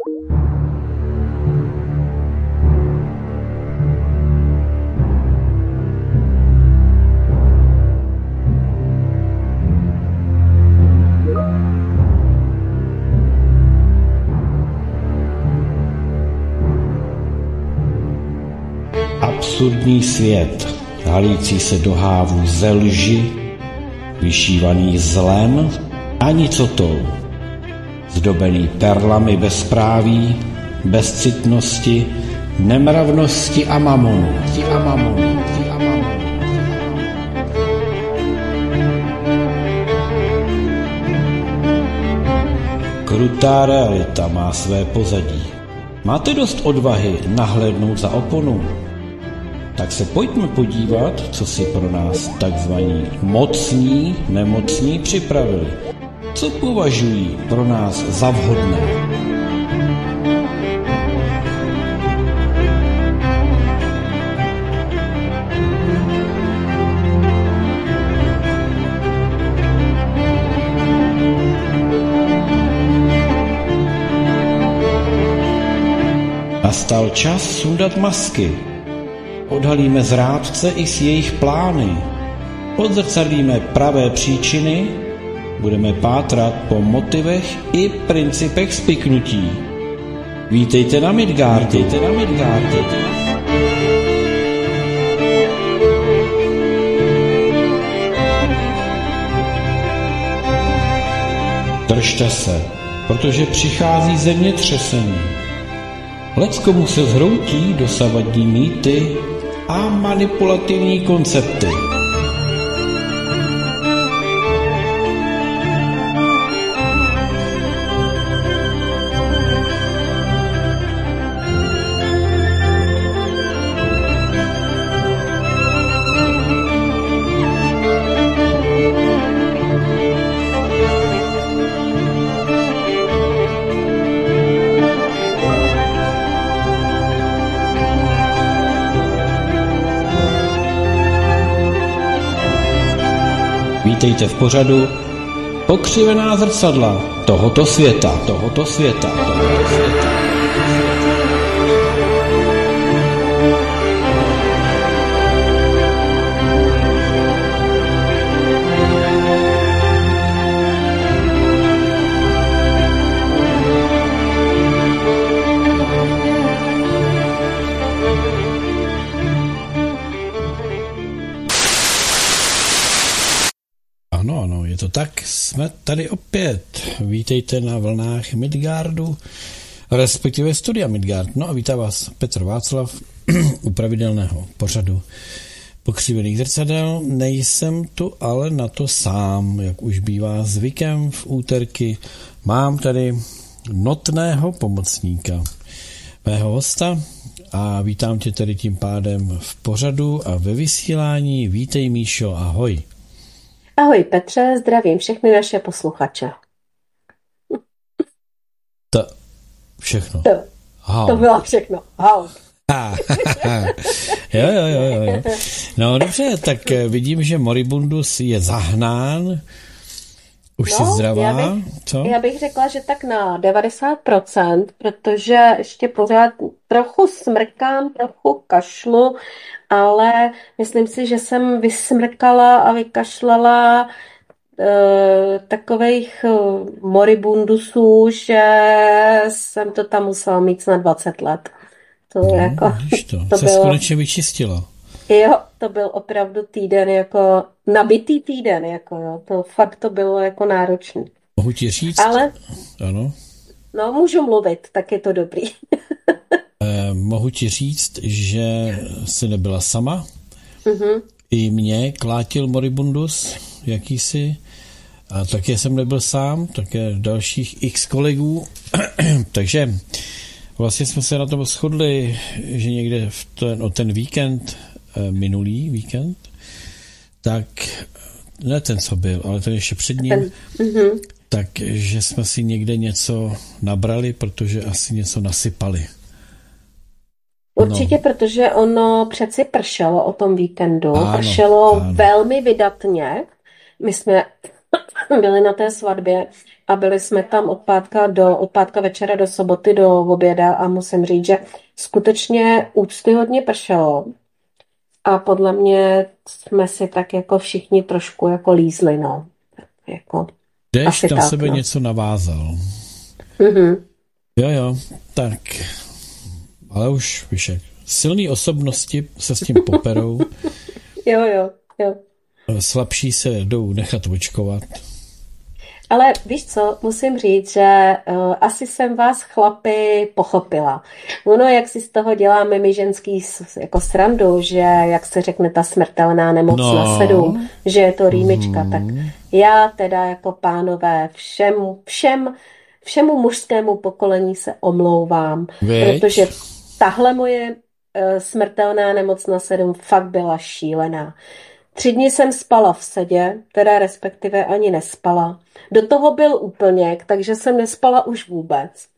Absurdní svět, halící se do hávu ze lži, vyšívaný zlem a nicotou, zdobený perlami bezpráví, bezcitnosti, nemravnosti a mamonu. Krutá realita má své pozadí. Máte dost odvahy nahlédnout za oponu? Tak se pojďme podívat, co si pro nás takzvaní mocní, nemocní připravili. Co považují pro nás za vhodné? Nastal čas sundat masky. Odhalíme zrádce i s jejich plány. Odzrcadlíme pravé příčiny. Budeme pátrat po motivech i principech spiknutí. Vítejte na Midgardu. Držte se, protože přichází zemětřesení. Leckomu se zhroutí dosavadní mýty a manipulativní koncepty. Vítejte v pořadu Pokřivená zrcadla tohoto světa. Ano, je to tak, jsme tady opět. Vítejte na vlnách Midgardu, respektive studia Midgard. No a vítá vás Petr Václav u pravidelného pořadu Pokřivených zrcadel. Nejsem tu ale na to sám, jak už bývá zvykem v úterky. Mám tady notného pomocníka, mého hosta, a vítám tě tedy tím pádem v pořadu a ve vysílání. Vítej, Míšo, ahoj. Ahoj Petře, zdravím všechny naše posluchače. To všechno. To bylo všechno. Jo. No dobře, tak vidím, že Moribundus je zahnán. Už jsi zdravá? Já bych řekla, že tak na 90%, protože ještě pořád trochu smrkám, trochu kašlu, ale myslím si, že jsem vysmrkala a vykašlala takových moribundusů, že jsem to tam musela mít na 20 let. To se bylo... konečně vyčistilo. Jo, to byl opravdu týden, jako nabitý týden, jako jo, to fakt to bylo jako náročný. Mohu ti říct? Ale, ano. No, můžu mluvit, tak je to dobrý. Mohu ti říct, že jsi nebyla sama. Mm-hmm. I mě klátil moribundus jakýsi, a také jsem nebyl sám, také dalších x kolegů. Takže vlastně jsme se na tom shodli, že někde ten víkend, minulý víkend, tak ne ten, co byl, ale ten ještě před ním, takže jsme si někde něco nabrali, protože asi něco nasypali. Určitě, protože ono přeci pršelo o tom víkendu, pršelo velmi vydatně. My jsme byli na té svatbě, a byli jsme tam od pátka večera do soboty do oběda a musím říct, že skutečně úctyhodně pršelo. A podle mě jsme si tak jako všichni trošku jako lízli, no. Jako, Déšť na sebe něco navázal. Jo, tak. Ale už, víš jak, silný osobnosti se s tím poperou. Jo. Slabší se jdou nechat očkovat. Ale víš co, musím říct, že asi jsem vás chlapi pochopila. Ono, jak si z toho děláme my ženský jako srandu, že jak se řekne ta smrtelná nemoc na 7, že je to rýmička, tak já teda jako pánové všemu mužskému pokolení se omlouvám, protože tahle moje smrtelná nemoc na 7 fakt byla šílená. 3 dny jsem spala v sedě, teda respektive ani nespala. Do toho byl úplněk, takže jsem nespala už vůbec.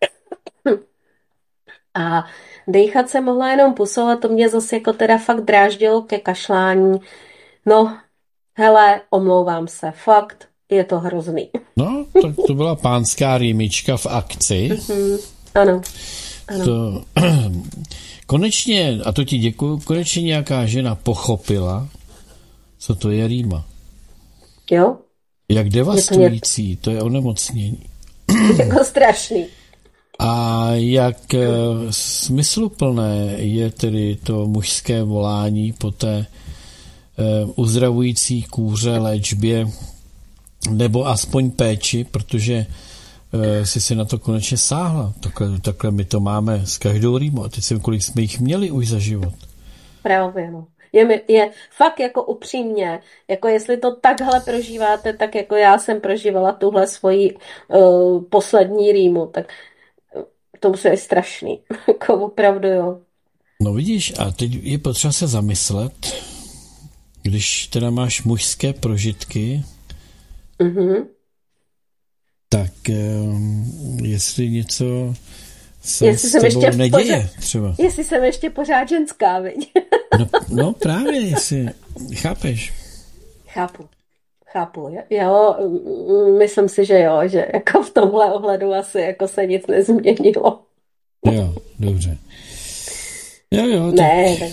A dejchat se mohla jenom pusou a to mě zase jako teda fakt dráždilo ke kašlání. No, hele, omlouvám se, fakt, je to hrozný. No, tak to byla pánská rýmička v akci. Ano. To, konečně, a to ti děkuju, konečně nějaká žena pochopila, co to je rýma. Jo? Jak devastující, to je onemocnění. Jako strašný. A jak smysluplné je tedy to mužské volání po té uzdravující kůře, léčbě, nebo aspoň péči, protože si na to konečně sáhla. Takhle my to máme s každou rýmou. A teď jsem, kolik jsme jich měli už za život. Právě, no. Je fakt jako upřímně, jako jestli to takhle prožíváte, tak jako já jsem prožívala tuhle svoji poslední rýmu, tak to musí strašný. Jako opravdu, jo. No vidíš, a teď je potřeba se zamyslet, když teda máš mužské prožitky, tak jestli něco se s tebou neděje třeba. Jestli jsem ještě pořád ženská, viď? No právě, jestli chápeš. Chápu. Jo, myslím si, že jo, že jako v tomhle ohledu asi jako se nic nezměnilo. Jo, dobře. Jo, tak...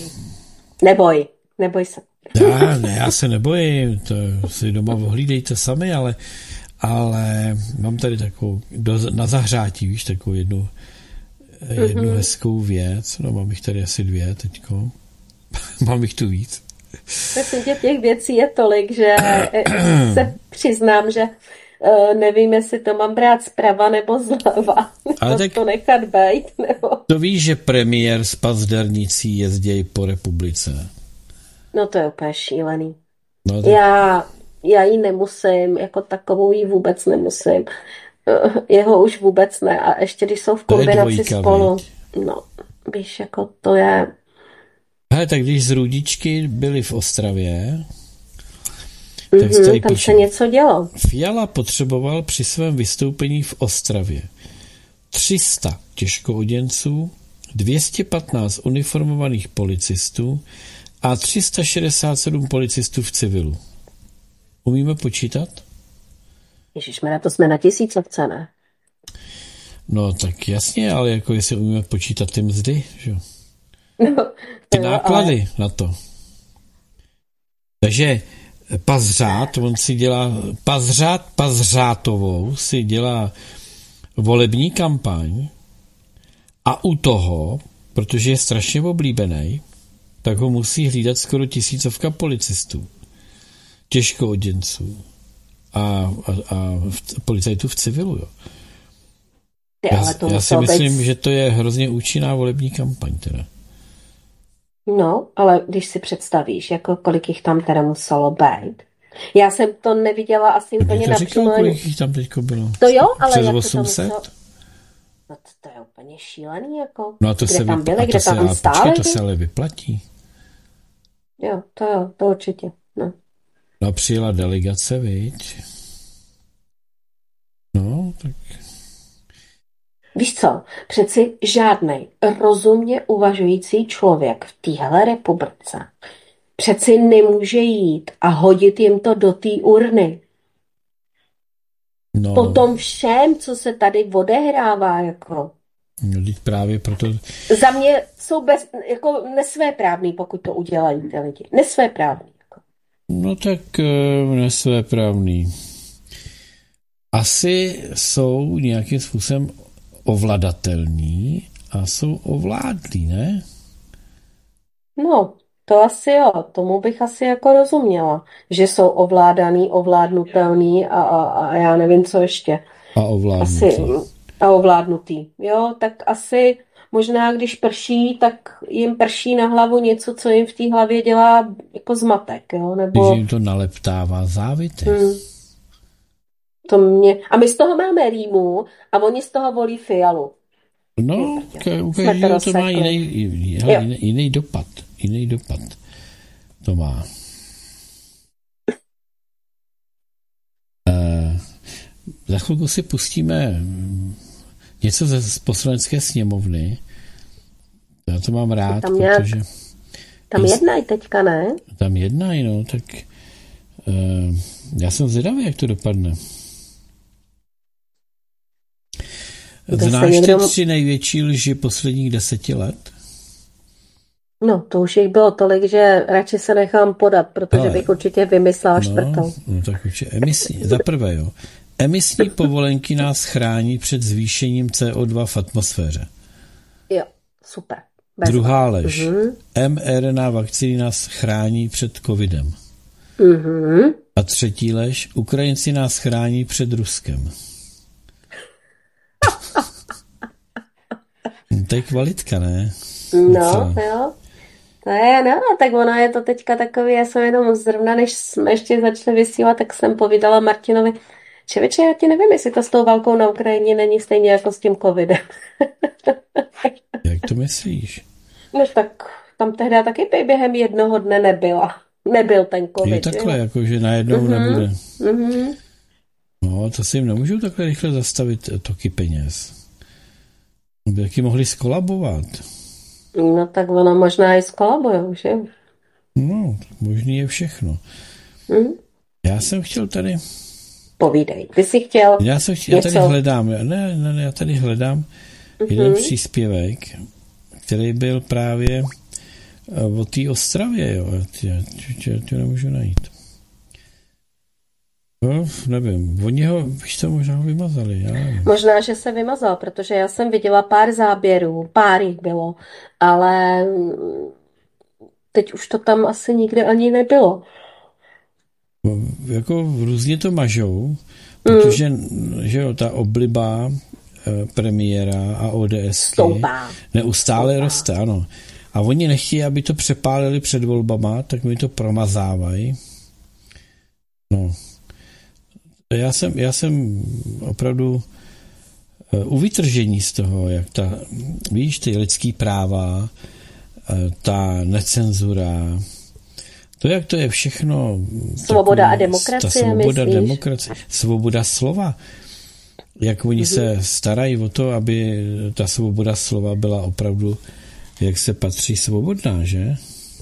Neboj se. Já se nebojím, to si doma ohlídejte sami, ale mám tady takovou, na zahřátí, víš, takovou jednu hezkou věc, no mám jich tady asi 2 teďko, mám jich tu víc. Myslím, že těch věcí je tolik, že se přiznám, že nevím, jestli to mám brát zprava nebo zleva, nebo tak to nechat bejt, nebo... To víš, že premiér s pazdernicí jezdí po republice. No to je úplně šílený. No, tak... Já ji nemusím, jako takovou ji vůbec nemusím. Jeho už vůbec ne. A ještě když jsou v kombinaci spolu. No, víš, jako to je... Hele, tak když z Rudičky byli v Ostravě, tak tam se něco dělo. Fiala potřeboval při svém vystoupení v Ostravě 300 těžkooděnců, 215 uniformovaných policistů a 367 policistů v civilu. Umíme počítat? Ježišmarja, to jsme na 1000, ne? No tak jasně, ale jako jestli umíme počítat ty mzdy, že? No, ty náklady na to. Takže Pazřát, on si dělá, Pazřátovou si dělá volební kampaň a u toho, protože je strašně oblíbený, tak ho musí hlídat skoro 1000 policistů, těžkooděnců a policajtů v civilu, jo. Já si myslím, že to je hrozně účinná volební kampaň teda. No, ale když si představíš, jako kolik jich tam teda muselo být. Já jsem to neviděla asi úplně napřímo. Kolik jich tam teďko bylo? To jo, ale přes jak 800? To muselo... No to je úplně šílený, jako. No a to kde se tam byli, kde tam stáli? Počkej, to se ale vyplatí. Jo, to určitě, no. No přijela delegace, viď? No, tak... Víš co, přeci žádnej rozumně uvažující člověk v téhle republice přeci nemůže jít a hodit jim to do té urny. No. Po tom všem, co se tady odehrává, jako. No, právě proto... Za mě jsou jako nesvéprávný, pokud to udělají ty lidi. Nesvéprávný. Jako. No tak nesvéprávný. Asi jsou nějakým způsobem ovladatelní a jsou ovládlí, ne? No, to asi jo. Tomu bych asi jako rozuměla. Že jsou ovládaný, ovládnutelný a já nevím, co ještě. A ovládnutý. A ovládnutý. Jo, tak asi možná, když prší, tak jim prší na hlavu něco, co jim v té hlavě dělá jako zmatek, jo? Nebo... Když jim to naleptává závitek. A my z toho máme rýmu a oni z toho volí Fialu. No, u každého to má jiný dopad. Jiný dopad to má. Za chvilku si pustíme něco z poslanecké sněmovny. Já to mám rád, protože... Tam jednají teďka, ne? Tam jednají, no, tak já jsem zvědavý, jak to dopadne. Znáš ty 3 největší lži posledních 10 let? No, to už jich bylo tolik, že radši se nechám podat, protože bych určitě vymyslela čtvrtou. No tak určitě. Za prvé, jo. Emisní povolenky nás chrání před zvýšením CO2 v atmosféře. Jo, super. Druhá lež. mRNA vakcíny nás chrání před covidem. A třetí lež. Ukrajinci nás chrání před Ruskem. To je kvalitka, ne? No, jo. To je, no, tak ono je to teďka takový, já jsem jenom zrovna, než jsme ještě začali vysílat, tak jsem povídala Martinovi, čeveče, já ti nevím, jestli to s tou válkou na Ukrajině není stejně jako s tím covidem. Jak to myslíš? No tak tam tehdy taky během jednoho dne nebyl ten covid. Je takhle, jakože najednou nebude. No, to si jim nemůžou takhle rychle zastavit toky peněz. By taky mohli skolabovat. No tak ono možná i skolabujou, že? No, možný je všechno. Já jsem chtěl tady... Povídej, ty jsi chtěl já tady hledám, já tady hledám jeden příspěvek, který byl právě o té Ostravě, jo. Já to nemůžu najít. No, nevím, oni ho, víš co, možná ho vymazali, já nevím. Možná, že se vymazal, protože já jsem viděla pár záběrů, pár jich bylo, ale teď už to tam asi nikde ani nebylo. Jako různě to mažou, protože že jo, ta obliba premiéra a ODS neustále roste, ano. A oni nechtějí, aby to přepálili před volbama, tak mi to promazávají. No. Já jsem opravdu u vytržení z toho, jak víš, ty lidský práva, ta necenzura, to, jak to je všechno... Svoboda a demokracie, svoboda, demokracie, svoboda slova. Jak oni se starají o to, aby ta svoboda slova byla opravdu, jak se patří, svobodná, že?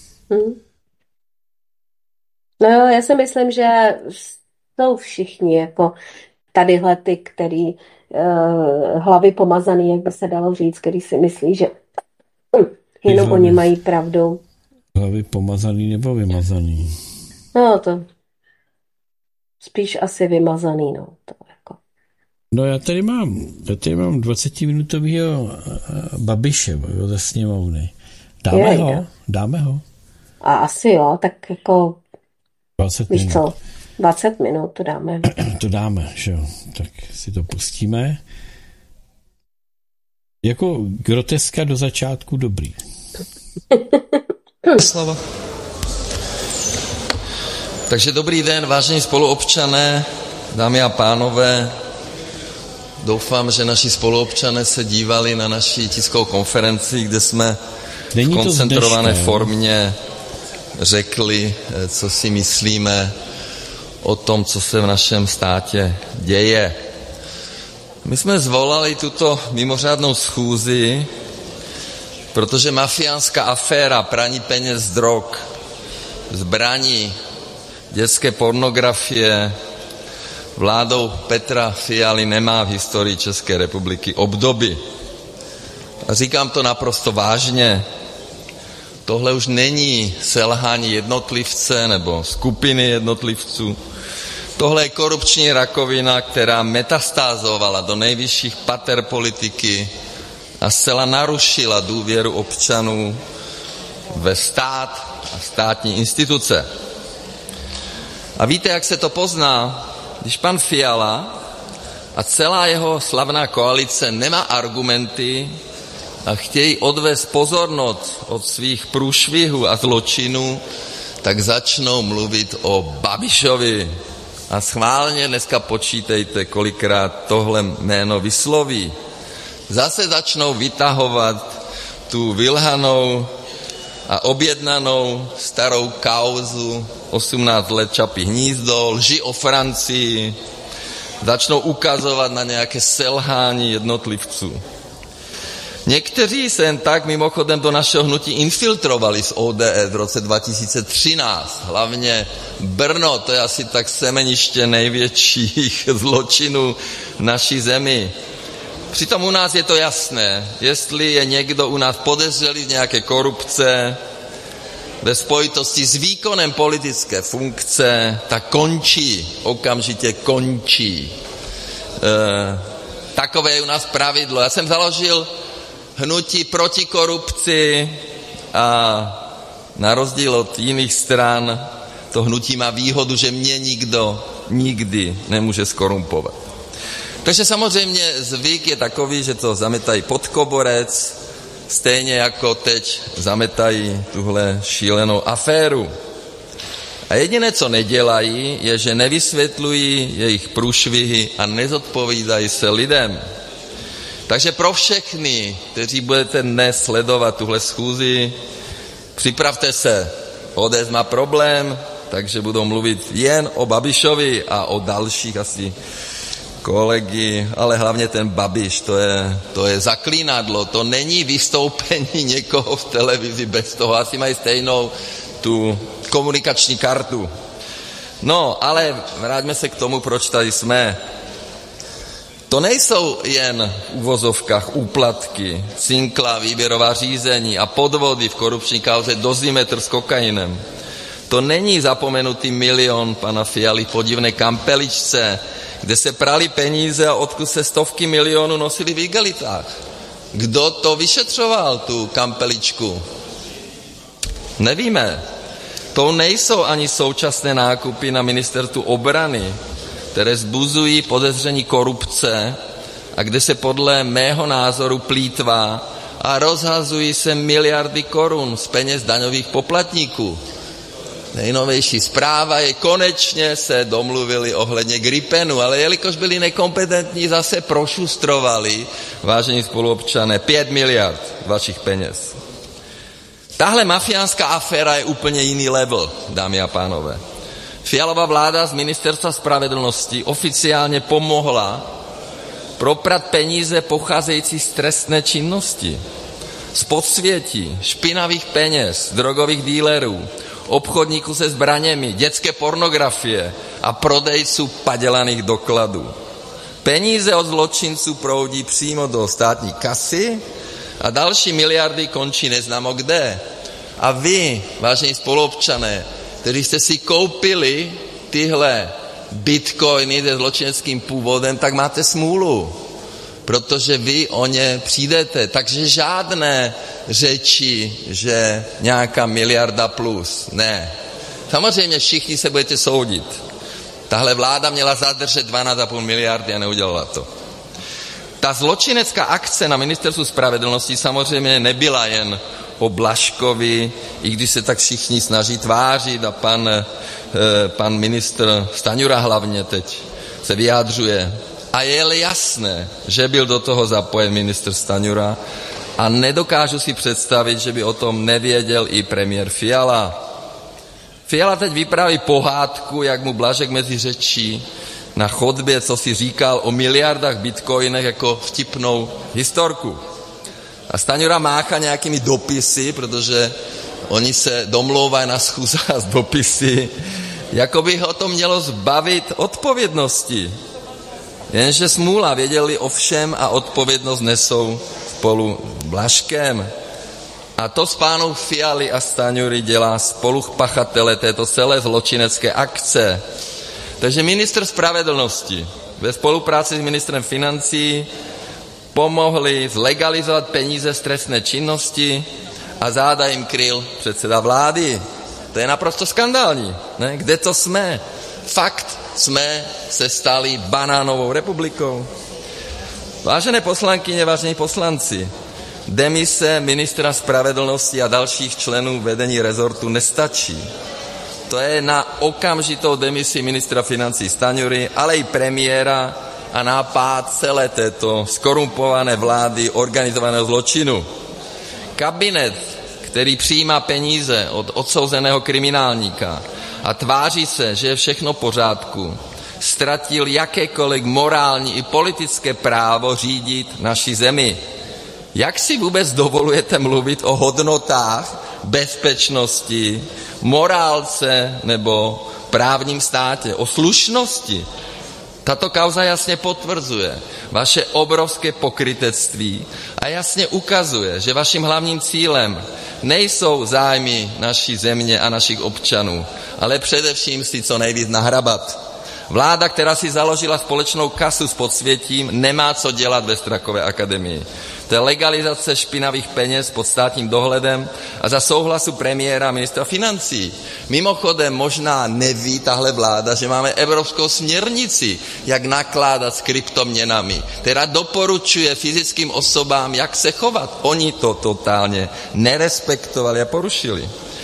No já si myslím, že jsou všichni jako tadyhle ty, který hlavy pomazaný, jak by se dalo říct, který si myslí, že jenom oni mají pravdu. Hlavy pomazaný nebo vymazaný? No to spíš asi vymazaný, no. To jako. No já tady mám 20-minutovýho Babiše ze sněmovny. Dáme ho? A asi jo, tak jako 20 víš minut. Co, 20 minut to dáme. To dáme, že jo. Tak si to pustíme. Jako groteska do začátku dobrý. Slava. Takže dobrý den, vážení spoluobčané, dámy a pánové. Doufám, že naši spoluobčané se dívali na naši tiskovou konferenci, kde jsme v koncentrované formě řekli, co si myslíme o tom, co se v našem státě děje. My jsme zvolali tuto mimořádnou schůzi, protože mafiánská aféra praní peněz, drog, zbraní, dětské pornografie, vládou Petra Fialy nemá v historii České republiky obdoby. A říkám to naprosto vážně. Tohle už není selhání jednotlivce nebo skupiny jednotlivců. Tohle je korupční rakovina, která metastázovala do nejvyšších pater politiky a zcela narušila důvěru občanů ve stát a státní instituce. A víte, jak se to pozná? Když pan Fiala a celá jeho slavná koalice nemá argumenty a chtějí odvést pozornost od svých průšvihů a zločinů, tak začnou mluvit o Babišovi. A schválně dneska počítejte, kolikrát tohle jméno vysloví. Zase začnou vytahovat tu vylhanou a objednanou starou kauzu 18 let Čapí hnízdo, lži o Francii, začnou ukazovat na nějaké selhání jednotlivců. Někteří se jen tak mimochodem do našeho hnutí infiltrovali z ODS v roce 2013. Hlavně Brno, to je asi tak semeniště největších zločinů v naší zemi. Přitom u nás je to jasné, jestli je někdo u nás podezřelý z nějaké korupce ve spojitosti s výkonem politické funkce, tak končí, okamžitě končí. Takové je u nás pravidlo. Já jsem založil hnutí proti korupci a na rozdíl od jiných stran to hnutí má výhodu, že mě nikdo nikdy nemůže skorumpovat. Takže samozřejmě zvyk je takový, že to zametají pod koberec, stejně jako teď zametají tuhle šílenou aféru. A jediné, co nedělají, je, že nevysvětlují jejich průšvihy a nezodpovídají se lidem. Takže pro všechny, kteří budete dnes sledovat tuhle schůzi, připravte se. ODS má problém, takže budou mluvit jen o Babišovi a o dalších asi kolegy, ale hlavně ten Babiš, to je zaklínadlo, to není vystoupení někoho v televizi bez toho, asi mají stejnou tu komunikační kartu. No, ale vraťme se k tomu, proč tady jsme. To nejsou jen v uvozovkách úplatky, cinkla, výběrová řízení a podvody v korupční kauze Dozimetr s kokainem. To není zapomenutý milion pana Fialy v podivné kampeličce, kde se prali peníze a odkud se stovky milionů nosily v igelitách. Kdo to vyšetřoval, tu kampeličku? Nevíme. To nejsou ani současné nákupy na ministerstvu obrany, které vzbuzují podezření korupce a kde se podle mého názoru plýtvá a rozhazují se miliardy korun z peněz daňových poplatníků. Nejnovější zpráva je, konečně se domluvili ohledně Gripenu, ale jelikož byli nekompetentní, zase prošustrovali, vážení spoluobčané, 5 miliard vašich peněz. Tahle mafiánská aféra je úplně jiný level, dámy a pánové. Fialova vláda z Ministerstva spravedlnosti oficiálně pomohla proprat peníze pocházející z trestné činnosti, z podsvětí, špinavých peněz, drogových dílerů, obchodníků se zbraněmi, dětské pornografie a prodejců padělaných dokladů. Peníze od zločinců proudí přímo do státní kasy a další miliardy končí neznámo kde. A vy, vážení spoluobčané, kteří jste si koupili tyhle bitcoiny se zločineckým původem, tak máte smůlu, protože vy o ně přijdete. Takže žádné řeči, že nějaká miliarda plus. Ne. Samozřejmě všichni se budete soudit. Tahle vláda měla zadržet 12,5 miliardy a neudělala to. Ta zločinecká akce na Ministerstvu spravedlnosti samozřejmě nebyla jen o Blažkovi, i když se tak všichni snaží tvářit a pan ministr Stanjura hlavně teď se vyjádřuje. A je jasné, že byl do toho zapojen ministr Stanjura a nedokážu si představit, že by o tom nevěděl i premiér Fiala. Fiala teď vypráví pohádku, jak mu Blažek mezi řečí na chodbě, co si říkal o miliardách bitcoinech jako vtipnou historku. A Stanjura mácha nějakými dopisy, protože oni se domlouvají na schůzách s dopisy jako by ho to mělo zbavit odpovědnosti. Jenže smůla, věděli o všem a odpovědnost nesou spolu s Blažkem. A to s pánou Fialy a Stanjury dělá spolupachatele této celé zločinecké akce. Takže ministr spravedlnosti ve spolupráci s ministrem financí pomohli zlegalizovat peníze z trestné činnosti a záda jim kryl předseda vlády. To je naprosto skandální. Ne? Kde to jsme? Fakt jsme se stali banánovou republikou. Vážené poslankyně, vážení poslanci, demise ministra spravedlnosti a dalších členů vedení rezortu nestačí. To je na okamžitou demisi ministra financí Stanjury, ale i premiéra a na pád celé této skorumpované vlády organizovaného zločinu. Kabinet, který přijímá peníze od odsouzeného kriminálníka a tváří se, že je všechno v pořádku, ztratil jakékoliv morální i politické právo řídit naši zemi. Jak si vůbec dovolujete mluvit o hodnotách, bezpečnosti, morálce nebo právním státě, o slušnosti? Tato kauza jasně potvrzuje vaše obrovské pokrytectví a jasně ukazuje, že vaším hlavním cílem nejsou zájmy naší země a našich občanů, ale především si co nejvíc nahrabat. Vláda, která si založila společnou kasu s podsvětím, nemá co dělat ve Strakově akademii. To je legalizace špinavých peněz pod státním dohledem a za souhlasu premiéra a ministra financí. Mimochodem možná neví tahle vláda, že máme evropskou směrnici, jak nakládat s kryptoměnami, která doporučuje fyzickým osobám, jak se chovat. Oni to totálně nerespektovali a porušili.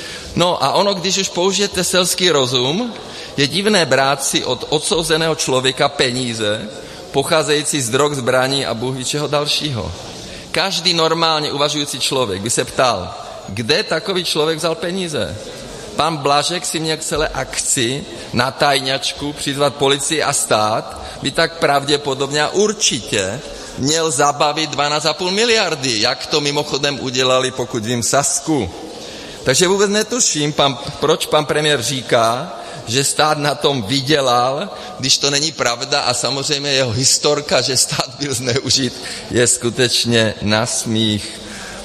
No a ono, když už použijete selský rozum, je divné brát si od odsouzeného člověka peníze, pocházející z drog, zbraní a bůh ví čeho dalšího. Každý normálně uvažující člověk by se ptal, kde takový člověk vzal peníze. Pan Blažek si měl k celé akci na tajňačku přizvat policii a stát, by tak pravděpodobně a určitě měl zabavit 12,5 miliardy, jak to mimochodem udělali, pokud vím, v Sasku. Takže vůbec netuším, proč pan premiér říká, že stát na tom vydělal, když to není pravda a samozřejmě jeho historka, že stát byl zneužit, je skutečně na smích.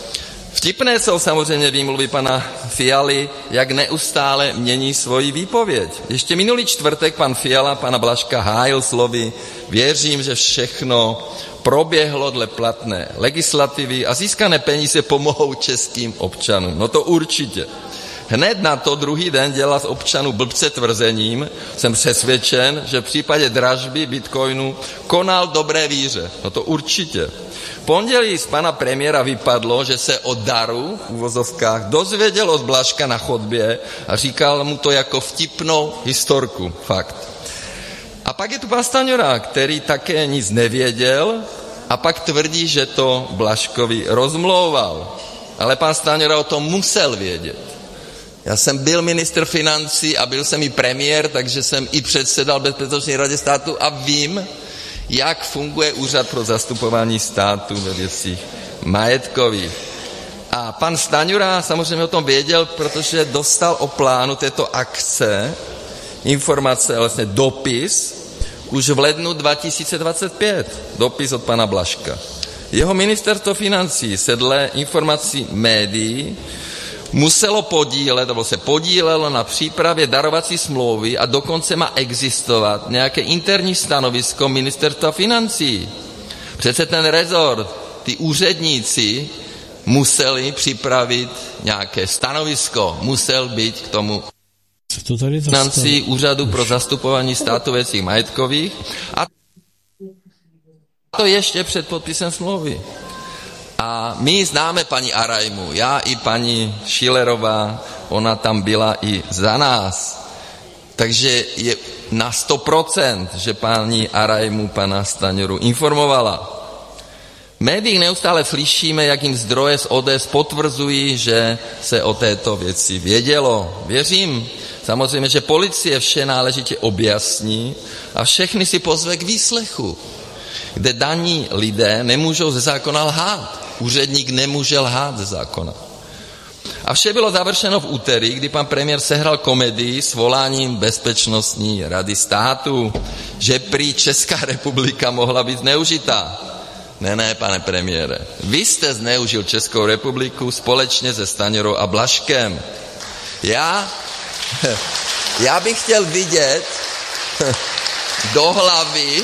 Vtipné jsou samozřejmě výmluvy pana Fialy, jak neustále mění svoji výpověď. Ještě minulý čtvrtek pan Fiala pana Blažka hájil slovy: věřím, že všechno proběhlo dle platné legislativy a získané peníze pomohou českým občanům. No to určitě. Hned na to druhý den dělal z občanů blbce tvrzením, jsem přesvědčen, že v případě dražby bitcoinu konal dobré víře. No to určitě. V pondělí z pana premiéra vypadlo, že se o daru v uvozovkách dozvěděl od Blažka na chodbě a říkal mu to jako vtipnou historku. Fakt. A pak je tu pan Stanjura, který také nic nevěděl a pak tvrdí, že to Blažkovi rozmlouval. Ale pan Stanjura o tom musel vědět. Já jsem byl ministr financí a byl jsem i premiér, takže jsem i předsedal Bezpečnostní radě státu a vím, jak funguje Úřad pro zastupování státu ve věcích majetkových. A pan Stanjura samozřejmě o tom věděl, protože dostal o plánu této akce informace, vlastně dopis, už v lednu 2025. Dopis od pana Blažka. Jeho ministerstvo financí se dle informací médií muselo podílet, nebo se podílelo na přípravě darovací smlouvy a dokonce má existovat nějaké interní stanovisko ministerstva financí. Přece ten rezort, ty úředníci museli připravit nějaké stanovisko, musel být k tomu financí Úřadu pro zastupování státu věcí majetkových a to ještě před podpisem smlouvy. A my známe paní Arajmu, já i paní Schillerová, ona tam byla i za nás. Takže je na 100%, že paní Arajmu pana Stanjuru informovala. V médiích neustále slyšíme, jak jim zdroje z ODS potvrzují, že se o této věci vědělo. Věřím samozřejmě, že policie vše náležitě objasní a všechny si pozve k výslechu, kde daní lidé nemůžou ze zákona lhát. Úředník nemůže lhát ze zákona. A vše bylo završeno v úterý, kdy pan premiér sehrál komedii s voláním Bezpečnostní rady státu, že prý Česká republika mohla být zneužitá. Ne, pane premiére, vy jste zneužil Českou republiku společně se Stanjurou a Blažkem. Já bych chtěl vidět do hlavy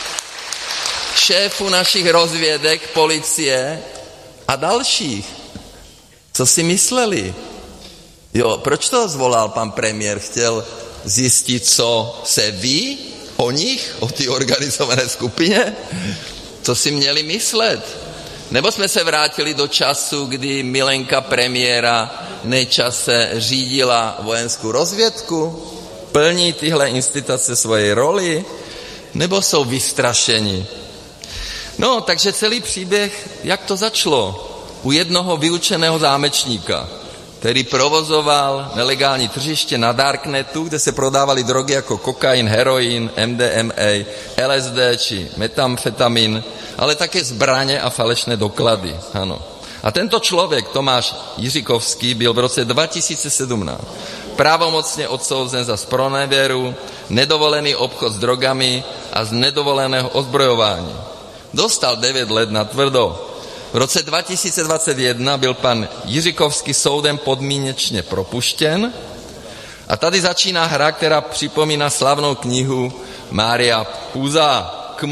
šéfu našich rozvědek, policie a dalších. Co si mysleli? Jo, proč to zvolal pan premiér? Chtěl zjistit, co se ví o nich, o té organizované skupině? Co si měli myslet? Nebo jsme se vrátili do času, kdy milenka premiéra Nečase řídila vojenskou rozvědku? Plní tyhle instituce svoje roli? Nebo jsou vystrašeni? No, takže celý příběh, jak to začalo? U jednoho vyučeného zámečníka, který provozoval nelegální tržiště na Darknetu, kde se prodávaly drogy jako kokain, heroin, MDMA, LSD či metamfetamin, ale také zbraně a falešné doklady. Ano. A tento člověk, Tomáš Jiříkovský, byl v roce 2017 pravomocně odsouzen za zpronevěru, nedovolený obchod s drogami a z nedovoleného ozbrojování. Dostal 9 let na tvrdo. V roce 2021 byl pan Jiříkovský soudem podmínečně propuštěn a tady začíná hra, která připomíná slavnou knihu Mária Puza.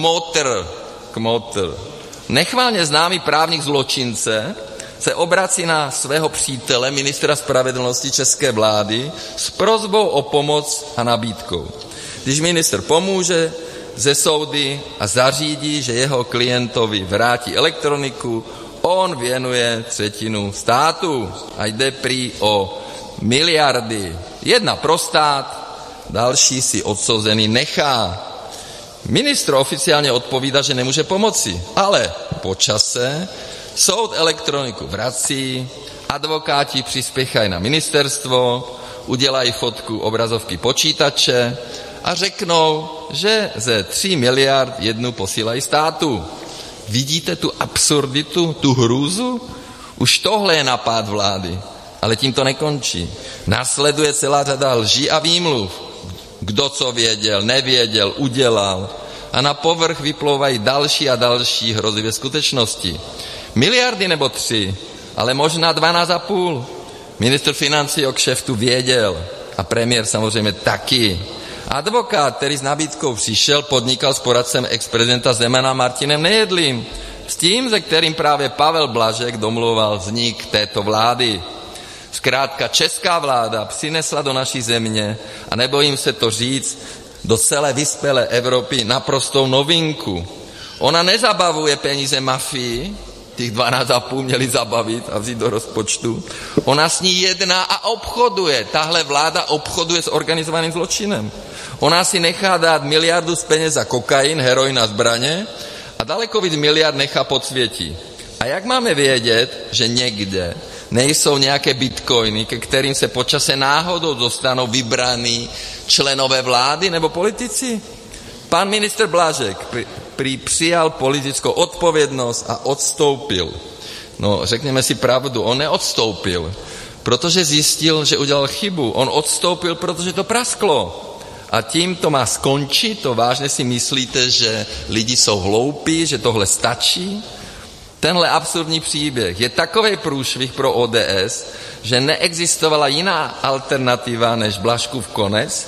Kmotr. Nechvalně známý právník zločince se obrací na svého přítele, ministra spravedlnosti české vlády, s prosbou o pomoc a nabídkou. Když ministr pomůže ze soudy a zařídí, že jeho klientovi vrátí elektroniku, on věnuje 1/3 státu a jde prý o miliardy. 1 pro stát, další si odsouzený nechá. Ministr oficiálně odpovídá, že nemůže pomoci, ale po čase soud elektroniku vrací, advokáti přispěchají na ministerstvo, udělají fotku obrazovky počítače a řeknou, že ze 3 miliard 1 posílají státu. Vidíte tu absurditu, tu hrůzu? Už tohle je napád vlády, ale tím to nekončí. Následuje celá řada lží a výmluv. Kdo co věděl, nevěděl, udělal. A na povrch vyplouvají další a další hrozivé skutečnosti. Miliardy nebo 3, ale možná 12,5. Ministr financí o kšeftu věděl a premiér samozřejmě taky. Advokát, který s nabídkou přišel, podnikal s poradcem ex-prezidenta Zemana Martinem Nejedlým. S tím, se kterým právě Pavel Blažek domluval vznik této vlády. Zkrátka česká vláda přinesla do naší země, a nebojím se to říct, do celé vyspělé Evropy naprostou novinku. Ona nezabavuje peníze mafii, těch 12,5 měli zabavit a vzít do rozpočtu. Ona s ní jedná a obchoduje. Tahle vláda obchoduje s organizovaným zločinem. Ona si nechá dát miliardu z peněz za kokain, heroin a zbraně a daleko víc miliard nechá podsvětí. A jak máme vědět, že někde nejsou nějaké bitcoiny, ke kterým se po čase náhodou dostanou vybraní členové vlády nebo politici? Pan ministr Blažek přijal politickou odpovědnost a odstoupil. No, řekněme si pravdu, on neodstoupil, protože zjistil, že udělal chybu. On odstoupil, protože to prasklo. A tím to má skončit? To vážně si myslíte, že lidi jsou hloupí, že tohle stačí? Tenhle absurdní příběh je takovej průšvih pro ODS, že neexistovala jiná alternativa než Blažkův konec,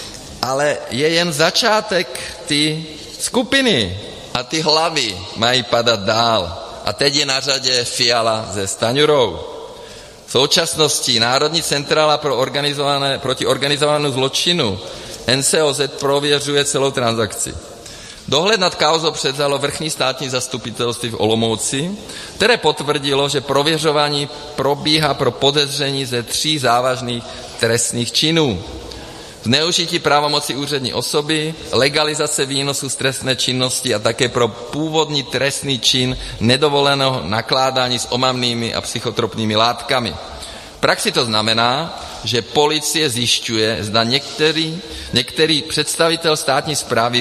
ale je jen začátek ty skupiny a ty hlavy mají padat dál. A teď je na řadě Fiala se Stanjurou. V současnosti Národní centrála proti organizovanému zločinu NCOZ prověřuje celou transakci. Dohled nad kauzou převzalo vrchní státní zastupitelství v Olomouci, které potvrdilo, že prověřování probíhá pro podezření ze 3 závažných trestných činů. Zneužití pravomoci úřední osoby, legalizace výnosu z trestné činnosti a také pro původní trestný čin nedovoleného nakládání s omamnými a psychotropními látkami. V praxi to znamená, že policie zjišťuje, zda některý představitel státní správy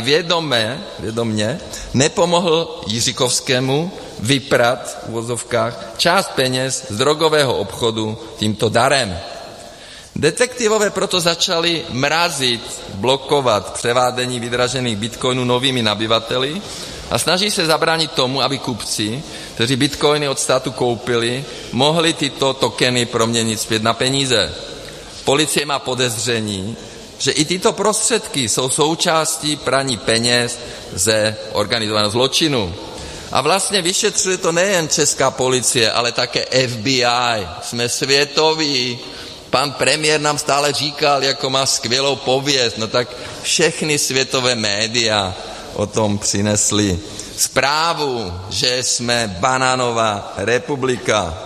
vědomě nepomohl Jiříkovskému vyprat v uvozovkách část peněz z drogového obchodu tímto darem. Detektivové proto začali mrazit, blokovat převádění vydražených bitcoinů novými nabyvateli a snaží se zabránit tomu, aby kupci, kteří bitcoiny od státu koupili, mohli tyto tokeny proměnit zpět na peníze. Policie má podezření, že i tyto prostředky jsou součástí praní peněz ze organizovaného zločinu. A vlastně vyšetřuje to nejen česká policie, ale také FBI. Jsme světoví. Pan premiér nám stále říkal, jako má skvělou pověst. No tak všechny světové média o tom přinesli zprávu, že jsme banánová republika.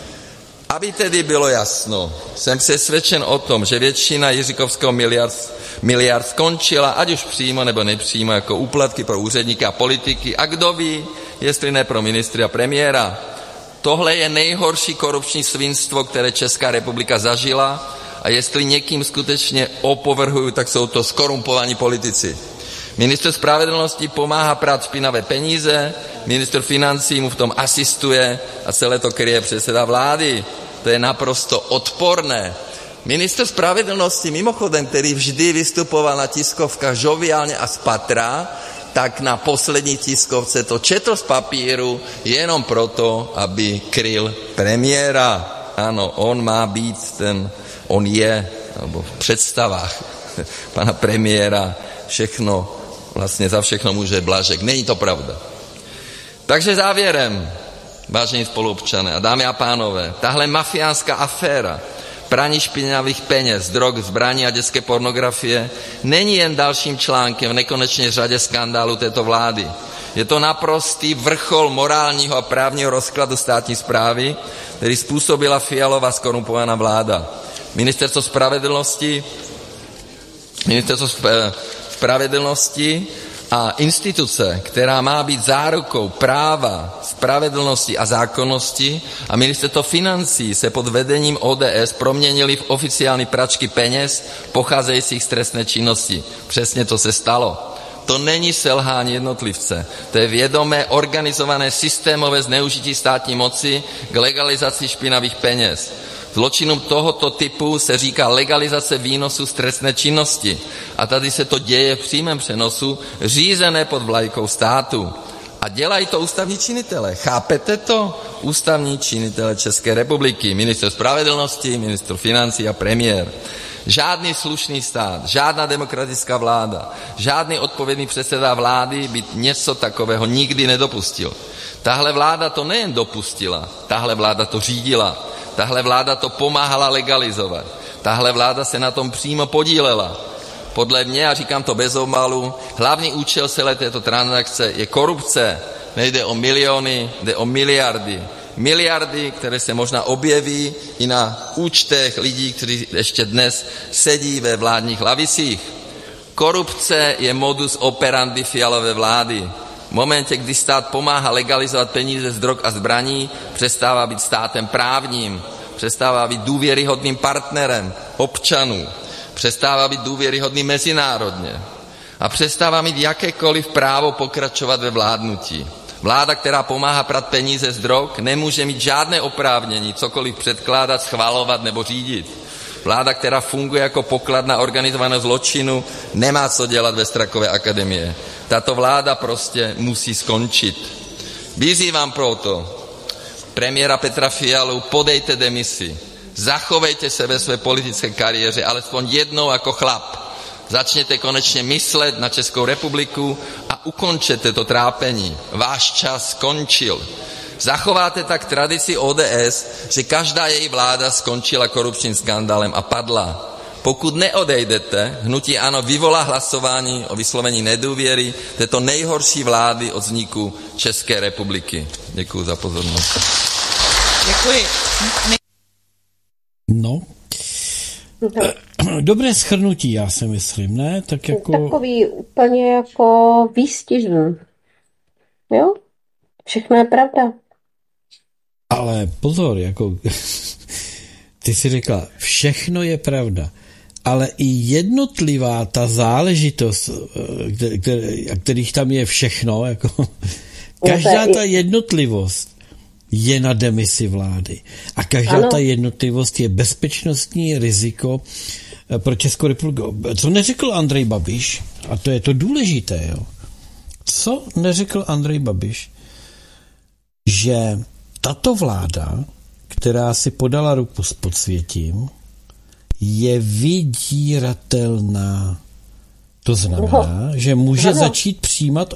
Aby tedy bylo jasno, jsem přesvědčen o tom, že většina Jiříkovského miliard skončila, ať už přímo nebo nepřímo, jako úplatky pro úředníky a politiky. A kdo ví, jestli ne pro ministry a premiéra. Tohle je nejhorší korupční svinstvo, které Česká republika zažila, a jestli někým skutečně opovrhují, tak jsou to skorumpovaní politici. Ministr spravedlnosti pomáhá prát špinavé peníze, ministr financí mu v tom asistuje a celé to kryje předseda vlády. To je naprosto odporné. Ministr spravedlnosti, mimochodem, který vždy vystupoval na tiskovkách žoviálně a z patra, tak na poslední tiskovce to četl z papíru jenom proto, aby kryl premiéra. Ano, on má být on je, nebo v představách pana premiéra všechno, vlastně za všechno může Blažek. Není to pravda. Takže závěrem, vážení spoluobčané a dámy a pánové, tahle mafiánská aféra, praní špinavých peněz, drog, zbraní a dětské pornografie není jen dalším článkem v nekonečné řadě skandálů této vlády. Je to naprostý vrchol morálního a právního rozkladu státní správy, který způsobila Fialova zkorumpovaná vláda. Ministerstvo spravedlnosti a instituce, která má být zárukou práva, spravedlnosti a zákonnosti, a ministerstvo financí se pod vedením ODS proměnili v oficiální pračky peněz pocházejících z trestné činnosti. Přesně to se stalo. To není selhání jednotlivce, to je vědomé, organizované, systémové zneužití státní moci k legalizaci špinavých peněz. Zločinům tohoto typu se říká legalizace výnosu z trestné činnosti. A tady se to děje v přímém přenosu, řízené pod vlajkou státu. A dělají to ústavní činitelé. Chápete to? Ústavní činitelé České republiky, ministr spravedlnosti, ministr financí a premiér. Žádný slušný stát, žádná demokratická vláda, žádný odpovědný předseda vlády by něco takového nikdy nedopustil. Tahle vláda to nejen dopustila, tahle vláda to řídila. Tahle vláda to pomáhala legalizovat. Tahle vláda se na tom přímo podílela. Podle mě, a říkám to bez omalu, hlavní účel celé této transakce je korupce. Nejde o miliony, jde o miliardy. Miliardy, které se možná objeví i na účtech lidí, kteří ještě dnes sedí ve vládních lavicích. Korupce je modus operandi Fialovy vlády. V momentě, kdy stát pomáhá legalizovat peníze z drog a zbraní, přestává být státem právním, přestává být důvěryhodným partnerem občanů, přestává být důvěryhodný mezinárodně a přestává mít jakékoliv právo pokračovat ve vládnutí. Vláda, která pomáhá prát peníze z drog, nemůže mít žádné oprávnění cokoliv předkládat, schvalovat nebo řídit. Vláda, která funguje jako pokladna organizovaného zločinu, nemá co dělat ve Strakové akademii. Tato vláda prostě musí skončit. Vyzývám proto premiéra Petra Fialu, podejte demisi. Zachovejte se ve své politické kariéře alespoň jednou jako chlap. Začněte konečně myslet na Českou republiku a ukončete to trápení. Váš čas skončil. Zachováte tak tradici ODS, že každá její vláda skončila korupčním skandálem a padla. Pokud neodejdete, hnutí ANO vyvolá hlasování o vyslovení nedůvěry této nejhorší vlády od vzniku České republiky. Děkuji za pozornost. Děkuji. No. Dobré shrnutí, já si myslím, ne? Tak jako... Takový úplně jako výstižný. Jo? Všechno je pravda. Ale pozor, jako... ty jsi řekla, všechno je pravda, ale i jednotlivá ta záležitost, kterých tam je všechno, jako každá ta jednotlivost je na demisi vlády. A každá ta jednotlivost je bezpečnostní riziko pro Českou republiku. Co neřekl Andrej Babiš, a to je to důležité, jo? Co neřekl Andrej Babiš, že tato vláda, která si podala ruku s podsvětím, je vydíratelná. To znamená, že může začít přijímat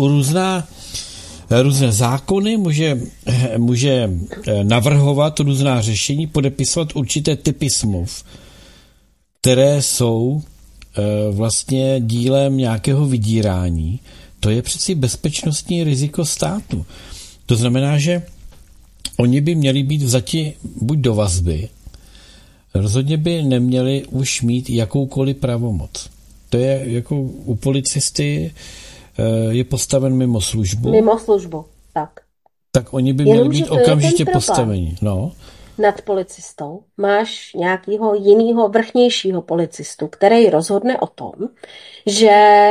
různé zákony, může navrhovat různá řešení, podepisovat určité typy smluv, které jsou vlastně dílem nějakého vydírání. To je přeci bezpečnostní riziko státu. To znamená, že oni by měli být vzati buď do vazby, rozhodně by neměli už mít jakoukoliv pravomoc. To je jako u policisty je postaven mimo službu. Mimo službu, tak. Tak oni by měli být okamžitě postaveni. No. Nad policistou máš nějakého jiného vrchnějšího policistu, který rozhodne o tom, že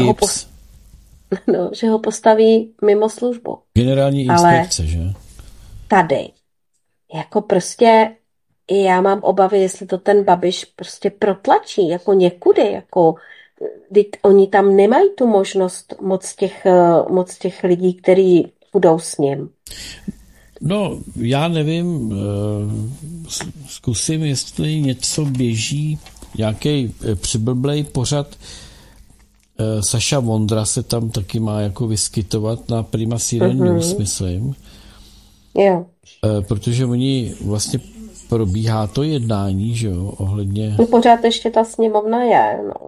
že ho postaví mimo službu. Generální inspekce, ale že? Tady. Jako prostě já mám obavy, jestli to ten Babiš prostě protlačí, jako někudy, jako oni tam nemají tu možnost moc těch lidí, kteří budou s ním. No, já nevím, zkusím, jestli něco běží, nějaký přiblblej pořad. Saša Vondra se tam taky má jako vyskytovat na Prima Siren News, myslím. Jo. Protože oni vlastně probíhá to jednání, že jo, ohledně... No pořád ještě ta sněmovna je, no.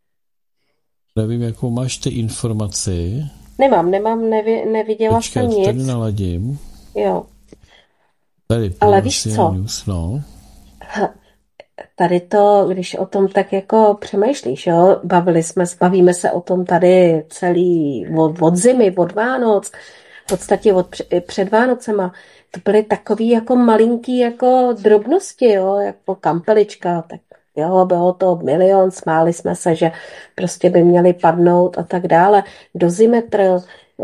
Nevím, jakou máš ty informaci. Nemám, neviděla jsem nic. Tady naladím. Jo. Tady ale víš co? News, no. Tady to, když o tom tak jako přemýšlíš, jo, bavíme se o tom tady celý od zimy, od Vánoc, v podstatě před Vánocema. To byly takový jako malinký jako drobnosti, jo, jako kampelička, tak jo, bylo to milion, smáli jsme se, že prostě by měli padnout a tak dále. Dozimetr,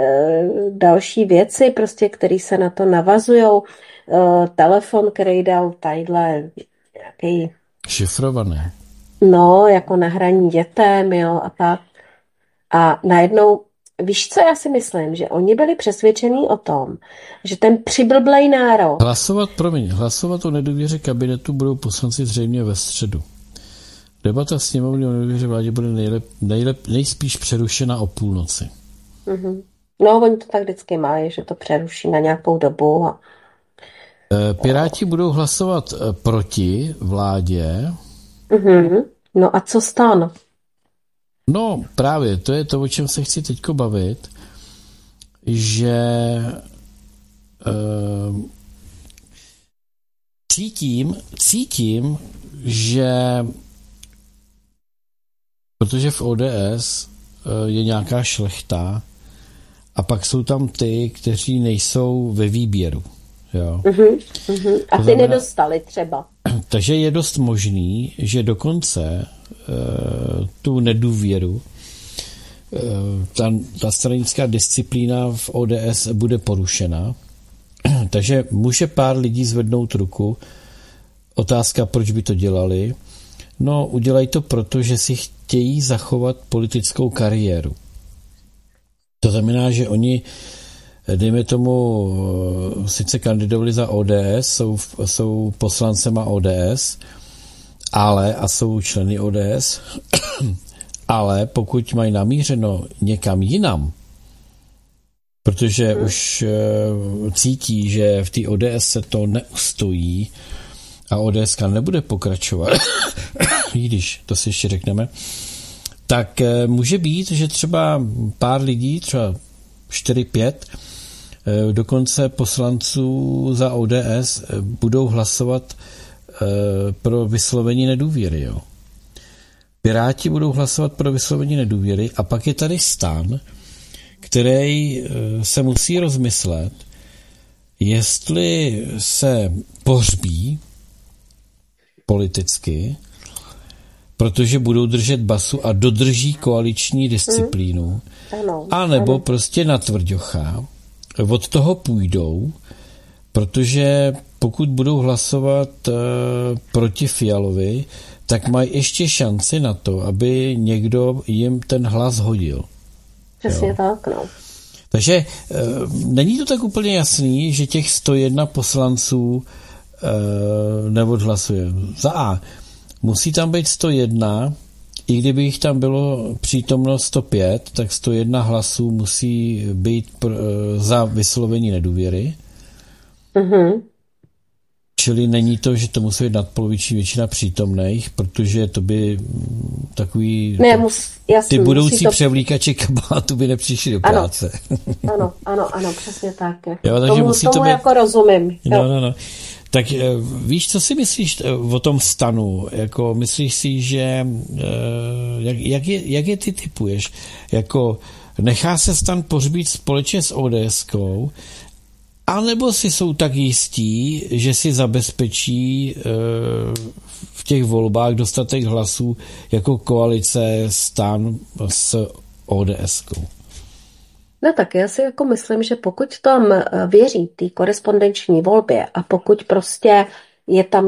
další věci, prostě, které se na to navazujou, telefon, který dal tadyhle nějaký... Šifrované. No, jako na hraní dětem, jo, a tak. A najednou, víš, co já si myslím? Že oni byli přesvědčení o tom, že ten přiblblej národ... Hlasovat o nedůvěře kabinetu budou poslanci zřejmě ve středu. Debata sněmovny o nedůvěře vládě bude nejspíš přerušena o půlnoci. Mm-hmm. No, oni to tak vždycky mají, že to přeruší na nějakou dobu. Piráti budou hlasovat proti vládě. Mm-hmm. No a co STAN? No právě, to je to, o čem se chci teďko bavit, že cítím, že protože v ODS je nějaká šlechta a pak jsou tam ty, kteří nejsou ve výběru. Jo. A ty nedostali třeba. Takže je dost možný, že dokonce tu nedůvěru ta stranická disciplína v ODS bude porušena. Takže může pár lidí zvednout ruku. Otázka, proč by to dělali? No, udělají to proto, že si chtějí zachovat politickou kariéru. To znamená, že oni, dejme tomu, sice kandidovali za ODS, jsou poslancema ODS, a jsou členy ODS, ale pokud mají namířeno někam jinam, protože už cítí, že v té ODS se to neustojí a ODS nebude pokračovat, když to si ještě řekneme, tak může být, že třeba pár lidí, třeba 4-5, dokonce poslanců za ODS budou hlasovat pro vyslovení nedůvěry. Jo. Piráti budou hlasovat pro vyslovení nedůvěry a pak je tady STAN, který se musí rozmyslet, jestli se pohřbí politicky, protože budou držet basu a dodrží koaliční disciplínu, a nebo prostě na tvrďocha od toho půjdou, protože pokud budou hlasovat proti Fialovi, tak mají ještě šanci na to, aby někdo jim ten hlas hodil. Přesně tak, no. Takže není to tak úplně jasný, že těch 101 poslanců neodhlasuje. Za A. Musí tam být 101, i kdyby jich tam bylo přítomno 105, tak 101 hlasů musí být za vyslovení nedůvěry. Čili není to, že to musí být nadpoloviční většina přítomných, protože to by takový... Ty budoucí převlíkači kabátu by nepřišli do práce. Ano, přesně tak. Jo, takže musí to být... jako rozumím. No. Tak víš, co si myslíš o tom stanu? Jako, myslíš si, že jak je ty typuješ? Jako, nechá se stan pohřbít společně s ODS-kou, anebo si jsou tak jistí, že si zabezpečí v těch volbách dostatek hlasů jako koalice stan s ODS-kou? No tak já si jako myslím, že pokud tam věří té korespondenční volbě a pokud prostě je tam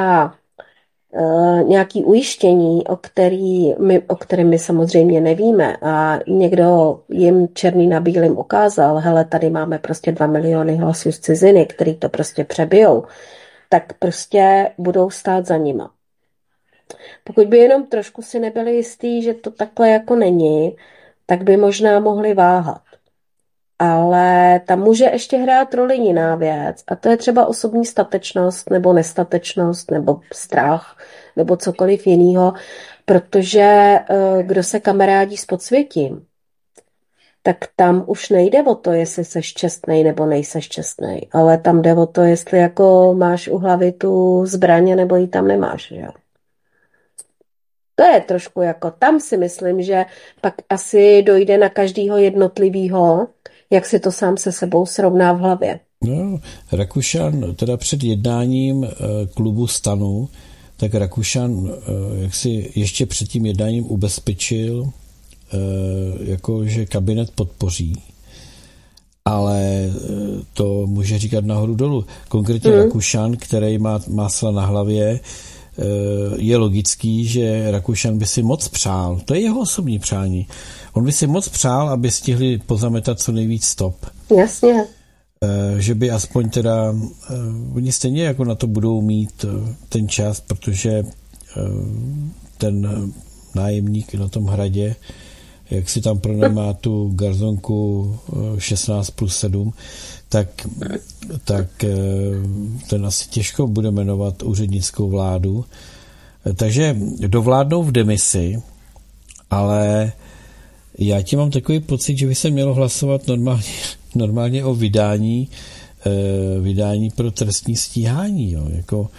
nějaký ujištění, o kterém my samozřejmě nevíme a někdo jim černý na bílým ukázal, hele, tady máme prostě 2 miliony hlasů z ciziny, který to prostě přebijou, tak prostě budou stát za nima. Pokud by jenom trošku si nebyli jistí, že to takhle jako není, tak by možná mohli váhat. Ale tam může ještě hrát roli jiná věc a to je třeba osobní statečnost nebo nestatečnost nebo strach nebo cokoliv jiného, protože kdo se kamarádí s podsvětím, tak tam už nejde o to, jestli seš čestnej nebo nejseš čestnej, ale tam jde o to, jestli jako máš u hlavy tu zbraně nebo ji tam nemáš, že jo. To je trošku jako, tam si myslím, že pak asi dojde na každého jednotlivýho, jak si to sám se sebou srovná v hlavě. No, Rakušan, teda před jednáním klubu stanu, tak Rakušan jak si ještě před tím jednáním ubezpečil, jako že kabinet podpoří, ale to může říkat nahoru dolů. Konkrétně Rakušan, který má másla na hlavě, je logický, že Rakušan by si moc přál, to je jeho osobní přání, on by si moc přál, aby stihli pozametat co nejvíc stop. Jasně. Že by aspoň teda, oni stejně jako na to budou mít ten čas, protože ten nájemník na tom hradě, jak si tam pronajímá tu garzonku 16+7, tak ten asi těžko bude jmenovat úřednickou vládu. Takže dovládnou v demisi, ale já ti mám takový pocit, že by se mělo hlasovat normálně o vydání pro trestní stíhání. Jo. Jako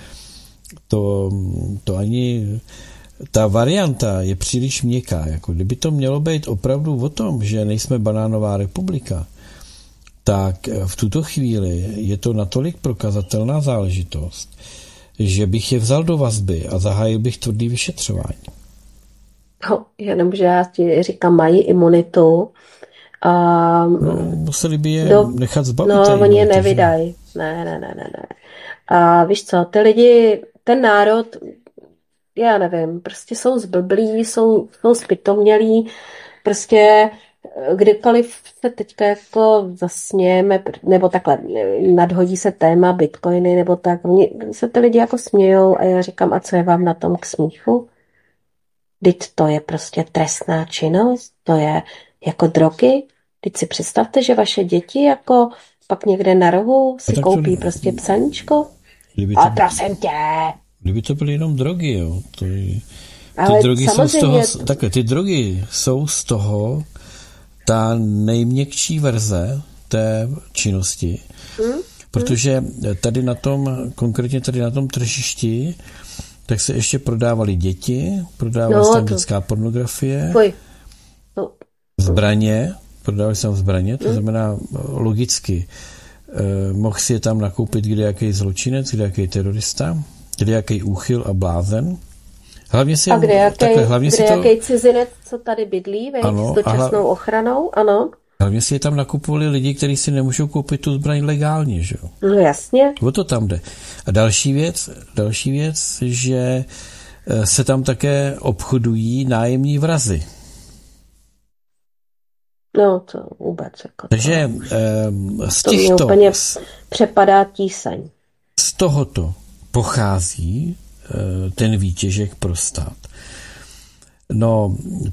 to ani ta varianta je příliš měkká. Jako kdyby to mělo být opravdu o tom, že nejsme banánová republika, tak v tuto chvíli je to natolik prokazatelná záležitost, že bych je vzal do vazby a zahájil bych tvrdý vyšetřování. No, jenomže já ti říkám, mají imunitu. Museli by je nechat zbavit. No, oni je nevydají. Ne. A víš co, ty lidi, ten národ, já nevím, prostě jsou zblblí, jsou zpytomělí, prostě kdykoliv se teďka jako zasmějeme, nebo takhle nadhodí se téma bitcoiny, nebo tak, se ty lidi jako smějou a já říkám, a co je vám na tom k smíchu? Vždyť to je prostě trestná činnost, to je jako drogy. Teď si představte, že vaše děti jako pak někde na rohu si koupí prostě psaníčko. A prosím tě. Kdyby to byly jenom drogy, jo. Ale drogy jsou z toho, takhle, ty drogy jsou z toho ta nejměkčí verze té činnosti. Protože tady na tom, konkrétně tady na tom tržišti, tak se ještě prodávaly děti, prodávala se tam dětská pornografie, zbraně, prodávaly se tam zbraně, to znamená logicky, mohl si je tam nakoupit kdejaký zločinec, kdejaký terorista, kdejaký úchyl a blázen. Hlavně si, a kdejaký cizinec, co tady bydlí, s dočasnou ochranou, ano. Hlavně si je tam nakupovali lidi, kteří si nemůžou koupit tu zbraň legálně, že jo? No jasně. O to tam jde. A další věc, že se tam také obchodují nájemní vrazy. No to vůbec. Jako takže z to těchto... To úplně přepadá tíseň. Z tohoto pochází ten výtěžek pro stát. No,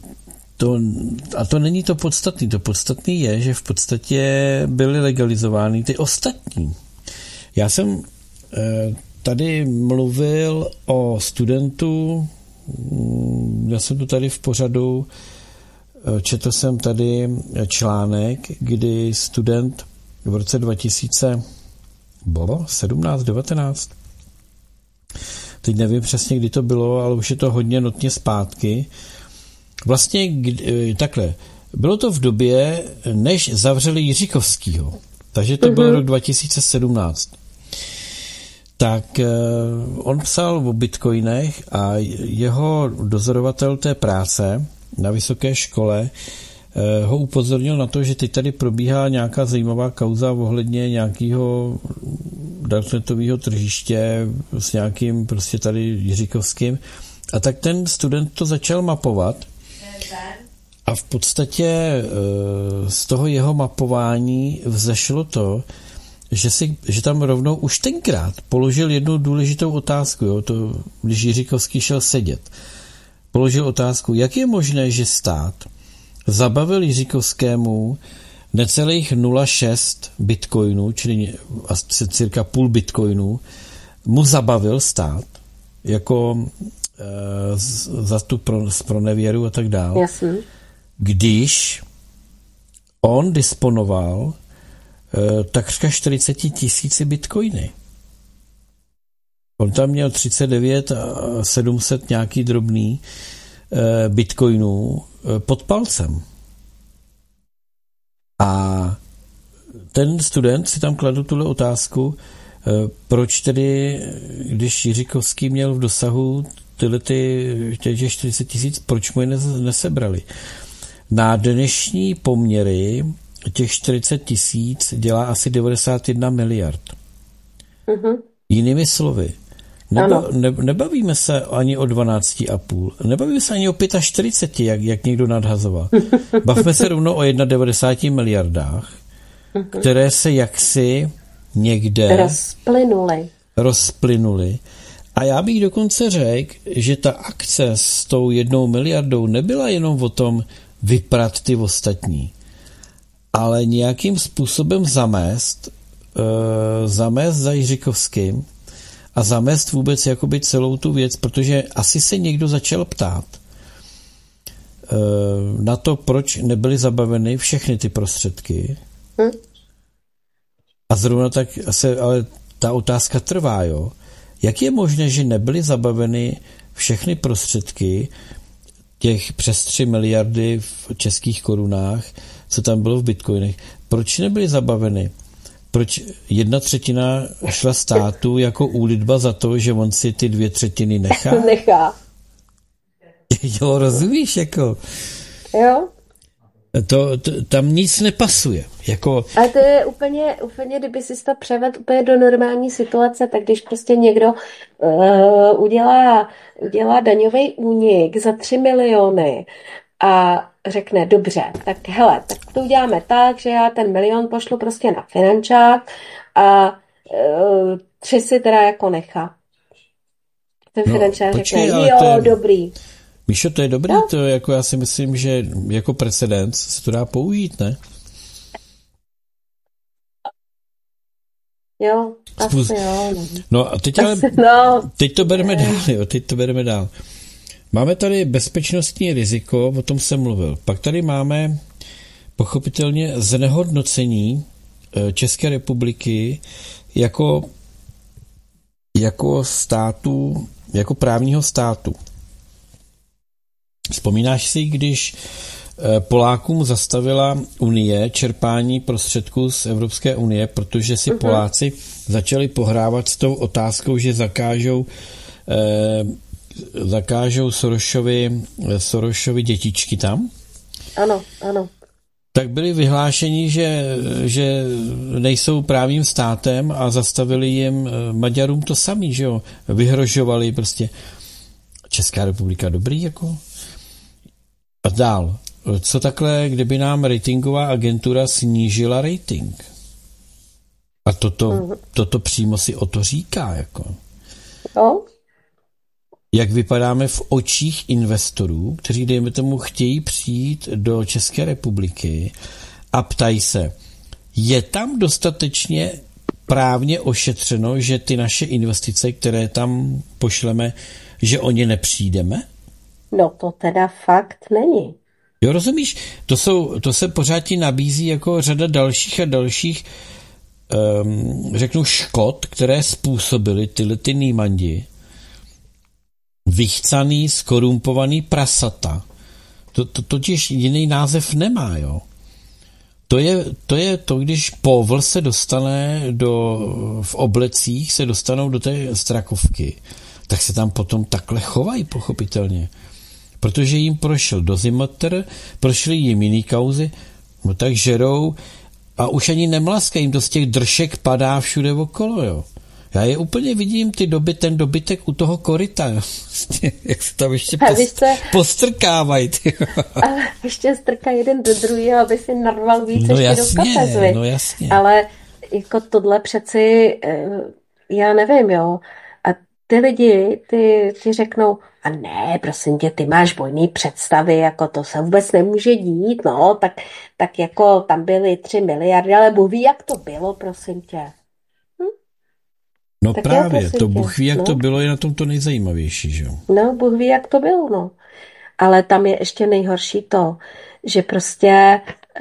to není to podstatný. To podstatný je, že v podstatě byly legalizovány ty ostatní. Já jsem tady mluvil o studentu, já jsem tu tady v pořadu, četl jsem tady článek, kdy student v roce 2017-19, teď nevím přesně, kdy to bylo, ale už je to hodně notně zpátky. Vlastně takhle, bylo to v době, než zavřeli Jiříkovskýho, takže to byl rok 2017. Tak on psal o bitcoinech a jeho dozorovatel té práce na vysoké škole ho upozornil na to, že teď tady probíhá nějaká zajímavá kauza ohledně nějakého darknetového tržiště s nějakým prostě tady Jiříkovským. A tak ten student to začal mapovat a v podstatě z toho jeho mapování vzešlo to, že tam rovnou už tenkrát položil jednu důležitou otázku, jo, to, když Jiříkovský šel sedět. Položil otázku, jak je možné, že stát zabavil Jiříkovskému necelých 0,6 bitcoinů, čili asi cirka půl bitcoinů, mu zabavil stát, jako za tu pronevěru a tak dále. Jasně. Když on disponoval takřka 40 000 bitcoiny. On tam měl 39 700 nějaký drobný bitcoinů pod palcem. A ten student si tam kladl tuhle otázku, proč tedy, když Jiříkovský měl v dosahu tyhle 40 000, proč mu je nesebrali. Na dnešní poměry těch 40 000 dělá asi 91 miliard. Jinými slovy, nebavíme se ani o 12,5, nebavíme se ani o 45, jak někdo nadhazoval. Bavme se rovnou o 91 miliardách, které se jaksi někde rozplynuly. A já bych dokonce řekl, že ta akce s tou 1 miliardou nebyla jenom o tom vyprat ty ostatní, ale nějakým způsobem zamést za Jiříkovským a zamést vůbec jakoby celou tu věc, protože asi se někdo začal ptát na to, proč nebyly zabaveny všechny ty prostředky. A zrovna tak ale ta otázka trvá, jo. Jak je možné, že nebyly zabaveny všechny prostředky těch přes 3 miliardy v českých korunách, co tam bylo v bitcoinech? Proč nebyly zabaveny? Proč 1/3 šla státu jako úlitba za to, že on si ty 2/3 nechá? Jo, rozumíš, jako... Jo. Tam nic nepasuje. Jako... Ale to je úplně, kdyby si to převedl úplně do normální situace, tak když prostě někdo udělá daňový únik za 3 miliony a řekne, dobře, tak hele, tak to uděláme tak, že já ten 1 milion pošlu prostě na finančák a 3 si teda jako nechá. Ten finančák řekne, jo, dobrý. Míšo, to je dobrý, no? To jako já si myslím, že jako precedens se to dá použít, ne? Jo, asi jo. No a teď to bereme dál. Máme tady bezpečnostní riziko, o tom jsem mluvil. Pak tady máme pochopitelně znehodnocení České republiky jako státu, jako právního státu. Vzpomínáš si, když Polákům zastavila Unie čerpání prostředků z Evropské unie, protože si Poláci začali pohrávat s tou otázkou, že zakážou Sorošovi dětičky tam. Ano, ano. Tak byli vyhlášeni, že nejsou právním státem a zastavili jim Maďarům to samý, že jo. Vyhrožovali prostě. Česká republika dobrý, jako. A dál. Co takhle, kdyby nám ratingová agentura snížila rating? A toto přímo si o to říká, jako. No. Jak vypadáme v očích investorů, kteří, dejme tomu, chtějí přijít do České republiky a ptají se, je tam dostatečně právně ošetřeno, že ty naše investice, které tam pošleme, že o ně nepřijdeme? No to teda fakt není. Jo, rozumíš? To se pořád ti nabízí jako řada dalších a dalších řeknu škod, které způsobily tyhle ty nýmandi. Vychcaný, skorumpovaný prasata. To totiž jiný název nemá, jo. To je to, když povl se dostane v oblecích, se dostanou do té Strakovky, tak se tam potom takhle chovají, pochopitelně. Protože jim prošel dozimetr, prošly jim jiný kauzy, no tak žerou a už ani nemlaskají, jim to z těch dršek padá všude okolo, jo. Já je úplně vidím, ten dobytek u toho koryta, jak se tam ještě postrkávají. Ale ještě strká jeden do druhého, aby si narval víc ještě do kapesy. No jasně. Ale jako tohle přeci, já nevím, jo. A ty lidi, ty řeknou, a ne, prosím tě, ty máš bojný představy, jako to se vůbec nemůže dít, no, tak jako tam byly 3 miliardy, ale Bůh ví, jak to bylo, prosím tě. No tak právě, to Bůh ví, jak to bylo, je na tom to nejzajímavější, že jo? No, Bůh ví, jak to bylo, no. Ale tam je ještě nejhorší to, že prostě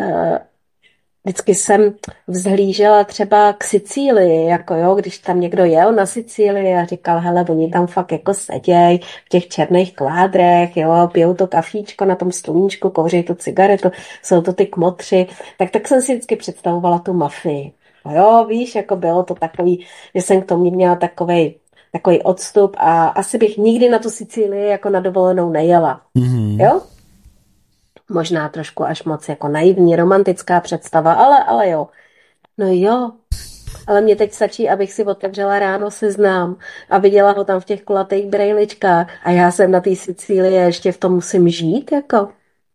vždycky jsem vzhlížela třeba k Sicílii, jako jo, když tam někdo jel na Sicílii a říkal, hele, oni tam fakt jako seděj v těch černých kvádrech, jo, pijou to kafíčko na tom sluníčku, kouří tu cigaretu, jsou to ty kmotři, tak jsem si vždycky představovala tu mafii. No jo, víš, jako bylo to takový, že jsem k tomu měla takový odstup a asi bych nikdy na tu Sicílii jako na dovolenou nejela. Mm-hmm. Jo? Možná trošku až moc jako naivní, romantická představa, ale jo. No jo, ale mě teď stačí, abych si otevřela ráno Seznam a viděla ho tam v těch kulatých brejličkách a já jsem na té Sicílii a ještě v tom musím žít, jako.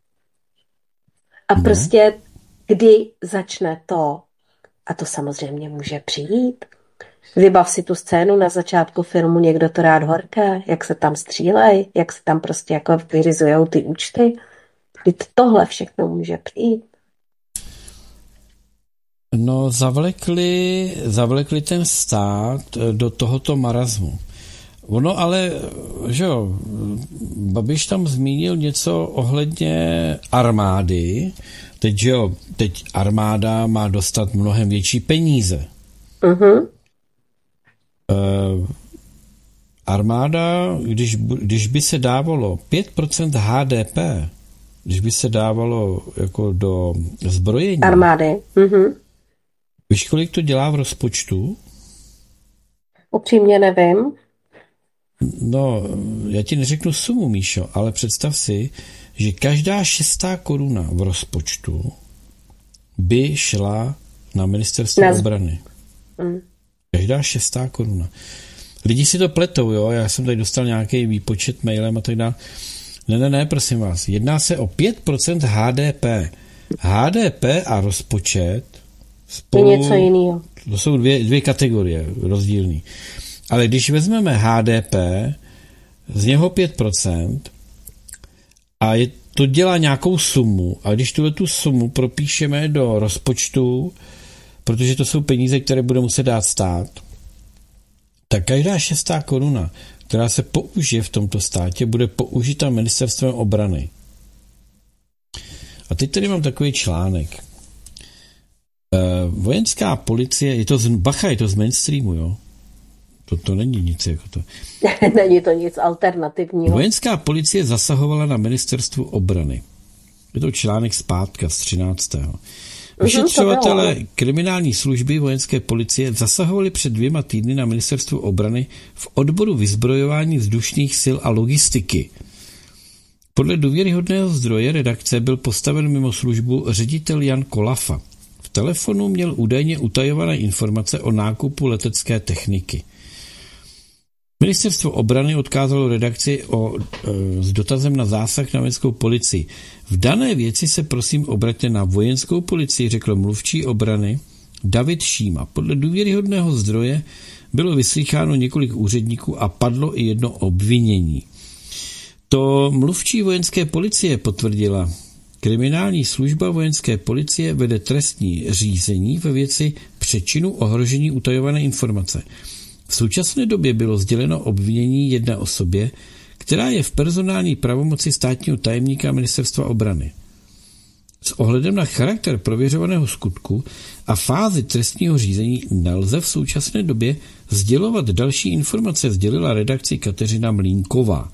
A prostě kdy začne to? A to samozřejmě může přijít. Vybav si tu scénu na začátku filmu Někdo to rád horké, jak se tam střílej, jak se tam prostě jako vyřizujou ty účty. Kdy tohle všechno může přijít. No, zavlekli ten stát do tohoto marazmu. Ono ale, že jo, Babiš tam zmínil něco ohledně armády. Teď armáda má dostat mnohem větší peníze. Uh-huh. Armáda, když by se dávalo 5% HDP, když by se dávalo jako do zbrojení. Armády. Uh-huh. Víš, kolik to dělá v rozpočtu? Upřímně nevím. No, já ti neřeknu sumu, Míšo, ale představ si, že každá 6. koruna v rozpočtu by šla na ministerstvo obrany. Každá 6. koruna. Lidi si to pletou, jo, já jsem tady dostal nějaký výpočet mailem a tak dále. Ne, prosím vás, jedná se o 5% HDP. HDP a rozpočet spolu... Je něco jiného. To jsou dvě kategorie rozdílný. Ale když vezmeme HDP, z něho 5% a to dělá nějakou sumu, a když tu sumu propíšeme do rozpočtu, protože to jsou peníze, které bude muset dát stát, tak každá 6. koruna, která se použije v tomto státě, bude použita ministerstvem obrany. A teď tady mám takový článek. Vojenská policie, je to z mainstreamu, jo? To není nic jako to. Není to nic alternativního. Vojenská policie zasahovala na ministerstvu obrany. Je to článek z pátka, z 13. Vyšetřovatelé kriminální služby vojenské policie zasahovali před 2 týdny na ministerstvu obrany v odboru vyzbrojování vzdušných sil a logistiky. Podle důvěryhodného zdroje redakce byl postaven mimo službu ředitel Jan Kolafa. V telefonu měl údajně utajované informace o nákupu letecké techniky. Ministerstvo obrany odkázalo redakci s dotazem na zásah na vojenskou policii. V dané věci se prosím obraťte na vojenskou policii, řekl mluvčí obrany David Šíma. Podle důvěryhodného zdroje bylo vyslýcháno několik úředníků a padlo i jedno obvinění. To mluvčí vojenské policie potvrdila. Kriminální služba vojenské policie vede trestní řízení ve věci přečinu ohrožení utajované informace. V současné době bylo sděleno obvinění jedné osobě, která je v personální pravomoci státního tajemníka ministerstva obrany. S ohledem na charakter prověřovaného skutku a fázi trestního řízení nelze v současné době sdělovat další informace, sdělila redakci Kateřina Mlínková.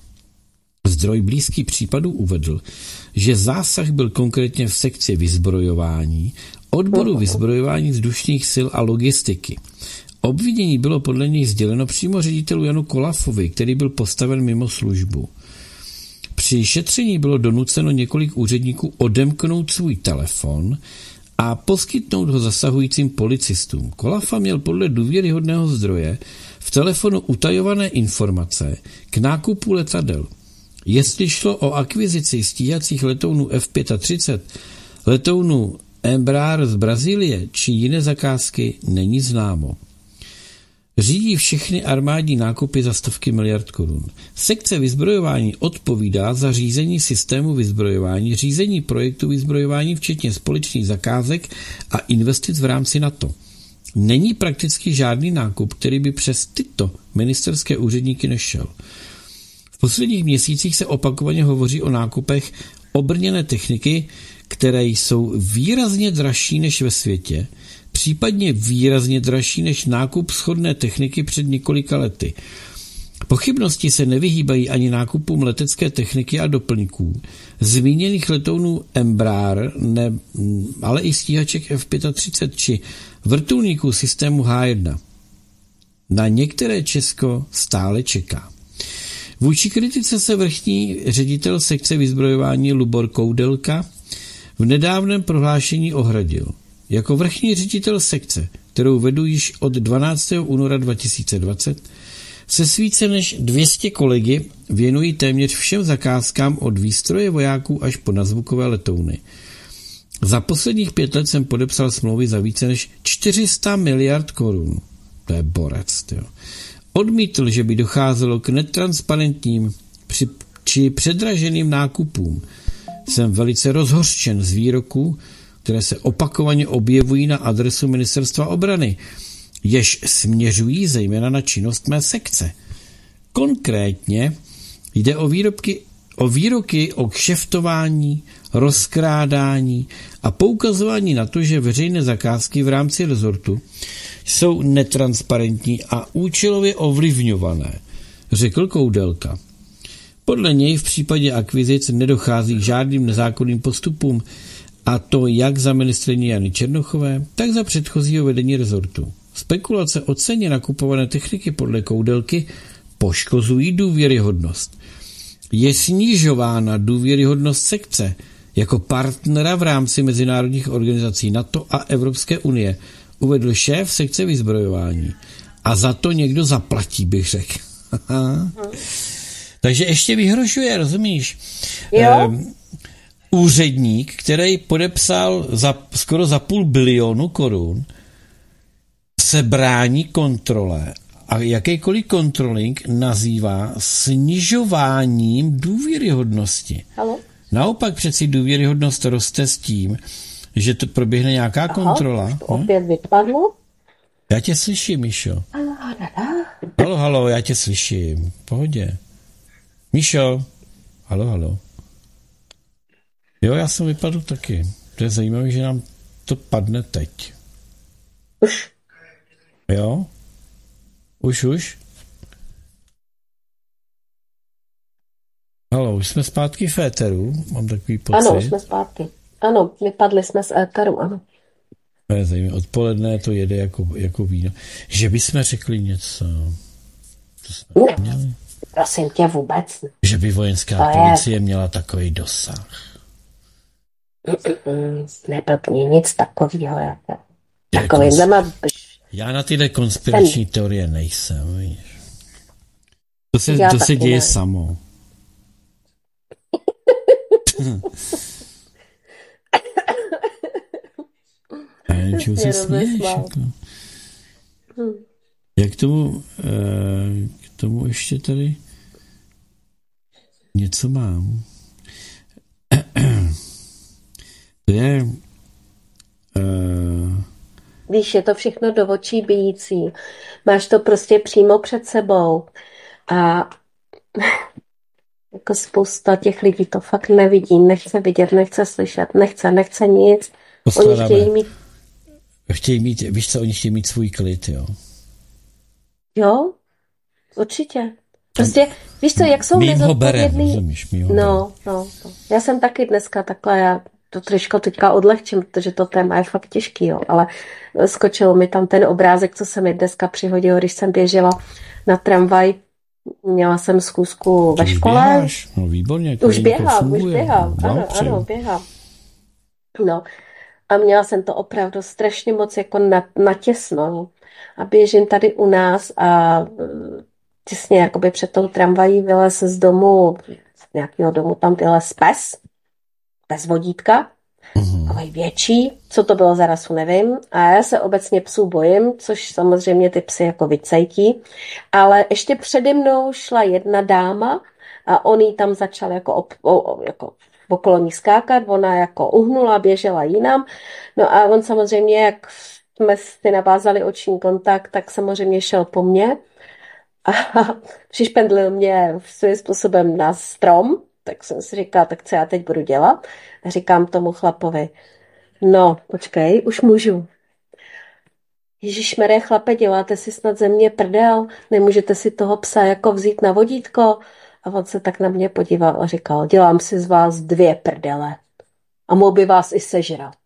Zdroj blízký případu uvedl, že zásah byl konkrétně v sekci vyzbrojování, odboru vyzbrojování vzdušných sil a logistiky. Obvinění bylo podle něj sděleno přímo ředitelu Janu Kolafovi, který byl postaven mimo službu. Při šetření bylo donuceno několik úředníků odemknout svůj telefon a poskytnout ho zasahujícím policistům. Kolafa měl podle důvěryhodného zdroje v telefonu utajované informace k nákupu letadel. Jestli šlo o akvizici stíhacích letounů F-35, letounů Embraer z Brazílie či jiné zakázky, není známo. Řídí všechny armádní nákupy za stovky miliard korun. Sekce vyzbrojování odpovídá za řízení systému vyzbrojování, řízení projektu vyzbrojování, včetně společných zakázek a investic v rámci NATO. Není prakticky žádný nákup, který by přes tyto ministerské úředníky nešel. V posledních měsících se opakovaně hovoří o nákupech obrněné techniky, které jsou výrazně dražší než ve světě, případně výrazně dražší než nákup shodné techniky před několika lety. Pochybnosti se nevyhýbají ani nákupům letecké techniky a doplňků, zmíněných letounů Embraer, ale i stíhaček F-35 či vrtulníků systému H1. Na některé Česko stále čeká. Vůči kritice se vrchní ředitel sekce vyzbrojování Lubor Koudelka v nedávném prohlášení ohradil. Jako vrchní ředitel sekce, kterou vedu již od 12. února 2020, se s více než 200 kolegy věnují téměř všem zakázkám od výstroje vojáků až po nadzvukové letouny. Za posledních 5 let jsem podepsal smlouvy za více než 400 miliard korun. To je borec, tyjo. Odmítl, že by docházelo k netransparentním či předraženým nákupům. Jsem velice rozhořčen z výroků, které se opakovaně objevují na adresu ministerstva obrany, jež směřují zejména na činnost mé sekce. Konkrétně jde o výroky o kšeftování, rozkrádání a poukazování na to, že veřejné zakázky v rámci rezortu jsou netransparentní a účelově ovlivňované, řekl Koudelka. Podle něj v případě akvizic nedochází k žádným nezákonným postupům, a to jak za ministryní Jany Černochové, tak za předchozího vedení rezortu. Spekulace o ceně nakupované techniky podle Koudelky poškozují důvěryhodnost. Je snižována důvěryhodnost sekce jako partnera v rámci mezinárodních organizací NATO a Evropské unie, uvedl šéf sekce vyzbrojování. A za to někdo zaplatí, bych řekl. Takže ještě vyhrožuje, rozumíš? Jo? Úředník, který podepsal skoro za 500 milionu korun, se brání kontrole a jakýkoliv kontroling nazývá snižováním důvěryhodnosti. Halo? Naopak přeci důvěryhodnost roste s tím, že to proběhne nějaká kontrola. To opět vypadlo? Já tě slyším, Míšo. Halo, já tě slyším. V pohodě. Míšo. Halo. Jo, já jsem vypadl taky. To je zajímavé, že nám to padne teď. Už. Jo? Už? Halo, už jsme zpátky v éteru, mám takový pocit. Ano, už jsme zpátky. Ano, vypadli jsme z éteru, ano. Zajímavé, odpoledne to jede jako víno. Že bychom řekli něco, co jsme měli? Prosím tě, vůbec. Že by vojenská policie měla takový dosah. Neblbni, nic takového. Takovýhle má... Já na tyhle konspirační teorie nejsem, víš. To se děje samo. Čemu se směješ? Jak k tomu ještě tady něco mám. To je... Víš, je to všechno do očí bijící. Máš to prostě přímo před sebou. A jako spousta těch lidí to fakt nevidí, nechce vidět, nechce slyšet, nechce nic. Oni chtějí mít, víš co, oni chtějí mít svůj klid, jo? Jo, určitě. Prostě, víš co, jak jsou nezodpovědný... No. Já jsem taky dneska takhle, já to trošku teďka odlehčím, protože to téma je fakt těžký, jo, ale skočil mi tam ten obrázek, co se mi dneska přihodil, když jsem běžela na tramvaj. Měla jsem zkusku ve škole. Běháš? No výborně. Už běhám. Ano, běhám. No. A měla jsem to opravdu strašně moc jako natěsno. A běžím tady u nás a těsně jakoby před tou tramvají vylez z domu, z nějakého domu tam vylez pes, bez vodítka, takový větší, co to bylo za rasu, nevím. A já se obecně psů bojím, což samozřejmě ty psy jako vycejtí. Ale ještě přede mnou šla jedna dáma a on jí tam začal jako okolo ní skákat, ona jako uhnula, běžela jinam. No a on samozřejmě, jak jsme si navázali oční kontakt, tak samozřejmě šel po mně a přišpendlil mě svým způsobem na strom, tak jsem si říkala, tak co já teď budu dělat? A říkám tomu chlapovi, no, počkej, už můžu. Ježišmaré, chlape, děláte si snad ze mě prdel? Nemůžete si toho psa jako vzít na vodítko? A on se tak na mě podíval a říkal, dělám si z vás 2 prdele. A mohl by vás i sežrat.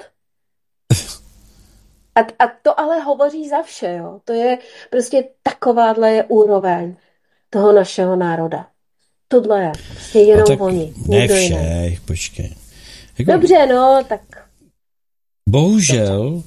A to ale hovoří za vše, jo. To je prostě takováhle je úroveň toho našeho národa. Tohle je prostě jenom oni. Ne všech, počkej. Jako, dobře, no, tak... Bohužel,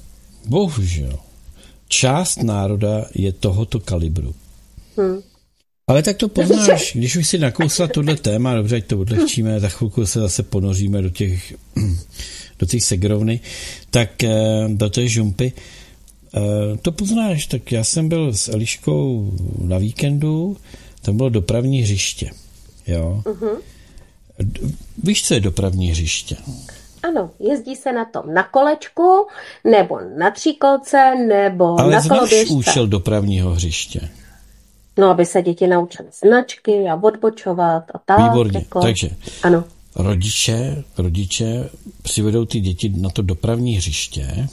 část národa je tohoto kalibru. Ale tak to poznáš, když už si nakousla tohle téma, dobře, ať to odlehčíme, za chvilku se zase ponoříme do těch segrovny, tak do té žumpy. To poznáš, tak já jsem byl s Eliškou na víkendu, tam bylo dopravní hřiště, jo. Víš, co je dopravní hřiště? Ano, jezdí se na tom na kolečku, nebo na tříkolce, nebo ale na koloběžce. Ale znáš účel dopravního hřiště? No, aby se děti naučily značky a odbočovat a tak. Výborně, jako. Takže ano. Rodiče přivedou ty děti na to dopravní hřiště.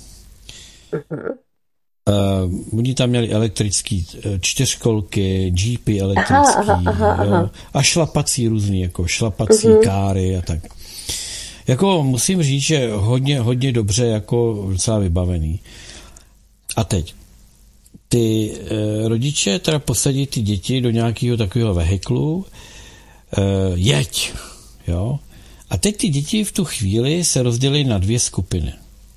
Oni tam měli elektrický 4kolky, jeepy elektrický aha. A šlapací různý, jako šlapací káry a tak. Jako musím říct, že hodně dobře jako docela vybavený. A teď ty rodiče teda posadí ty děti do nějakého takového vehiklu, jeď, jo. A teď ty děti v tu chvíli se rozdělí na 2 skupiny.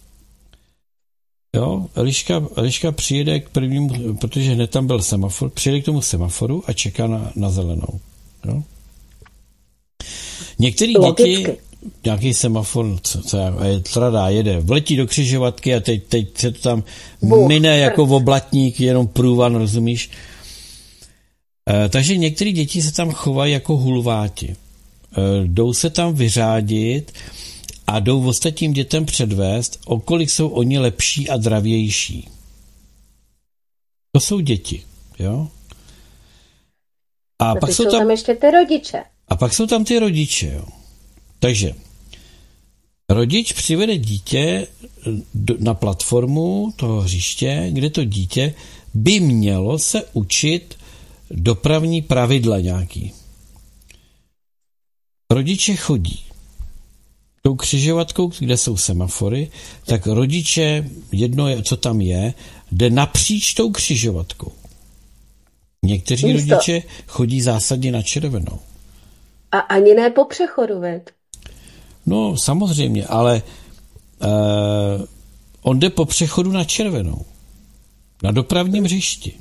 Jo, Eliška přijede k prvnímu, protože hned tam byl semafor, přijede k tomu semaforu a čeká na zelenou. Jo. Některé děti, nějaký semafor, jede, vletí do křižovatky a teď se to tam mine jako oblatník, jenom průvan, rozumíš? Takže některé děti se tam chovají jako hulváti. Jdou se tam vyřádit a jdou ostatním dětem předvést, o kolik jsou oni lepší a dravější. To jsou děti, jo? A pak jsou tam ještě ty rodiče. A pak jsou tam ty rodiče, jo. Takže rodič přivede dítě na platformu toho hřiště, kde to dítě by mělo se učit dopravní pravidla nějaký. rodiče chodí tou křižovatkou, kde jsou semafory, tak rodiče, jedno, co tam je, jde napříč tou křižovatkou. Někteří rodiče chodí zásadně na červenou. A ani ne po přechodu, věd? No, samozřejmě, ale on jde po přechodu na červenou. Na dopravním hřišti.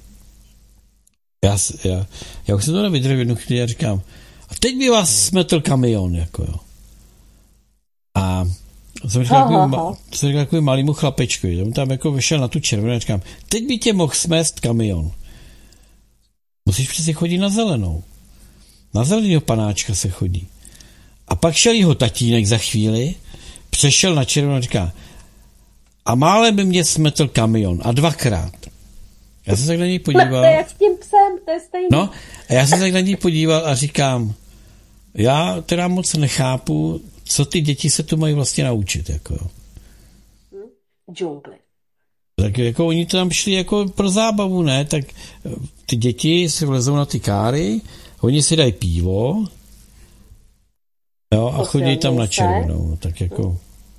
Já už jsem to nevydržel v jednu chvíli a říkám, a teď by vás smetl kamion, jako jo. A jsem říkal takový malýmu chlapečkovi, on tam jako vyšel na tu červenou a říkám, teď by tě mohl smést kamion. Musíš přeci chodit na zelenou. Na zelenýho panáčka se chodí. A pak šel jeho tatínek za chvíli, přešel na červenou a říká, a málem by mě smetl kamion. A 2krát. Já jsem se na něj podíval. To je jak s tím psem, to je stejný. No, a já jsem se na něj podíval a říkám, já teda moc nechápu, co ty děti se tu mají vlastně naučit, jako jo. Džungli. Tak jako oni to tam šli jako pro zábavu, ne? Tak ty děti si vlezou na ty káry, oni si dají pivo, jo, a chodí tam na červenou, tak jako...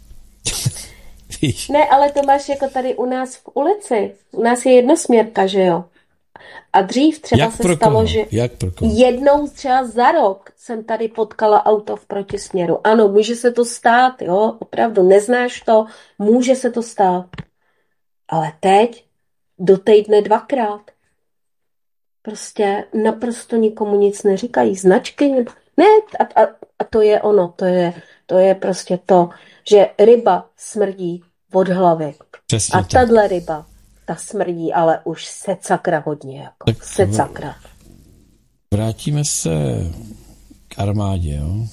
Ne, ale to máš jako tady u nás v ulici. U nás je jednosměrka, že jo? A dřív třeba se stalo, že jednou třeba za rok jsem tady potkala auto v protisměru. Ano, může se to stát, jo, opravdu, neznáš to, může se to stát. Ale teď do týdne 2krát. Prostě naprosto nikomu nic neříkají. Značky, ne, a to je ono, to je prostě to, že ryba smrdí od hlavy. Přesně a tahle ryba, ta smrdí, ale už secakra hodně, jako tak secakra. Vrátíme se k armádě, jo?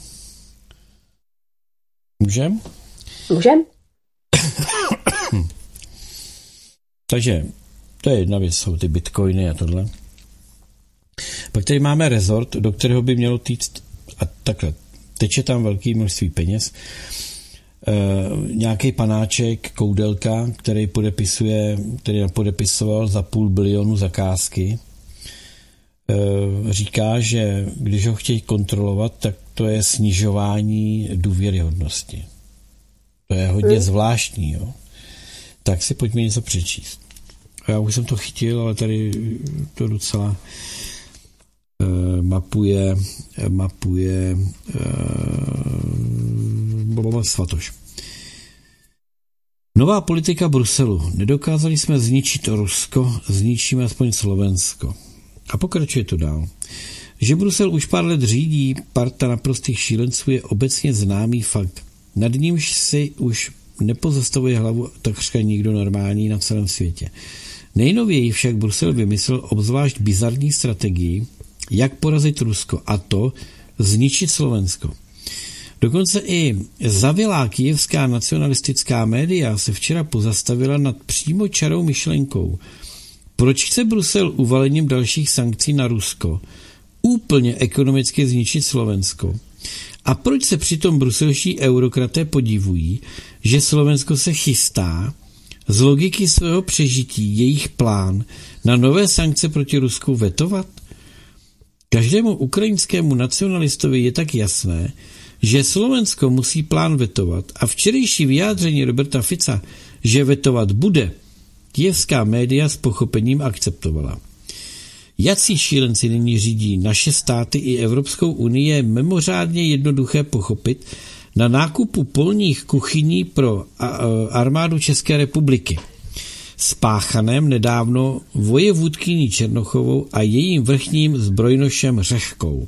Můžem? Můžem. Takže to je jedna věc, jsou ty bitcoiny a tohle. Pak tady máme rezort, do kterého by mělo týct a takhle, teče tam velký množství peněz. Nějaký panáček, Koudelka, který podepisoval za 500 milionu zakázky, říká, že když ho chtějí kontrolovat, tak to je snižování důvěryhodnosti. To je hodně zvláštní, jo. Tak si pojďme něco přečíst. Já už jsem to chytil, ale tady to docela mapuje Svatoš. Nová politika Bruselu. Nedokázali jsme zničit Rusko, zničíme aspoň Slovensko. A pokračuje to dál. Že Brusel už pár let řídí parta naprostých šílenců je obecně známý fakt. Nad nímž si už nepozastavuje hlavu takřka nikdo normální na celém světě. Nejnověji však Brusel vymyslel obzvlášť bizarní strategii, jak porazit Rusko, a to zničit Slovensko. Dokonce i zavilá kyjevská nacionalistická média se včera pozastavila nad přímočarou myšlenkou. Proč chce Brusel uvalením dalších sankcí na Rusko úplně ekonomicky zničit Slovensko? A proč se přitom bruselští eurokraté podivují, že Slovensko se chystá z logiky svého přežití jejich plán na nové sankce proti Rusku vetovat? Každému ukrajinskému nacionalistovi je tak jasné, že Slovensko musí plán vetovat a včerejší vyjádření Roberta Fica, že vetovat bude, kyjevská média s pochopením akceptovala. Jací šílenci nyní řídí naše státy i Evropskou unii, je mimořádně jednoduché pochopit na nákupu polních kuchyní pro armádu České republiky, spáchaném nedávno vojevůdkyní Černochovou a jejím vrchním zbrojnošem Řehkou.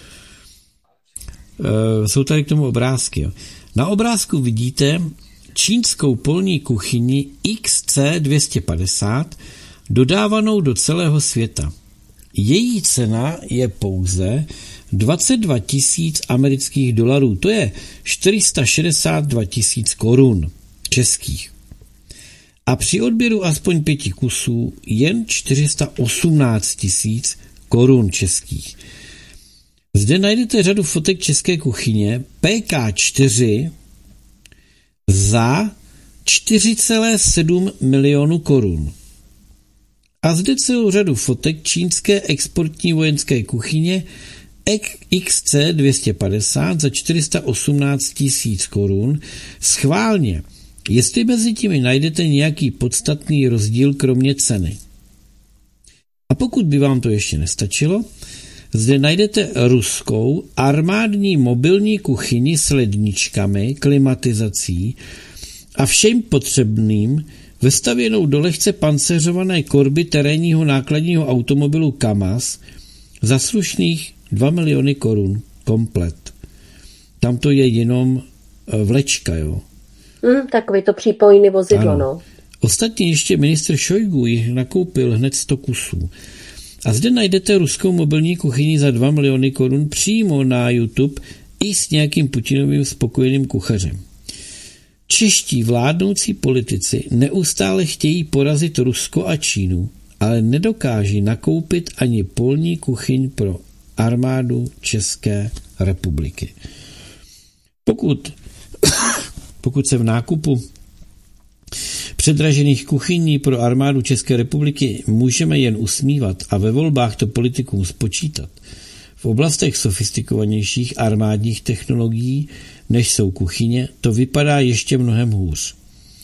Jsou tady k tomu obrázky. Jo. Na obrázku vidíte čínskou polní kuchyni XC250 dodávanou do celého světa. Její cena je pouze 22 000 amerických dolarů, to je 462 000 korun českých. A při odběru aspoň 5 kusů jen 418 000 korun českých. Zde najdete řadu fotek české kuchyně PK4 za 4,7 milionu korun. A zde celou řadu fotek čínské exportní vojenské kuchyně XC250 za 418 000 korun. Schválně, jestli mezi těmi najdete nějaký podstatný rozdíl kromě ceny. A pokud by vám to ještě nestačilo, zde najdete ruskou armádní mobilní kuchyni s ledničkami, klimatizací a všem potřebným vestavěnou do lehce pancéřované korby terénního nákladního automobilu KAMAZ za slušných 2 miliony korun komplet. Tam to je jenom vlečka, jo. Takový to přípojný vozidlo, ano. No. Ostatně ještě ministr Šojgu jich nakoupil hned 100 kusů. A zde najdete ruskou mobilní kuchyni za 2 miliony korun přímo na YouTube i s nějakým Putinovým spokojeným kuchařem. Čeští vládnoucí politici neustále chtějí porazit Rusko a Čínu, ale nedokáží nakoupit ani polní kuchyň pro armádu České republiky. Pokud se v nákupu předražených kuchyní pro armádu České republiky můžeme jen usmívat a ve volbách to politikům spočítat, v oblastech sofistikovanějších armádních technologií, než jsou kuchyně, to vypadá ještě mnohem hůř.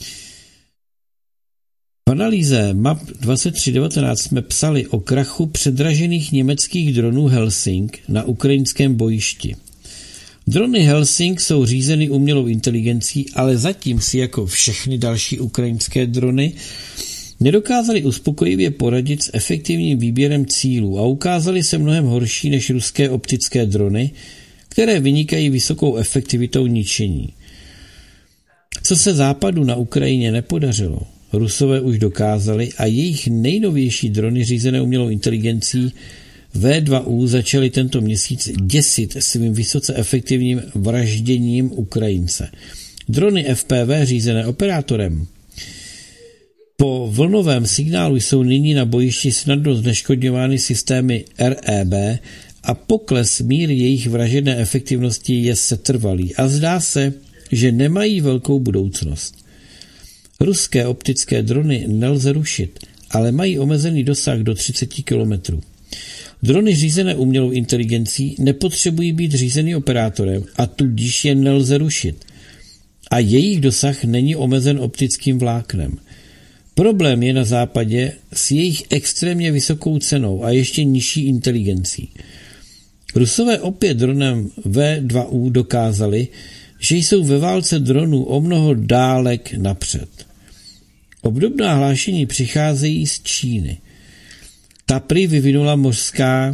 V analýze MAP 2319 jsme psali o krachu předražených německých dronů Helsing na ukrajinském bojišti. Drony Helsing jsou řízeny umělou inteligencí, ale zatím si jako všechny další ukrajinské drony nedokázali uspokojivě poradit s efektivním výběrem cílů a ukázali se mnohem horší než ruské optické drony, které vynikají vysokou efektivitou ničení. Co se Západu na Ukrajině nepodařilo, Rusové už dokázali a jejich nejnovější drony řízené umělou inteligencí V2U začaly tento měsíc děsit svým vysoce efektivním vražděním Ukrajince. Drony FPV řízené operátorem po vlnovém signálu jsou nyní na bojišti snadno zneškodňovány systémy REB a pokles míry jejich vražedné efektivnosti je setrvalý a zdá se, že nemají velkou budoucnost. Ruské optické drony nelze rušit, ale mají omezený dosah do 30 kilometrů. Drony řízené umělou inteligencí nepotřebují být řízený operátorem a tudíž je nelze rušit. A jejich dosah není omezen optickým vláknem. Problém je na západě s jejich extrémně vysokou cenou a ještě nižší inteligencí. Rusové opět dronem V2U dokázali, že jsou ve válce dronů o mnoho dálek napřed. Obdobná hlášení přicházejí z Číny. Ta prý vyvinula mořská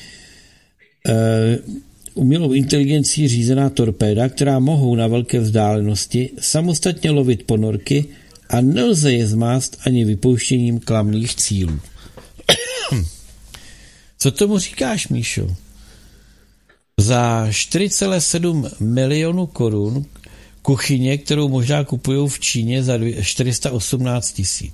umělou inteligencí řízená torpéda, která mohou na velké vzdálenosti samostatně lovit ponorky a nelze je zmást ani vypouštěním klamných cílů. Co tomu říkáš, Míšo? Za 4,7 milionu korun kuchyně, kterou možná kupují v Číně za 418 000.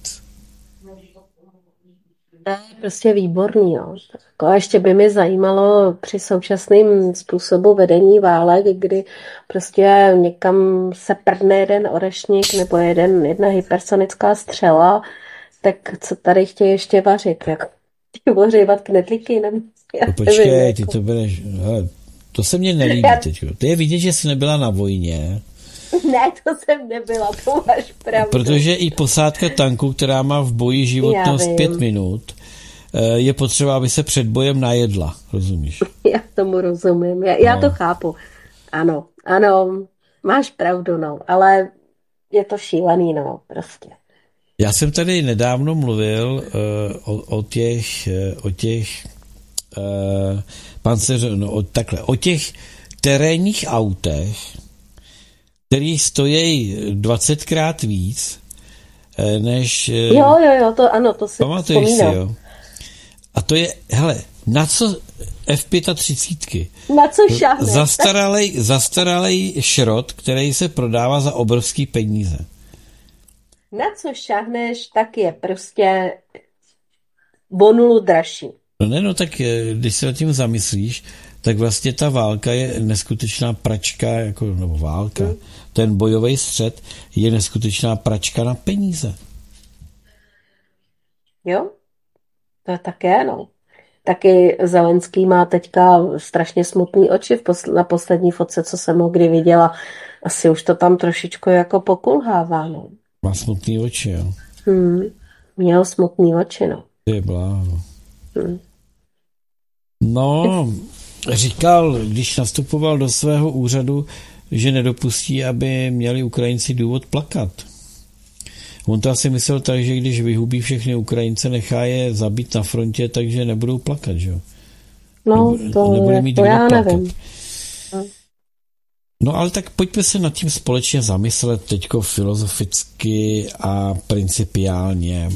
To je prostě výborný, jo. A ještě by mě zajímalo při současném způsobu vedení válek, kdy prostě někam se prdne jeden orešník nebo jedna hypersonická střela, tak co tady chtějí ještě vařit? Jak ohřívat knedlíky? No počkej, ty to bereš... Hele, to se mně nelíbí teď. To je vidět, že jsi nebyla na vojně. Ne, to jsem nebyla, to máš pravdu. Protože i posádka tanku, která má v boji životnost 5 minut, je potřeba, aby se před bojem najedla, rozumíš? Já tomu rozumím, já to chápu. Ano, máš pravdu, no, ale je to šílený, no, prostě. Já jsem tady nedávno mluvil o těch terénních autech, který stojí 20krát víc, než... Jo, to ano, to si vzpomínám. Jo. A to je, hele, na co F-35? Na co šáhne? Zastaralej šrot, který se prodává za obrovský peníze. Na co šáhneš, tak je prostě bonulu dražší. No tak když se nad tím zamyslíš, tak vlastně ta válka je neskutečná pračka, nebo válka. Ten bojový střet je neskutečná pračka na peníze. Jo, to je také, no. Taky Zelenský má teďka strašně smutný oči na poslední fotce, co jsem ho kdy viděla. Asi už to tam trošičku jako pokulhává, no. Má smutný oči, jo. Měl smutný oči, no. Ty bláho. No, říkal, když nastupoval do svého úřadu, že nedopustí, aby měli Ukrajinci důvod plakat. On to asi myslel tak, že když vyhubí všechny Ukrajince, nechá je zabít na frontě, takže nebudou plakat, že jo? No, to já nevím. No ale tak pojďme se nad tím společně zamyslet teďko filozoficky a principiálně.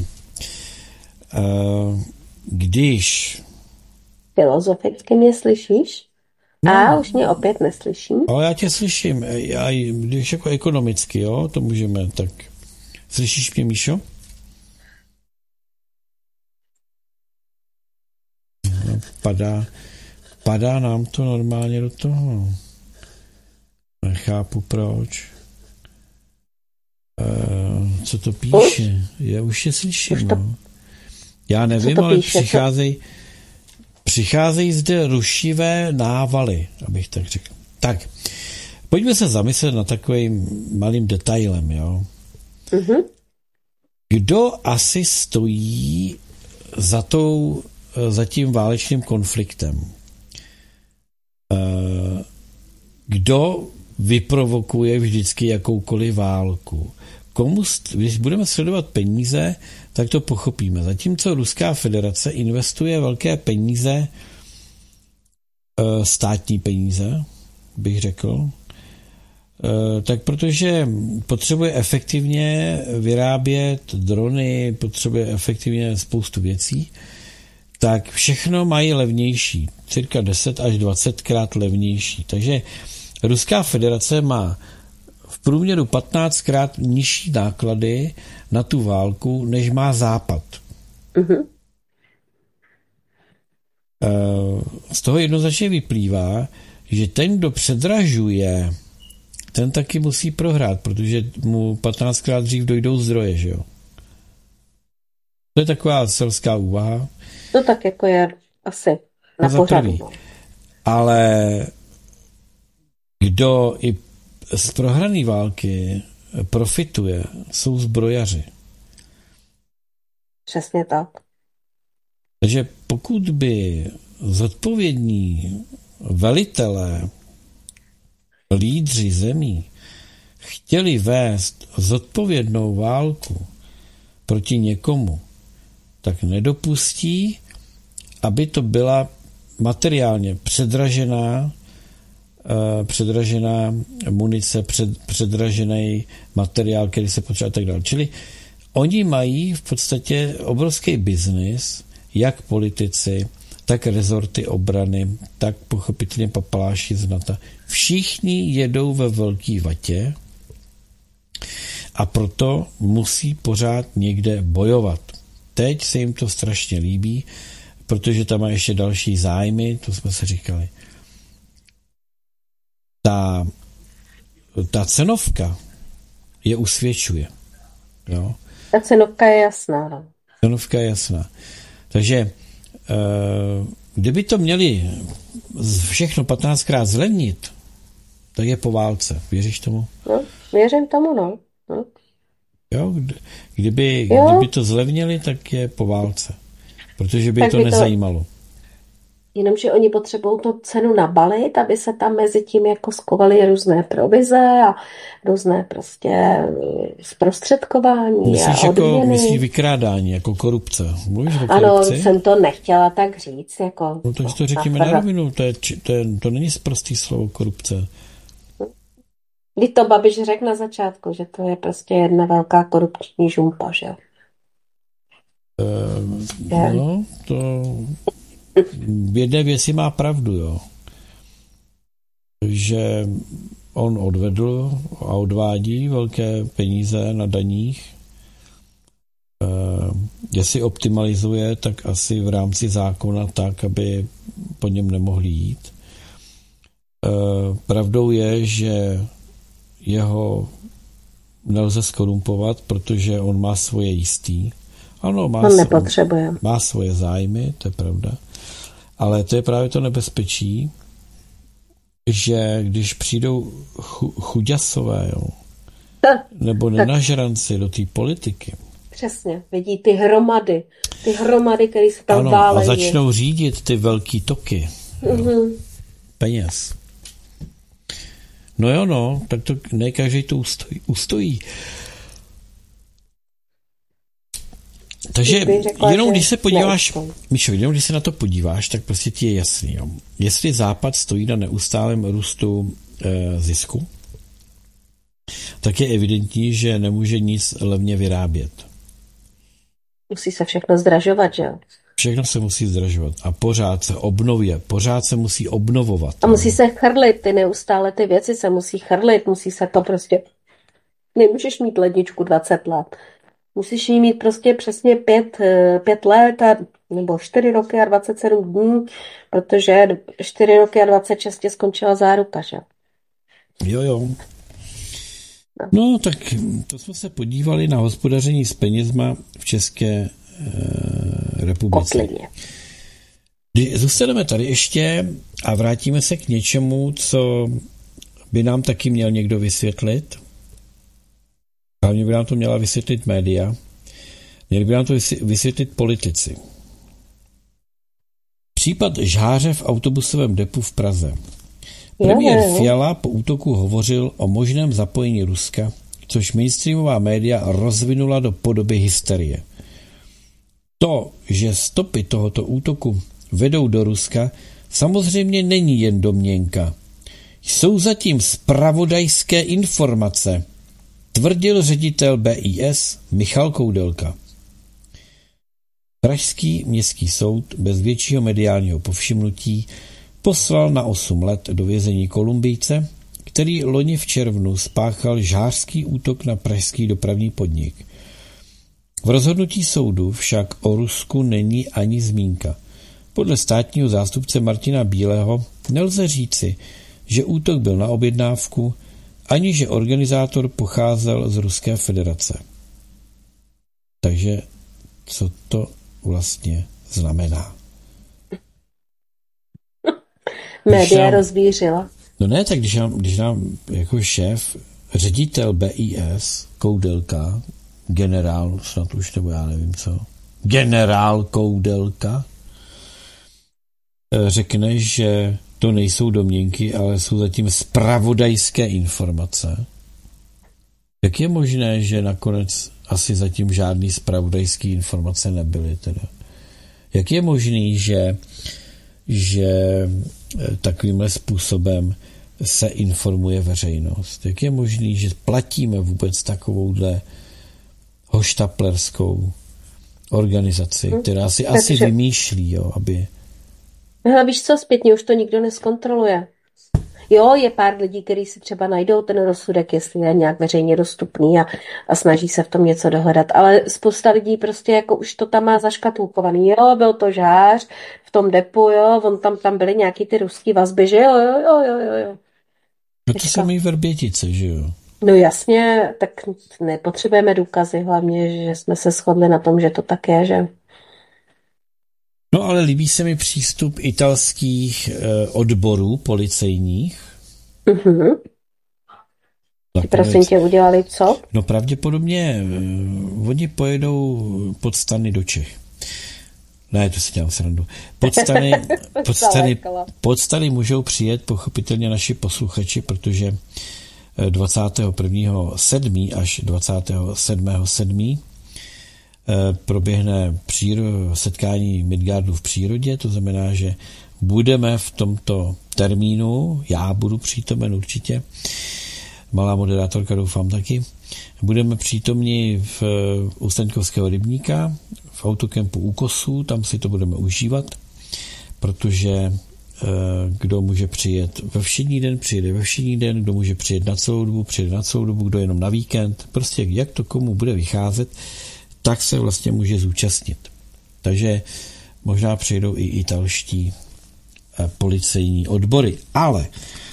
Když... Filozoficky mě slyšíš? No. Už mě opět neslyším. Ale já tě slyším. Když jako ekonomicky, jo, to můžeme, tak... Slyšíš mě, Míšo? No, padá nám to normálně do toho. Nechápu proč. Co to píše? Já už je slyším. No. Já nevím, ale přicházejí zde rušivé návaly, abych tak řekl. Tak, pojďme se zamyslet nad takovým malým detailem, jo. Kdo asi stojí za tím válečným konfliktem? Kdo vyprovokuje vždycky jakoukoliv válku? Když budeme sledovat peníze, tak to pochopíme. Zatímco Ruská federace investuje velké peníze, státní peníze, bych řekl, tak protože potřebuje efektivně vyrábět drony, potřebuje efektivně spoustu věcí, tak všechno mají levnější, cirka 10 až 20 krát levnější. Takže Ruská federace má v průměru 15 krát nižší náklady na tu válku, než má Západ. Z toho jednoznačně vyplývá, že ten, kdo předražuje, ten taky musí prohrát, protože mu 15krát dřív dojdou zdroje, že jo? To je taková selská úvaha. To tak jako je asi na pořadu. Ale kdo i z prohrané války profituje, jsou zbrojaři. Přesně tak. Takže pokud by zodpovědní velitelé, lídři zemí chtěli vést zodpovědnou válku proti někomu, tak nedopustí, aby to byla materiálně předražená munice, předražený materiál, který se potřebuje a tak dále. Čili oni mají v podstatě obrovský biznis, jak politici, tak rezorty obrany, tak pochopitelně papaláši z NATO. Všichni jedou ve velký vatě a proto musí pořád někde bojovat. Teď se jim to strašně líbí, protože tam má ještě další zájmy, to jsme se říkali. Ta cenovka je usvědčuje. Jo? Ta cenovka je jasná. No. Cenovka je jasná. Takže kdyby to měli všechno 15krát zlevnit, tak je po válce. Věříš tomu? No, věřím tomu, no. Jo, kdyby to zlevnili, tak je po válce. Protože by tak to nezajímalo. Jenomže oni potřebují tu cenu nabalit, aby se tam mezi tím jako skovaly různé provize a různé prostě zprostředkování. Myslíš vykrádání, jako korupce? Mluvíš o korupci? Ano, jsem to nechtěla tak říct. Jako, no to řekněme na rovinu, to není sprostý slovo korupce. Když to Babiš řekl na začátku, že to je prostě jedna velká korupční žumpa, že jo? No, to... V jedné věci má pravdu, jo. Že on odvedl a odvádí velké peníze na daních. Jestli optimalizuje, tak asi v rámci zákona tak, aby po něm nemohli jít. Pravdou je, že jeho nelze skorumpovat, protože on má svoje jistý. Ano, on nepotřebuje. Má svoje zájmy, to je pravda. Ale to je právě to nebezpečí, že když přijdou chuďasové, jo, nebo nenažranci do té politiky. Přesně, vidí ty hromady, které se tam válejí. A začnou řídit ty velký toky peněz. No jo, no, tak to ne každý to ustojí. Takže jenom když se podíváš, Míšo, jenom když se na to podíváš, tak prostě ti je jasný. Jo. Jestli Západ stojí na neustálém růstu zisku, tak je evidentní, že nemůže nic levně vyrábět. Musí se všechno zdražovat, že jo? Všechno se musí zdražovat a pořád se obnovuje, pořád se musí obnovovat. A musí se chrlit, neustále ty věci se musí chrlit, musí se to prostě... Nemůžeš mít ledničku 20 let. Musíš jí mít prostě přesně 5 let nebo 4 roky a 27 dní, protože 4 roky a 26 skončila záruka, že? Jo. No, tak to jsme se podívali na hospodaření s penězma v České republice. Kotlině. Zůstaneme tady ještě a vrátíme se k něčemu, co by nám taky měl někdo vysvětlit. Hlavně by nám to měla vysvětlit média. Měli by nám to vysvětlit politici. Případ žháře v autobusovém depu v Praze. Premiér Fiala po útoku hovořil o možném zapojení Ruska, což mainstreamová média rozvinula do podoby hysterie. To, že stopy tohoto útoku vedou do Ruska, samozřejmě není jen domněnka. Jsou zatím zpravodajské informace, tvrdil ředitel BIS Michal Koudelka. Pražský městský soud bez většího mediálního povšimnutí poslal na 8 let do vězení Kolumbijce, který loni v červnu spáchal žhářský útok na pražský dopravní podnik. V rozhodnutí soudu však o Rusku není ani zmínka. Podle státního zástupce Martina Bílého nelze říci, že útok byl na objednávku, ani že organizátor pocházel z Ruské federace. Takže co to vlastně znamená? Média rozvířila. No ne, tak když nám jako šéf, ředitel BIS, Koudelka, generál, snad už, nebo já nevím co, generál Koudelka, řekne, že to nejsou domněnky, ale jsou zatím zpravodajské informace. Jak je možné, že nakonec asi zatím žádný zpravodajský informace nebyly teda? Jak je možný, že takovýmhle způsobem se informuje veřejnost? Jak je možný, že platíme vůbec takovouhle hoštaplerskou organizaci, která si asi vymýšlí, jo, aby... No, víš co, zpětně už to nikdo neskontroluje. Jo, je pár lidí, kteří si třeba najdou ten rozsudek, jestli je nějak veřejně dostupný a snaží se v tom něco dohledat, ale spousta lidí prostě jako už to tam má zaškatulkovaný. Jo, byl to žhář v tom depu, jo, tam byly nějaký ty ruský vazby, že jo. No to samý Vrbětice, že jo? No jasně, tak nepotřebujeme důkazy, hlavně, že jsme se shodli na tom, že to tak je, že... No ale líbí se mi přístup italských odborů policejních. Prosím tě, udělali co? No pravděpodobně oni pojedou pod stany do Čech. Ne, to si dělám srandu. Pod stany můžou přijet pochopitelně naši posluchači, protože 21.7. až 27.7. proběhne setkání Midgardu v přírodě, to znamená, že budeme v tomto termínu, já budu přítomen určitě, malá moderátorka doufám taky, budeme přítomni u Staňkovského rybníka, v autokempu Úkosů, tam si to budeme užívat, protože kdo může přijet ve všední den, přijede ve všední den, kdo může přijet na celou dobu, přijede na celou dobu, kdo jenom na víkend, prostě jak to komu bude vycházet, tak se vlastně může zúčastnit. Takže možná přijdou i italští policejní odbory, ale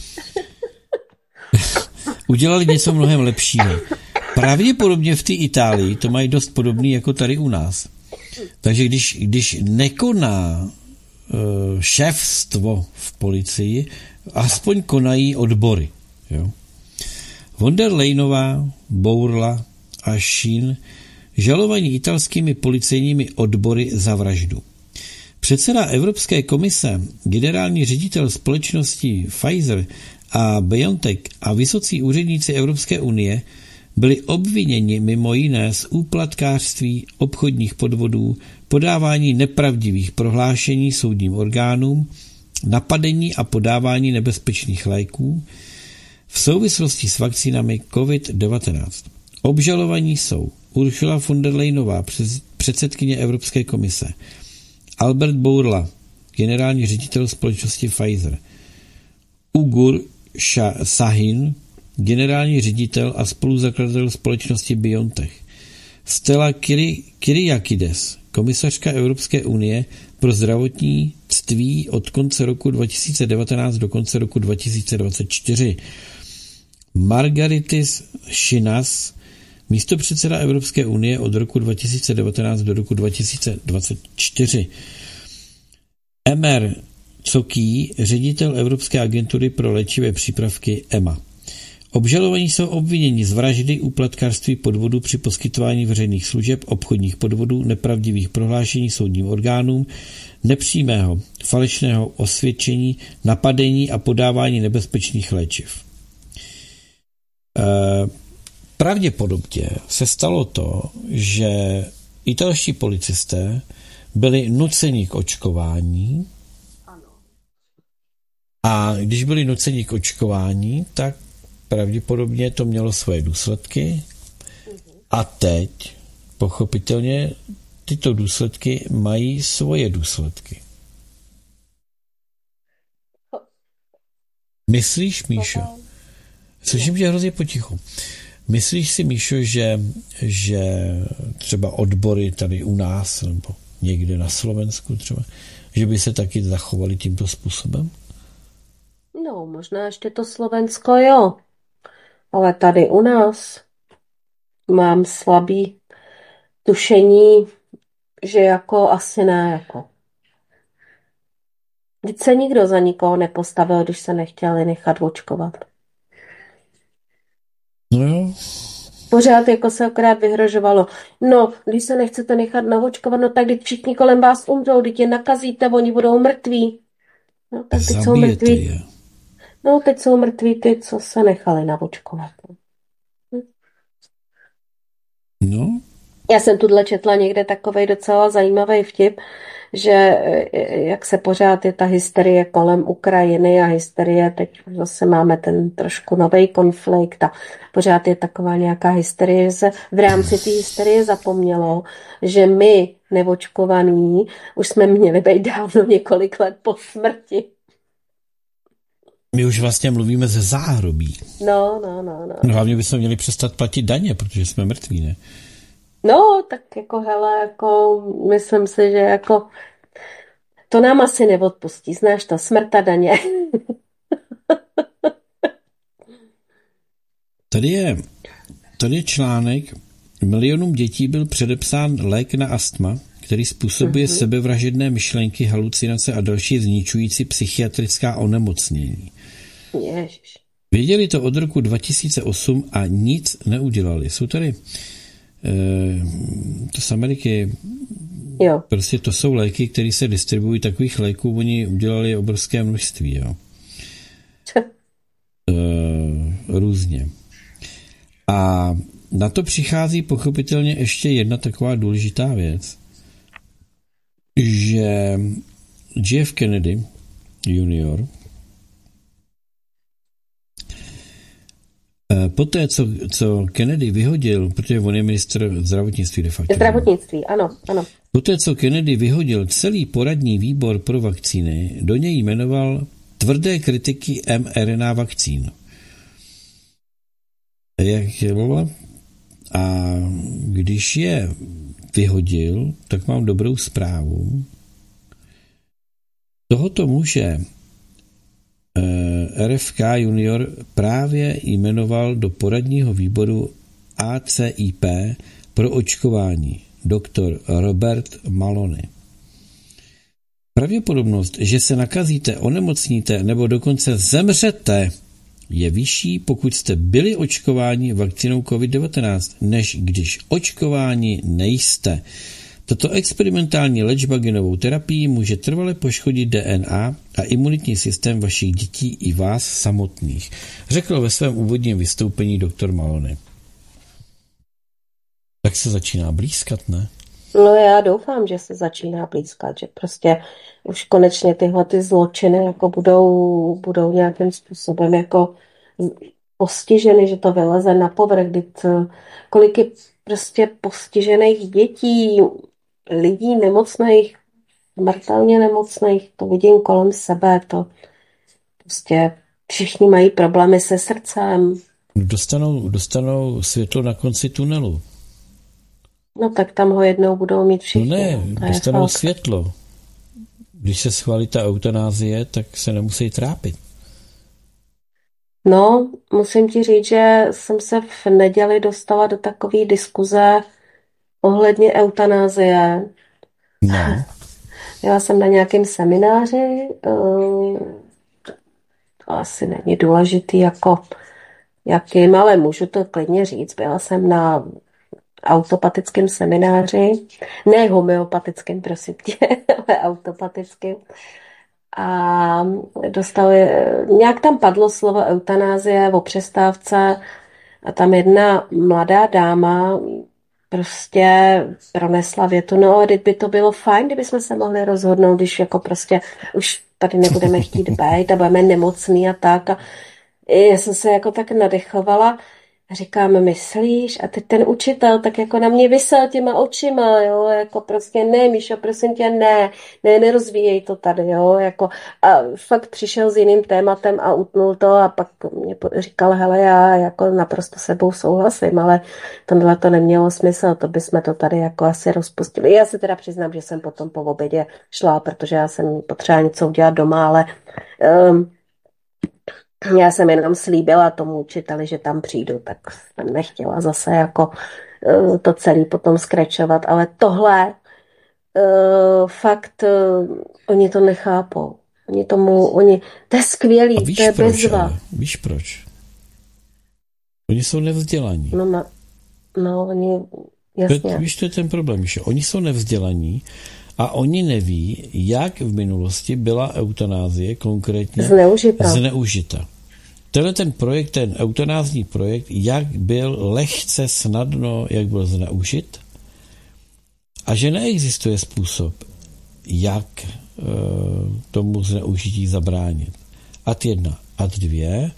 udělali něco mnohem lepšího. Pravděpodobně v té Itálii to mají dost podobný jako tady u nás. Takže když nekoná šéfstvo v policii aspoň konají odbory. Jo. Von der Leyenová, Bourla a Sheen žalovaní italskými policejními odbory za vraždu. Předseda Evropské komise, generální ředitel společnosti Pfizer a BioNTech a vysocí úředníci Evropské unie byli obviněni mimo jiné z úplatkářství, obchodních podvodů, podávání nepravdivých prohlášení soudním orgánům, napadení a podávání nebezpečných léků v souvislosti s vakcínami COVID-19. Obžalovaní jsou Ursula von der Leyenová, předsedkyně Evropské komise, Albert Bourla, generální ředitel společnosti Pfizer, Ugur Sahin, generální ředitel a spoluzakladatel společnosti BioNTech, Stella Kyriakides, komisařka Evropské unie pro zdravotnictví od konce roku 2019 do konce roku 2024, Margaritis Schinas, místopředseda Evropské unie od roku 2019 do roku 2024, Emer Coký, ředitel Evropské agentury pro léčivé přípravky EMA. Obžalovaní jsou obviněni z vraždy, úplatkářství, podvodu při poskytování veřejných služeb, obchodních podvodů, nepravdivých prohlášení soudním orgánům, nepřímého, falešného osvědčení, napadení a podávání nebezpečných léčiv. Pravděpodobně se stalo to, že italští policisté byli nuceni k očkování a když byli nuceni k očkování, tak pravděpodobně to mělo svoje důsledky a teď pochopitelně tyto důsledky mají svoje důsledky. Myslíš, Míšo? Slyším, že je hrozně potichu. Myslíš si, Míšo, že třeba odbory tady u nás nebo někde na Slovensku třeba, že by se taky zachovali tímto způsobem? No, možná ještě to Slovensko, jo. Ale tady u nás mám slabý tušení, že jako asi ne, jako. Vždyť se nikdo za nikoho nepostavil, když se nechtěli nechat očkovat. No jo. Pořád jako se akorát vyhrožovalo. No, když se nechcete nechat naočkovat, no tak když všichni kolem vás umřou, když je nakazíte, oni budou mrtví. No, tak teď jsou mrtví. Je. No, teď jsou mrtví ty, co se nechali naočkovat. No. Já jsem tuhle četla někde takovej docela zajímavý vtip, že jak se pořád je ta hysterie kolem Ukrajiny a hysterie, teď zase máme ten trošku nový konflikt a pořád je taková nějaká hysterie, že se v rámci té hysterie zapomnělo, že my neočkovaní už jsme měli být dávno několik let po smrti. My už vlastně mluvíme ze záhrobí. No. Hlavně bychom měli přestat platit daně, protože jsme mrtví, ne? No, tak jako hele, jako myslím si, že jako to nám asi neodpustí, znáš to, smrt a daně. Tady je článek, milionům dětí byl předepsán lék na astma, který způsobuje sebevražedné myšlenky, halucinace a další zničující psychiatrická onemocnění. Ježiš. Věděli to od roku 2008 a nic neudělali. Jsou tady to z Ameriky, jo. Prostě to jsou léky, které se distribuují, takových léků oni udělali obrovské množství, jo. Různě. A na to přichází pochopitelně ještě jedna taková důležitá věc, že JF Kennedy junior poté, co Kennedy vyhodil, protože on je ministr zdravotnictví de facto. Zdravotnictví, ano. Poté, co Kennedy vyhodil celý poradní výbor pro vakcíny, do něj jmenoval tvrdé kritiky mRNA vakcín. A když je vyhodil, tak mám dobrou zprávu. Tohoto muže RFK junior právě jmenoval do poradního výboru ACIP pro očkování doktor Robert Maloney. Pravděpodobnost, že se nakazíte, onemocníte nebo dokonce zemřete, je vyšší, pokud jste byli očkováni vakcínou COVID-19, než když očkováni nejste. Tato experimentální léčba genovou terapií může trvale poškodit DNA a imunitní systém vašich dětí i vás samotných, řekl ve svém úvodním vystoupení doktor Malony. Tak se začíná blízkat, ne? No já doufám, že se začíná blízkat, že prostě už konečně tyhle ty zločiny jako budou nějakým způsobem jako postiženy, že to vyleze na povrch, kolik je prostě postižených dětí, lidí nemocných, smrtelně nemocných, to vidím kolem sebe, to prostě všichni mají problémy se srdcem. Dostanou světlo na konci tunelu. No tak tam ho jednou budou mít všichni. No ne, dostanou světlo. Když se schválí ta eutanázie, tak se nemusí trápit. No, musím ti říct, že jsem se v neděli dostala do takové diskuze ohledně eutanázie. No. Byla jsem na nějakém semináři, to asi není důležitý jako jakým, ale můžu to klidně říct. Byla jsem na autopatickém semináři, ne homeopatickém, prosím tě, ale autopatickém. A nějak tam padlo slovo eutanázie o přestávce a tam jedna mladá dáma prostě pronesla větu, no ale by to bylo fajn, kdybychom se mohli rozhodnout, když jako prostě už tady nebudeme chtít být a budeme nemocný a tak. A já jsem se jako tak nadechovala a říkám, myslíš? A teď ten učitel tak jako na mě visel těma očima, jo, jako prostě ne, Míšo, prosím tě, nerozvíjej to tady, jo, jako a fakt přišel s jiným tématem a utnul to a pak mě říkal, hele, já jako naprosto sebou souhlasím, ale tohle to nemělo smysl, to bychom to tady jako asi rozpustili. Já se teda přiznám, že jsem potom po obědě šla, protože já jsem potřeba něco udělat doma, ale já jsem jenom slíbila tomu učiteli, že tam přijdu, tak jsem nechtěla zase jako to celé potom skrečovat, ale tohle fakt oni to nechápou. To je skvělý, to je bezva. Víš proč? Oni jsou nevzdělaní. No, oni, jasně. Víš, to je ten problém, že oni jsou nevzdělaní a oni neví, jak v minulosti byla eutanázie konkrétně zneužita. Ten projekt, ten eutanázní projekt, jak byl lehce snadno, jak byl zneužit a že neexistuje způsob, jak tomu zneužití zabránit. Ad 1. Ad 2.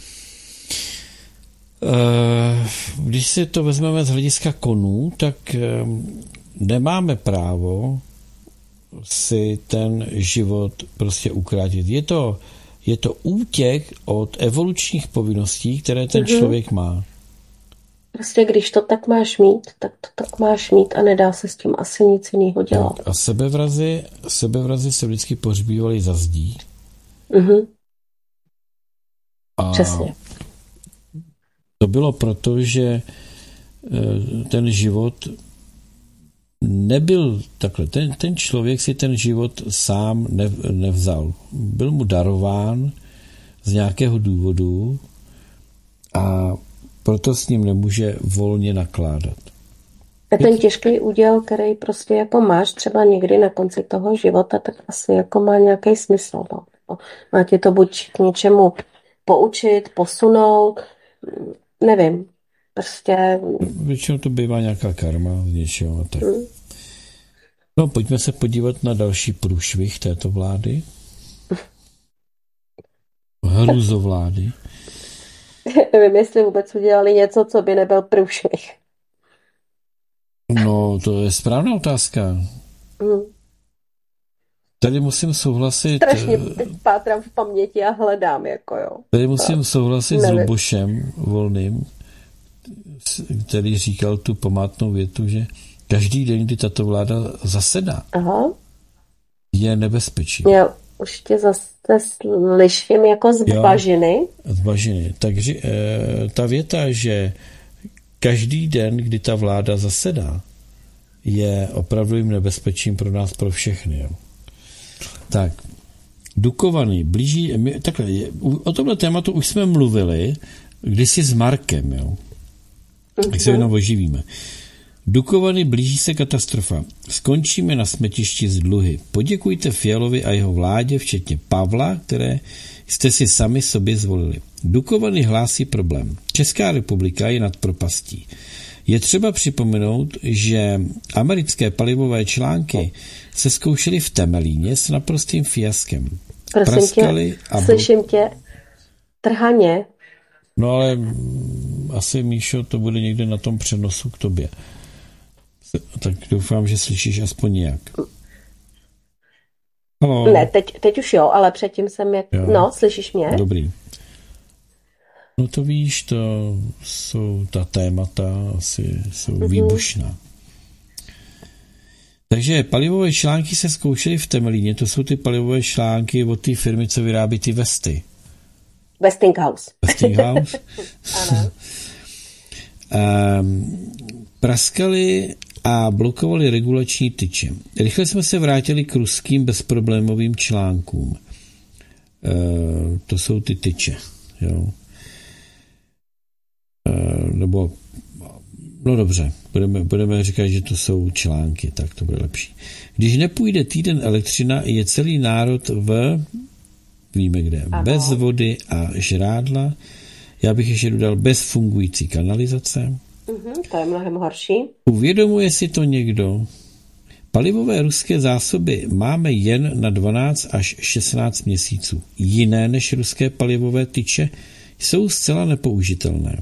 Když si to vezmeme z hlediska konů, tak nemáme právo si ten život prostě ukrátit. Je to útěk od evolučních povinností, které ten člověk má. Prostě když to tak máš mít, tak to tak máš mít a nedá se s tím asi nic jiného dělat. A sebevrazi se vždycky pohřbívali za zdí. Přesně. To bylo proto, že ten život nebyl takhle. Ten člověk si ten život sám nevzal. Byl mu darován z nějakého důvodu a proto s ním nemůže volně nakládat. A ten těžký úděl, který prostě jako máš třeba někdy na konci toho života, tak asi jako má nějaký smysl. No. Má tě to buď k něčemu poučit, posunout, nevím. Prostě... Většinou to bývá nějaká karma z něčeho. Tak. No, pojďme se podívat na další průšvih této vlády. Hrůzovlády. Nevím, jestli vůbec udělali něco, co by nebyl průšvih. No, to je správná otázka. Tady musím souhlasit... Strašně teď pátrám v paměti a hledám, jako jo. Tady musím souhlasit s Lubošem Volným, který říkal tu památnou větu, že každý den, kdy tato vláda zasedá, je nebezpečí. Já už tě zase slyším jako z bažiny. Z bažiny. Takže ta věta, že každý den, kdy ta vláda zasedá, je opravdovým nebezpečím pro nás, pro všechny. Jo. Tak, Dukovany, takhle, o tomhle tématu už jsme mluvili kdysi s Markem, jo. Tak se jenom oživíme. Dukovany, blíží se katastrofa. Skončíme na smetišti z dluhy. Poděkujte Fialovi a jeho vládě, včetně Pavla, které jste si sami sobě zvolili. Dukovany hlásí problém. Česká republika je nad propastí. Je třeba připomenout, že americké palivové články se zkoušely v Temelíně s naprostým fiaskem. Prosím tě, slyším tě trhaně. No ale asi, Míšo, to bude někde na tom přenosu k tobě. Tak doufám, že slyšíš aspoň nějak. Halo. Ne, teď už jo, ale předtím jsem No, slyšíš mě? Dobrý. No to víš, to jsou ta témata, asi jsou výbušná. Takže palivové články se zkoušely v Temelíně, to jsou ty palivové články od té firmy, co vyrábí ty vesty. Westinghouse. Westinghouse? Ano. Praskali a blokovali regulační tyče. Rychle jsme se vrátili k ruským bezproblémovým článkům. To jsou ty tyče. Jo. No dobře, budeme říkat, že to jsou články, tak to bude lepší. Když nepůjde týden elektřina, je celý národ víme kde, bez vody a žrádla. Já bych ještě dodal bez fungující kanalizace. To je mnohem horší. Uvědomuje si to někdo? Palivové ruské zásoby máme jen na 12 až 16 měsíců. Jiné než ruské palivové tyče jsou zcela nepoužitelné.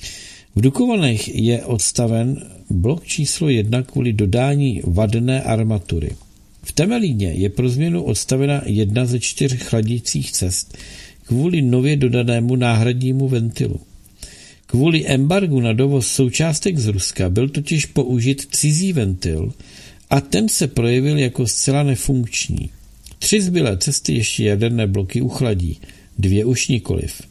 V Dukovanech je odstaven blok číslo 1 kvůli dodání vadné armatury. V Temelíně je pro změnu odstavena 1 ze 4 chladicích cest kvůli nově dodanému náhradnímu ventilu. Kvůli embargu na dovoz součástek z Ruska byl totiž použit cizí ventil a ten se projevil jako zcela nefunkční. 3 zbylé cesty ještě jaderné bloky uchladí, 2 už nikoliv.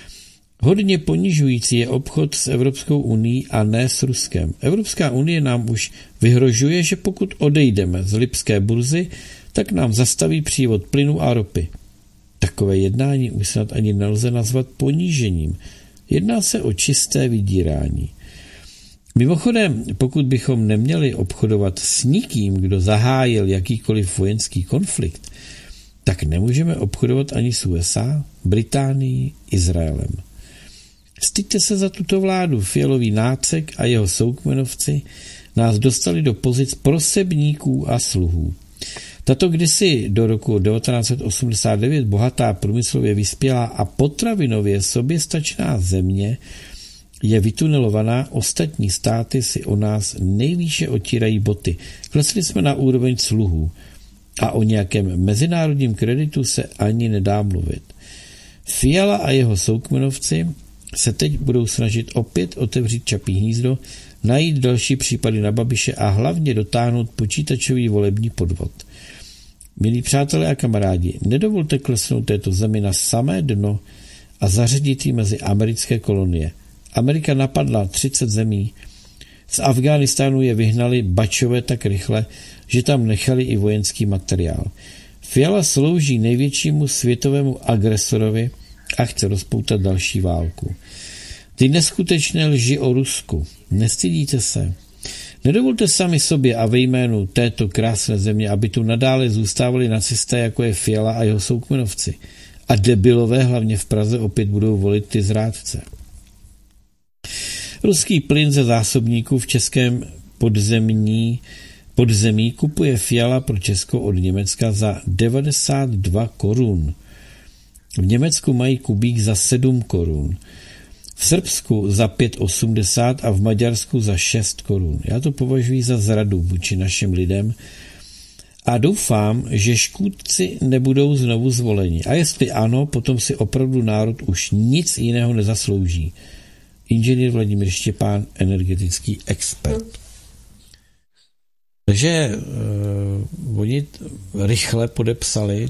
Hodně ponižující je obchod s Evropskou unií a ne s Ruskem. Evropská unie nám už vyhrožuje, že pokud odejdeme z lipské burzy, tak nám zastaví přívod plynu a ropy. Takové jednání už snad ani nelze nazvat ponížením. Jedná se o čisté vydírání. Mimochodem, pokud bychom neměli obchodovat s nikým, kdo zahájil jakýkoliv vojenský konflikt, tak nemůžeme obchodovat ani s USA, Británií, Izraelem. Styďte se za tuto vládu. Fialový nácek a jeho soukmenovci nás dostali do pozic prosebníků a sluhů. Tato kdysi do roku 1989 bohatá, průmyslově vyspělá a potravinově soběstačná země je vytunelovaná, ostatní státy si o nás nejvýše otírají boty. Klesli jsme na úroveň sluhů a o nějakém mezinárodním kreditu se ani nedá mluvit. Fiala a jeho soukmenovci se teď budou snažit opět otevřít Čapí hnízdo, najít další případy na Babiše a hlavně dotáhnout počítačový volební podvod. Milí přátelé a kamarádi, nedovolte klesnout této zemi na samé dno a zařadit ji mezi americké kolonie. Amerika napadla 30 zemí. Z Afghánistánu je vyhnali Bačové tak rychle, že tam nechali i vojenský materiál. Fiala slouží největšímu světovému agresorovi a chce rozpoutat další válku. Ty neskutečné lži o Rusku. Nestydíte se? Nedovolte sami sobě a ve jménu této krásné země, aby tu nadále zůstávali nacisté, jako je Fiala a jeho soukmenovci. A debilové hlavně v Praze opět budou volit ty zrádce. Ruský plyn ze zásobníků v českém podzemí kupuje Fiala pro Česko od Německa za 92 korun. V Německu mají kubík za 7 korun. V Srbsku za 5,80 a v Maďarsku za 6 korun. Já to považuji za zradu vůči našim lidem a doufám, že škůdci nebudou znovu zvoleni. A jestli ano, potom si opravdu národ už nic jiného nezaslouží. Inženýr Vladimír Štěpán, energetický expert. Takže oni rychle podepsali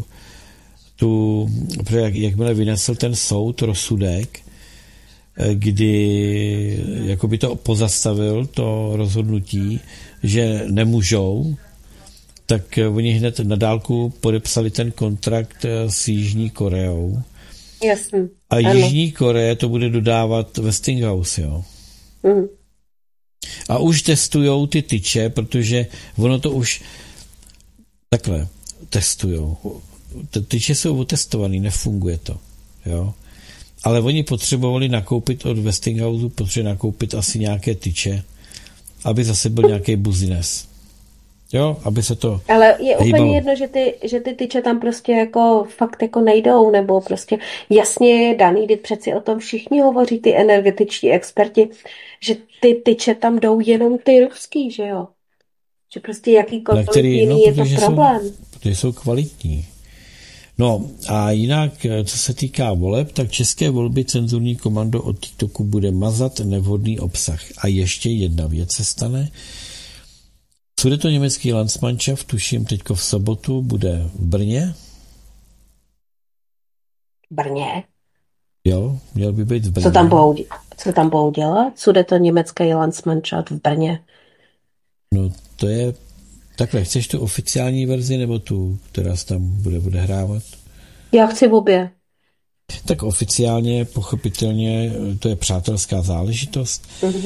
jakmile vynesl ten soud rozsudek, kdy jakoby to pozastavil, to rozhodnutí, že nemůžou tak oni hned na dálku podepsali ten kontrakt s Jižní Koreou. Jasně. A Jižní Koreje to bude dodávat Westinghouse, jo. A už testujou ty tyče, protože ono to už takhle testujou. Tyče jsou otestovaný, nefunguje to, jo. Ale oni potřebovali nakoupit od Westinghouse, potřebovali nakoupit asi nějaké tyče, aby zase byl nějaký buzines. Jo, aby se to ale je hýbalo. úplně jedno, že ty tyče tam prostě jako fakt jako nejdou, nebo prostě jasně je daný, když přeci o tom všichni hovoří, ty energetičtí experti, že ty tyče tam jdou jenom ty ruský, že jo? Že prostě jakýkoliv jiný je to problém. Protože jsou kvalitní. No a jinak, co se týká voleb, tak české volby cenzurní komando od TikToku bude mazat nevhodný obsah. A ještě jedna věc se stane. Sudetoněmecký Landsmannschaft, tuším teďko v sobotu, bude v Brně. Brně? Jo, měl by být v Brně. Co tam budou dělat? Sudetoněmecký Landsmannschaft v Brně? No to je takhle, chceš tu oficiální verzi nebo tu, která se tam bude odehrávat? Já chci obě. Tak oficiálně, pochopitelně, to je přátelská záležitost.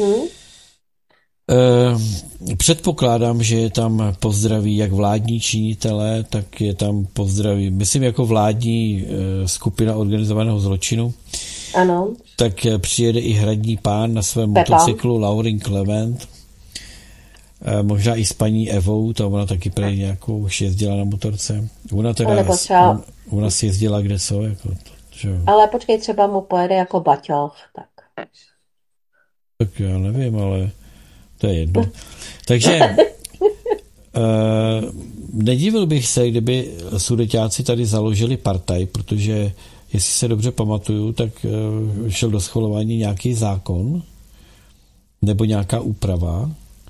Předpokládám, že je tam pozdraví jak vládní činitelé, tak je tam pozdraví, myslím jako vládní skupina organizovaného zločinu. Ano. Tak přijede i hradní pán na svém motocyklu Laurin Clement. Možná i s paní Evou, to ona taky prý nějakou už jezdila na motorce. Ona si jezdila kde co. Jako to, ale počkej, třeba mu pojede jako baťoch. Tak já nevím, ale to je jedno. Takže nedivil bych se, kdyby sudeťáci tady založili partaj, protože jestli se dobře pamatuju, tak šel do schvalování nějaký zákon nebo nějaká úprava,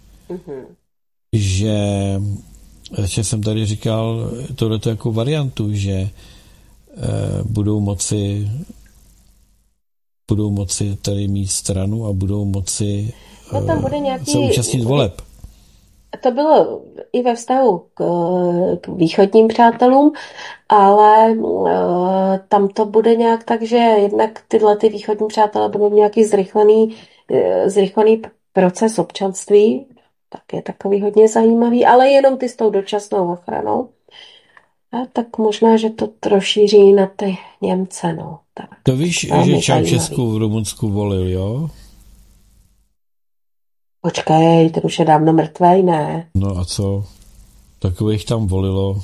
že jsem tady říkal tohleto jako variantu, že budou moci tady mít stranu a budou moci tam bude se účastnit voleb. To bylo i ve vztahu k východním přátelům, ale tam to bude nějak tak, že jednak tyhle ty východní přátelé budou nějaký zrychlený proces občanství, tak je takový hodně zajímavý, ale jenom ty s tou dočasnou ochranou. A tak možná, že to rozšíří na ty Němce, no. Tak, to víš, že Čaušesku v Rumunsku volil, jo? Počkej, ten už je dávno mrtvej, ne? No a co? Takových tam volilo.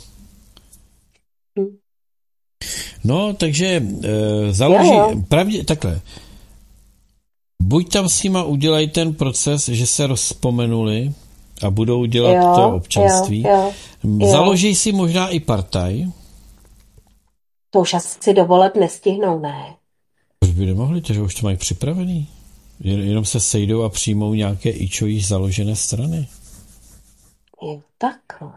No, takže takhle. Buď tam s nima udělají ten proces, že se rozpomenuli a budou dělat to občanství. Jo. Založí si možná i partaj. To už asi do voleb nestihnou, ne? Proč by nemohli, že už to mají připravený. Jenom se sejdou a přijmou nějaké již založené strany. Jo, takhle.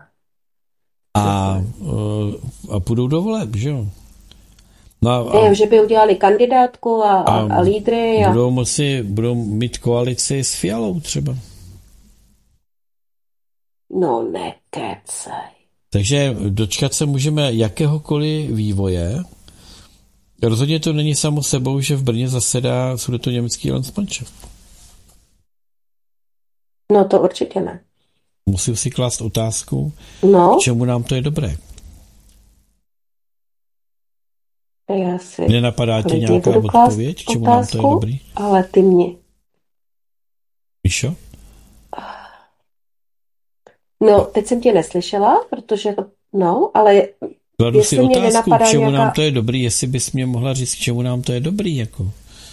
A půjdou do voleb, že jo? No že by udělali kandidátku a lídry. Budou mít koalici s Fialou třeba. No nekecej. Takže dočkat se můžeme jakéhokoliv vývoje. Rozhodně to není samo sebou, že v Brně zasedá Sudetoněmecký Landsmannschaft. No to určitě ne. Musím si klást otázku, k čemu nám to je dobré. Nenapadá ti nějaká odpověď, k čemu nám to je dobrý? Ale ty mě. Míšo? No, teď jsem tě neslyšela, protože ale kladu si otázku, k čemu nám to je dobrý, jestli bys mě mohla říct, k čemu nám to je dobrý, jako.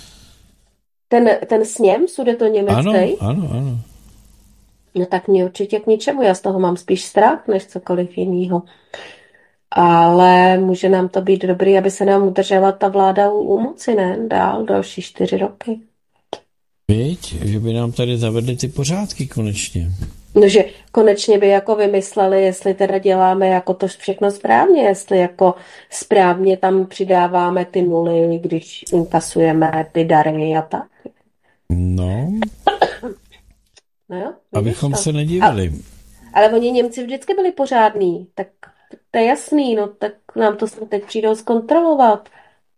Ten sněm sudetoněmecký? Ano. No tak mě určitě k ničemu, já z toho mám spíš strach, než cokoliv jiného. Ale může nám to být dobrý, aby se nám udržela ta vláda u moci, ne? Další 4 roky. Víď, že by nám tady zavedli ty pořádky konečně. No, že konečně by jako vymysleli, jestli teda děláme jako to všechno správně, jestli jako správně tam přidáváme ty nuly, když inkasujeme ty dary a tak. No. No jo, abychom se nedívali. Ale oni Němci vždycky byli pořádní, tak to je jasný, no tak nám to teď přijdou zkontrolovat.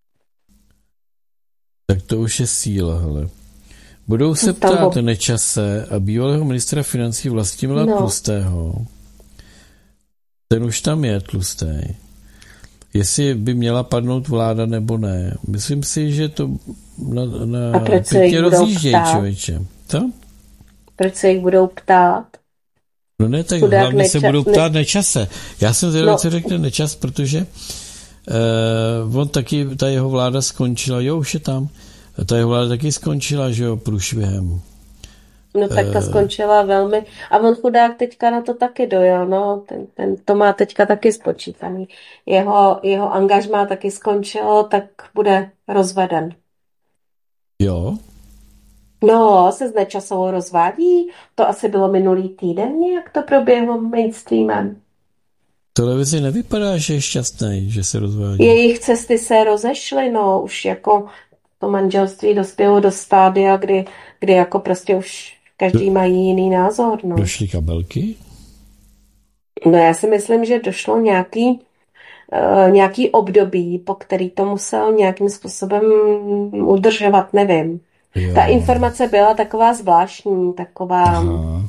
Tak to už je síla, hele. Budou se ptát Nečase a bývalého ministra financí Vlastimila Tlustého. Ten už tam je tlustý. Jestli by měla padnout vláda nebo ne. Myslím si, že to na pěkně rozjíždějí, člověče. Co? Proč se jich budou ptát? No ne, tak hlavně se budou ptát Nečase. Já jsem zvědavý, co řekne Nečas, protože on taky, ta jeho vláda skončila, už je tam, ta jeho vláda taky skončila, že jo, průšvihem. No tak ta skončila velmi, a on chudák teďka na to taky dojel, no, ten to má teďka taky spočítaný. Jeho angažmá taky skončilo, tak bude rozveden. Jo? No, se s Nečasovou rozvádí, to asi bylo minulý týden, jak to proběhlo mainstreamem. Televizi nevypadá, že je šťastný, že se rozvádí. Jejich cesty se rozešly, no, už jako to manželství dospělo do stádia, kdy jako prostě už každý mají jiný názor, no. Došly kabelky? No já si myslím, že došlo nějaký období, po který to musel nějakým způsobem udržovat, nevím. Jo. Ta informace byla taková zvláštní, taková... Aha.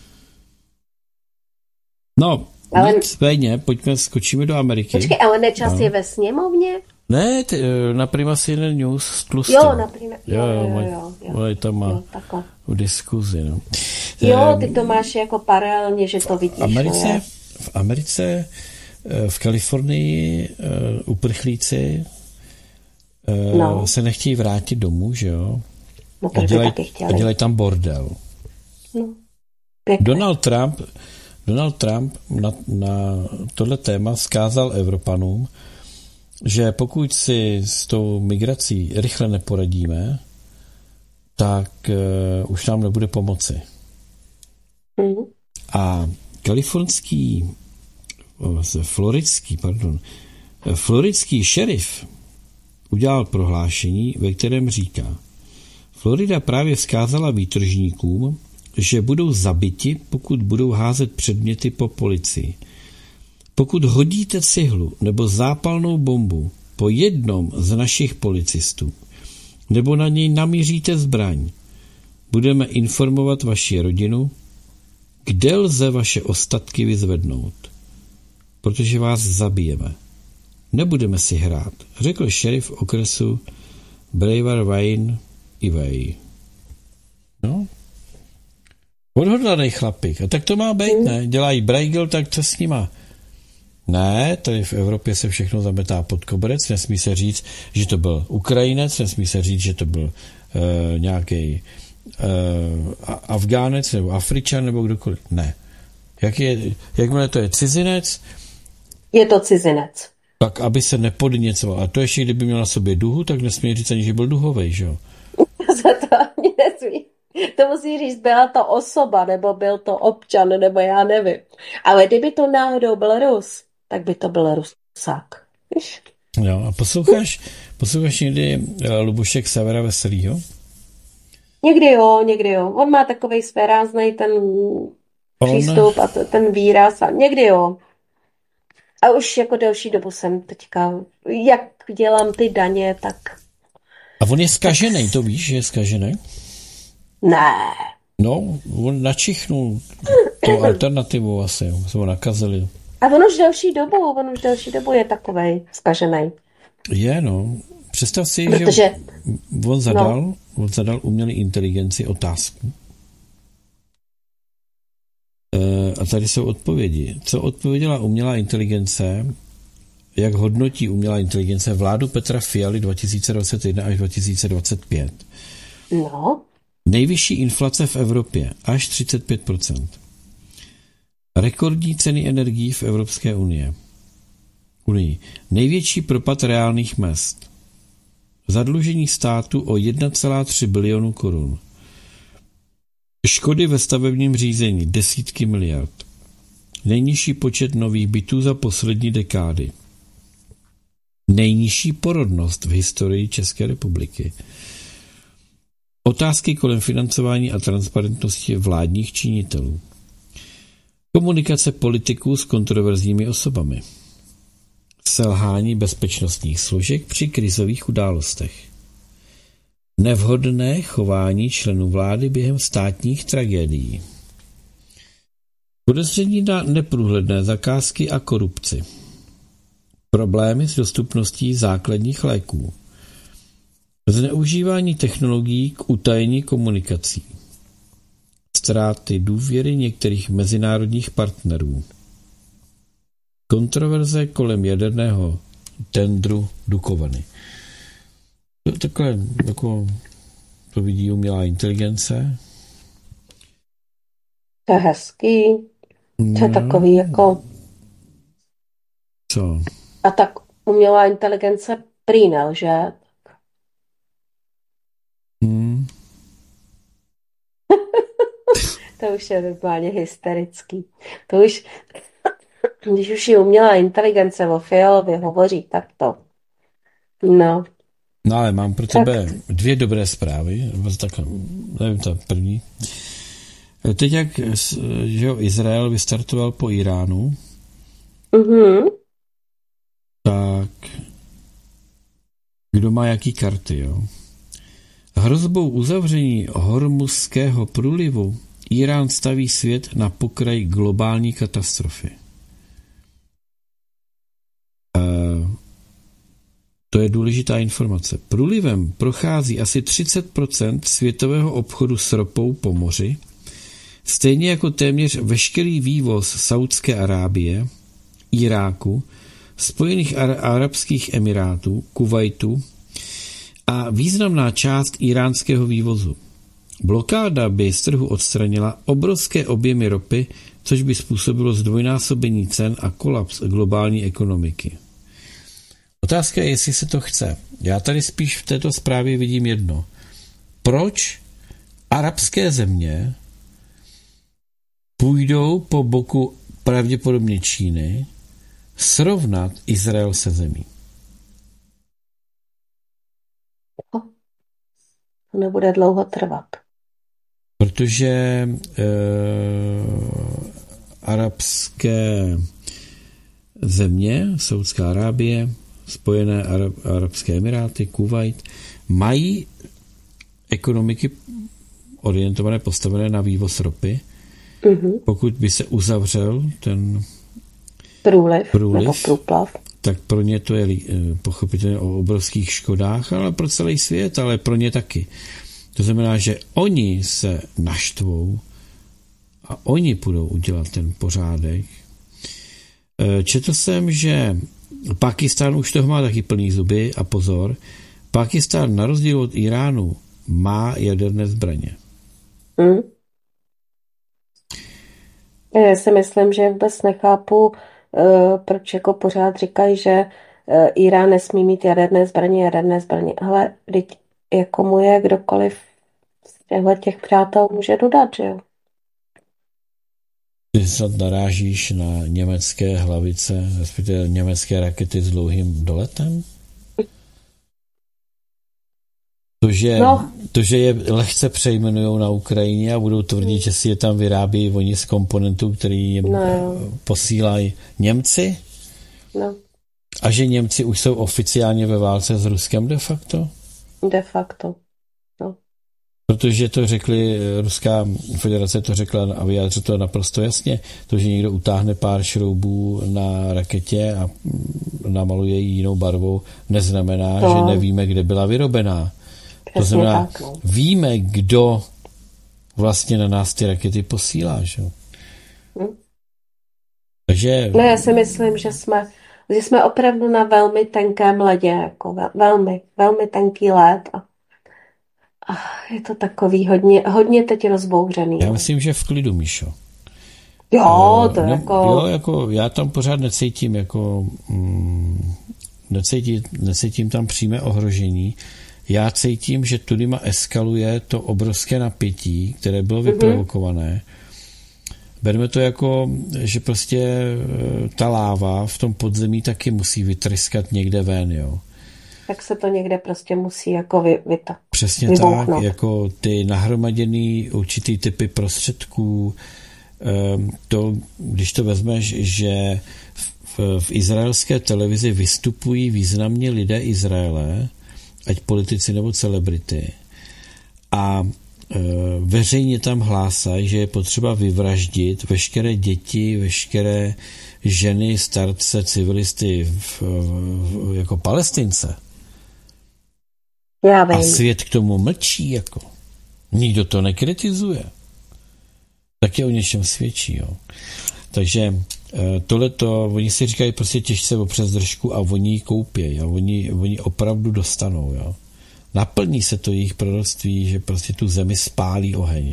No, ale... nicméně, skočíme do Ameriky. Počkej, ale Nečas je ve sněmovně? Ne, na Prima CNN News s Tlustým. Jo, na Prima, jo. Tam má v diskuzi, no. Jo, ty to máš jako paralelně, že to vidíš. V Americe, v Kalifornii uprchlíci se nechtějí vrátit domů, že jo? No, a dělají tam bordel. No, Donald Trump na tohle téma vzkázal Evropanům, že pokud si s tou migrací rychle neporadíme, tak už nám nebude pomoci. A floridský šerif udělal prohlášení, ve kterém říká: Florida právě vzkázala výtržníkům, že budou zabiti, pokud budou házet předměty po policii. Pokud hodíte cihlu nebo zápalnou bombu po jednom z našich policistů nebo na něj namíříte zbraň, budeme informovat vaši rodinu, kde lze vaše ostatky vyzvednout, protože vás zabijeme. Nebudeme si hrát, řekl šerif okresu Brevard Wayne Ivey. No, odhodlaný chlapík. A tak to má být, ne? Dělají brejgl, tak co s nima? Ne, tady v Evropě se všechno zametá pod koberec, nesmí se říct, že to byl Ukrajinec, nesmí se říct, že to byl nějaký Afgánec nebo Afričan nebo kdokoliv. Ne. Jakmile to je cizinec? Je to cizinec. Tak, aby se nepodněcoval. A to ještě, kdyby měl na sobě duhu, tak nesmí říct ani, že byl duhovej, že jo? Za to ani nesmí. To musí říct, byla to osoba, nebo byl to občan, nebo já nevím. Ale kdyby to náhodou byl Rus, tak by to byl Rusák. Jo, a posloucháš někdy Luboše Ksavera Veselýho? Někdy jo. On má takovej svéráznej ten přístup a ten výraz a někdy jo. A už jako delší dobu jsem teďka, jak dělám ty daně, tak... A on je zkažený, to víš, že je zkažený? Ne. No, on načichnul tou alternativu asi, se ho nakazili. A on už delší dobu je takovej zkažený. Je, no. Představ si, že on zadal umělé inteligenci otázku. A tady jsou odpovědi. Co odpověděla umělá inteligence, jak hodnotí umělá inteligence vládu Petra Fialy 2021 až 2025? No. Nejvyšší inflace v Evropě, až 35%. Rekordní ceny energií v Evropské unii. Největší propad reálných mezd. Zadlužení státu o 1,3 bilionu korun. Škody ve stavebním řízení desítky miliard. Nejnižší počet nových bytů za poslední dekády. Nejnižší porodnost v historii České republiky. Otázky kolem financování a transparentnosti vládních činitelů. Komunikace politiků s kontroverzními osobami. Selhání bezpečnostních složek při krizových událostech. Nevhodné chování členů vlády během státních tragédií. Podezření na neprůhledné zakázky a korupci. Problémy s dostupností základních léků. Zneužívání technologií k utajení komunikací. Ztráty důvěry některých mezinárodních partnerů. Kontroverze kolem jaderného tendru Dukovany. Takhle jako to vidí umělá inteligence. To je hezký. To je takový jako... Co? A tak umělá inteligence prý nelže. To už je normálně hysterický. To už, když už je umělá inteligence o Fialovi hovoří takto. No. No ale mám pro tebe dvě dobré zprávy. Tak, nevím, ta první. Teď jak že Izrael vystartoval po Iránu, tak kdo má jaký karty, jo? Hrozbou uzavření Hormuzského průlivu Irán staví svět na pokraj globální katastrofy. To je důležitá informace. Průlivem prochází asi 30% světového obchodu s ropou po moři, stejně jako téměř veškerý vývoz Saúdské Arábie, Iráku, Spojených arabských emirátů, Kuvajtu a významná část iránského vývozu. Blokáda by z trhu odstranila obrovské objemy ropy, což by způsobilo zdvojnásobení cen a kolaps globální ekonomiky. Otázka je, jestli se to chce. Já tady spíš v této zprávě vidím jedno. Proč arabské země půjdou po boku pravděpodobně Číny srovnat Izrael se zemí? To nebude dlouho trvat. Protože arabské země, Saúdská Arábie, Spojené arabské emiráty, Kuvajt, mají ekonomiky orientované, postavené na vývoz ropy. Pokud by se uzavřel ten průliv nebo průplav, tak pro ně to je pochopitelně o obrovských škodách, ale pro celý svět, ale pro ně taky. To znamená, že oni se naštvou a oni půjdou udělat ten pořádek. Četl jsem, že Pákistán už toho má taky plný zuby a pozor, Pákistán na rozdíl od Iránu má jaderné zbraně. Já si myslím, že vůbec nechápu, proč jako pořád říkají, že Irán nesmí mít jaderné zbraně. Ale teď jako mu je kdokoliv z těch přátel může dodat, že jo? Ty snad narážíš na německé hlavice, respektive německé rakety s dlouhým doletem? To, že je lehce přejmenujou na Ukrajině a budou tvrdit, že si je tam vyrábí oni z komponentů, který jim posílají Němci? No. A že Němci už jsou oficiálně ve válce s Ruskem de facto? De facto, no. Protože to řekli, Ruská federace to řekla a vyjádřila to naprosto jasně, to, že někdo utáhne pár šroubů na raketě a namaluje ji jinou barvou, neznamená, že nevíme, kde byla vyrobená. To znamená, víme, kdo vlastně na nás ty rakety posílá, že? Takže... No já si myslím, že jsme opravdu na velmi tenkém ledě, jako velmi, velmi tenký led a je to takový hodně teď rozbouřený. Já myslím, že v klidu, Míšo. Jo, to jako já tam pořád necítím, jako necítím tam přímé ohrožení. Já cítím, že tudima eskaluje to obrovské napětí, které bylo vyprovokované. Berme to jako, že prostě ta láva v tom podzemí taky musí vytryskat někde ven, jo. Tak se to někde prostě musí jako Přesně vybuchnout. Tak, jako ty nahromaděný určitý typy prostředků, to, když to vezmeš, že v izraelské televizi vystupují významně lidé Izraele, ať politici nebo celebrity, a veřejně tam hlásají, že je potřeba vyvraždit veškeré děti, veškeré ženy, starce, civilisty jako Palestince. Já vím. A svět k tomu mlčí, jako. Nikdo to nekritizuje. Taky o něčem svědčí, jo. Takže tohleto, oni si říkají prostě těžce o přes držku a oni ji koupějí a oni opravdu dostanou, jo. Naplní se to jejich proroctví, že prostě tu zemi spálí oheň.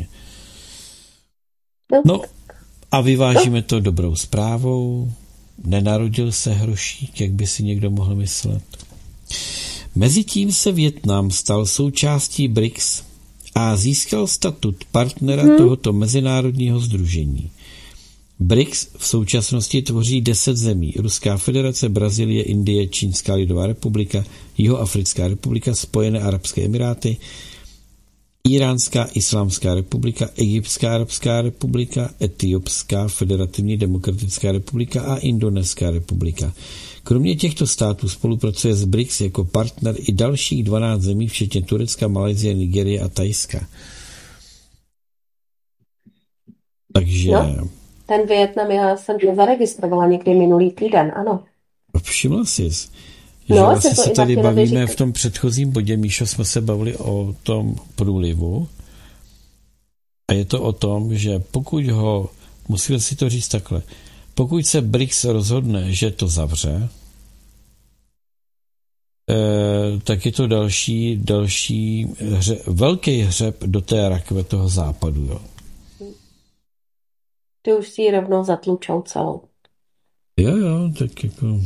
No a vyvážíme to dobrou zprávou. Nenarodil se hrošík, jak by si někdo mohl myslet. Mezitím se Vietnam stal součástí BRICS a získal statut partnera tohoto mezinárodního sdružení. BRICS v současnosti tvoří 10 zemí. Ruská federace, Brazílie, Indie, Čínská lidová republika, Jihoafrická republika, Spojené arabské emiráty, Iránská islámská republika, Egyptská arabská republika, Etiopská federativní demokratická republika a Indonéská republika. Kromě těchto států spolupracuje s BRICS jako partner i dalších 12 zemí, včetně Turecka, Malajsie, Nigérie a Thajska. Takže... No, ten Vietnam já jsem zaregistrovala někdy minulý týden, ano. Všimla jsi, že vlastně se tady bavíme v tom předchozím bodě, Míšo, jsme se bavili o tom průlivu a je to o tom, že pokud musíme si to říct takhle, pokud se BRICS rozhodne, že to zavře, tak je to další velký hřeb do té rakve toho západu. Jo. Ty už si ji rovnou zatlučou celou. Jo, tak jako...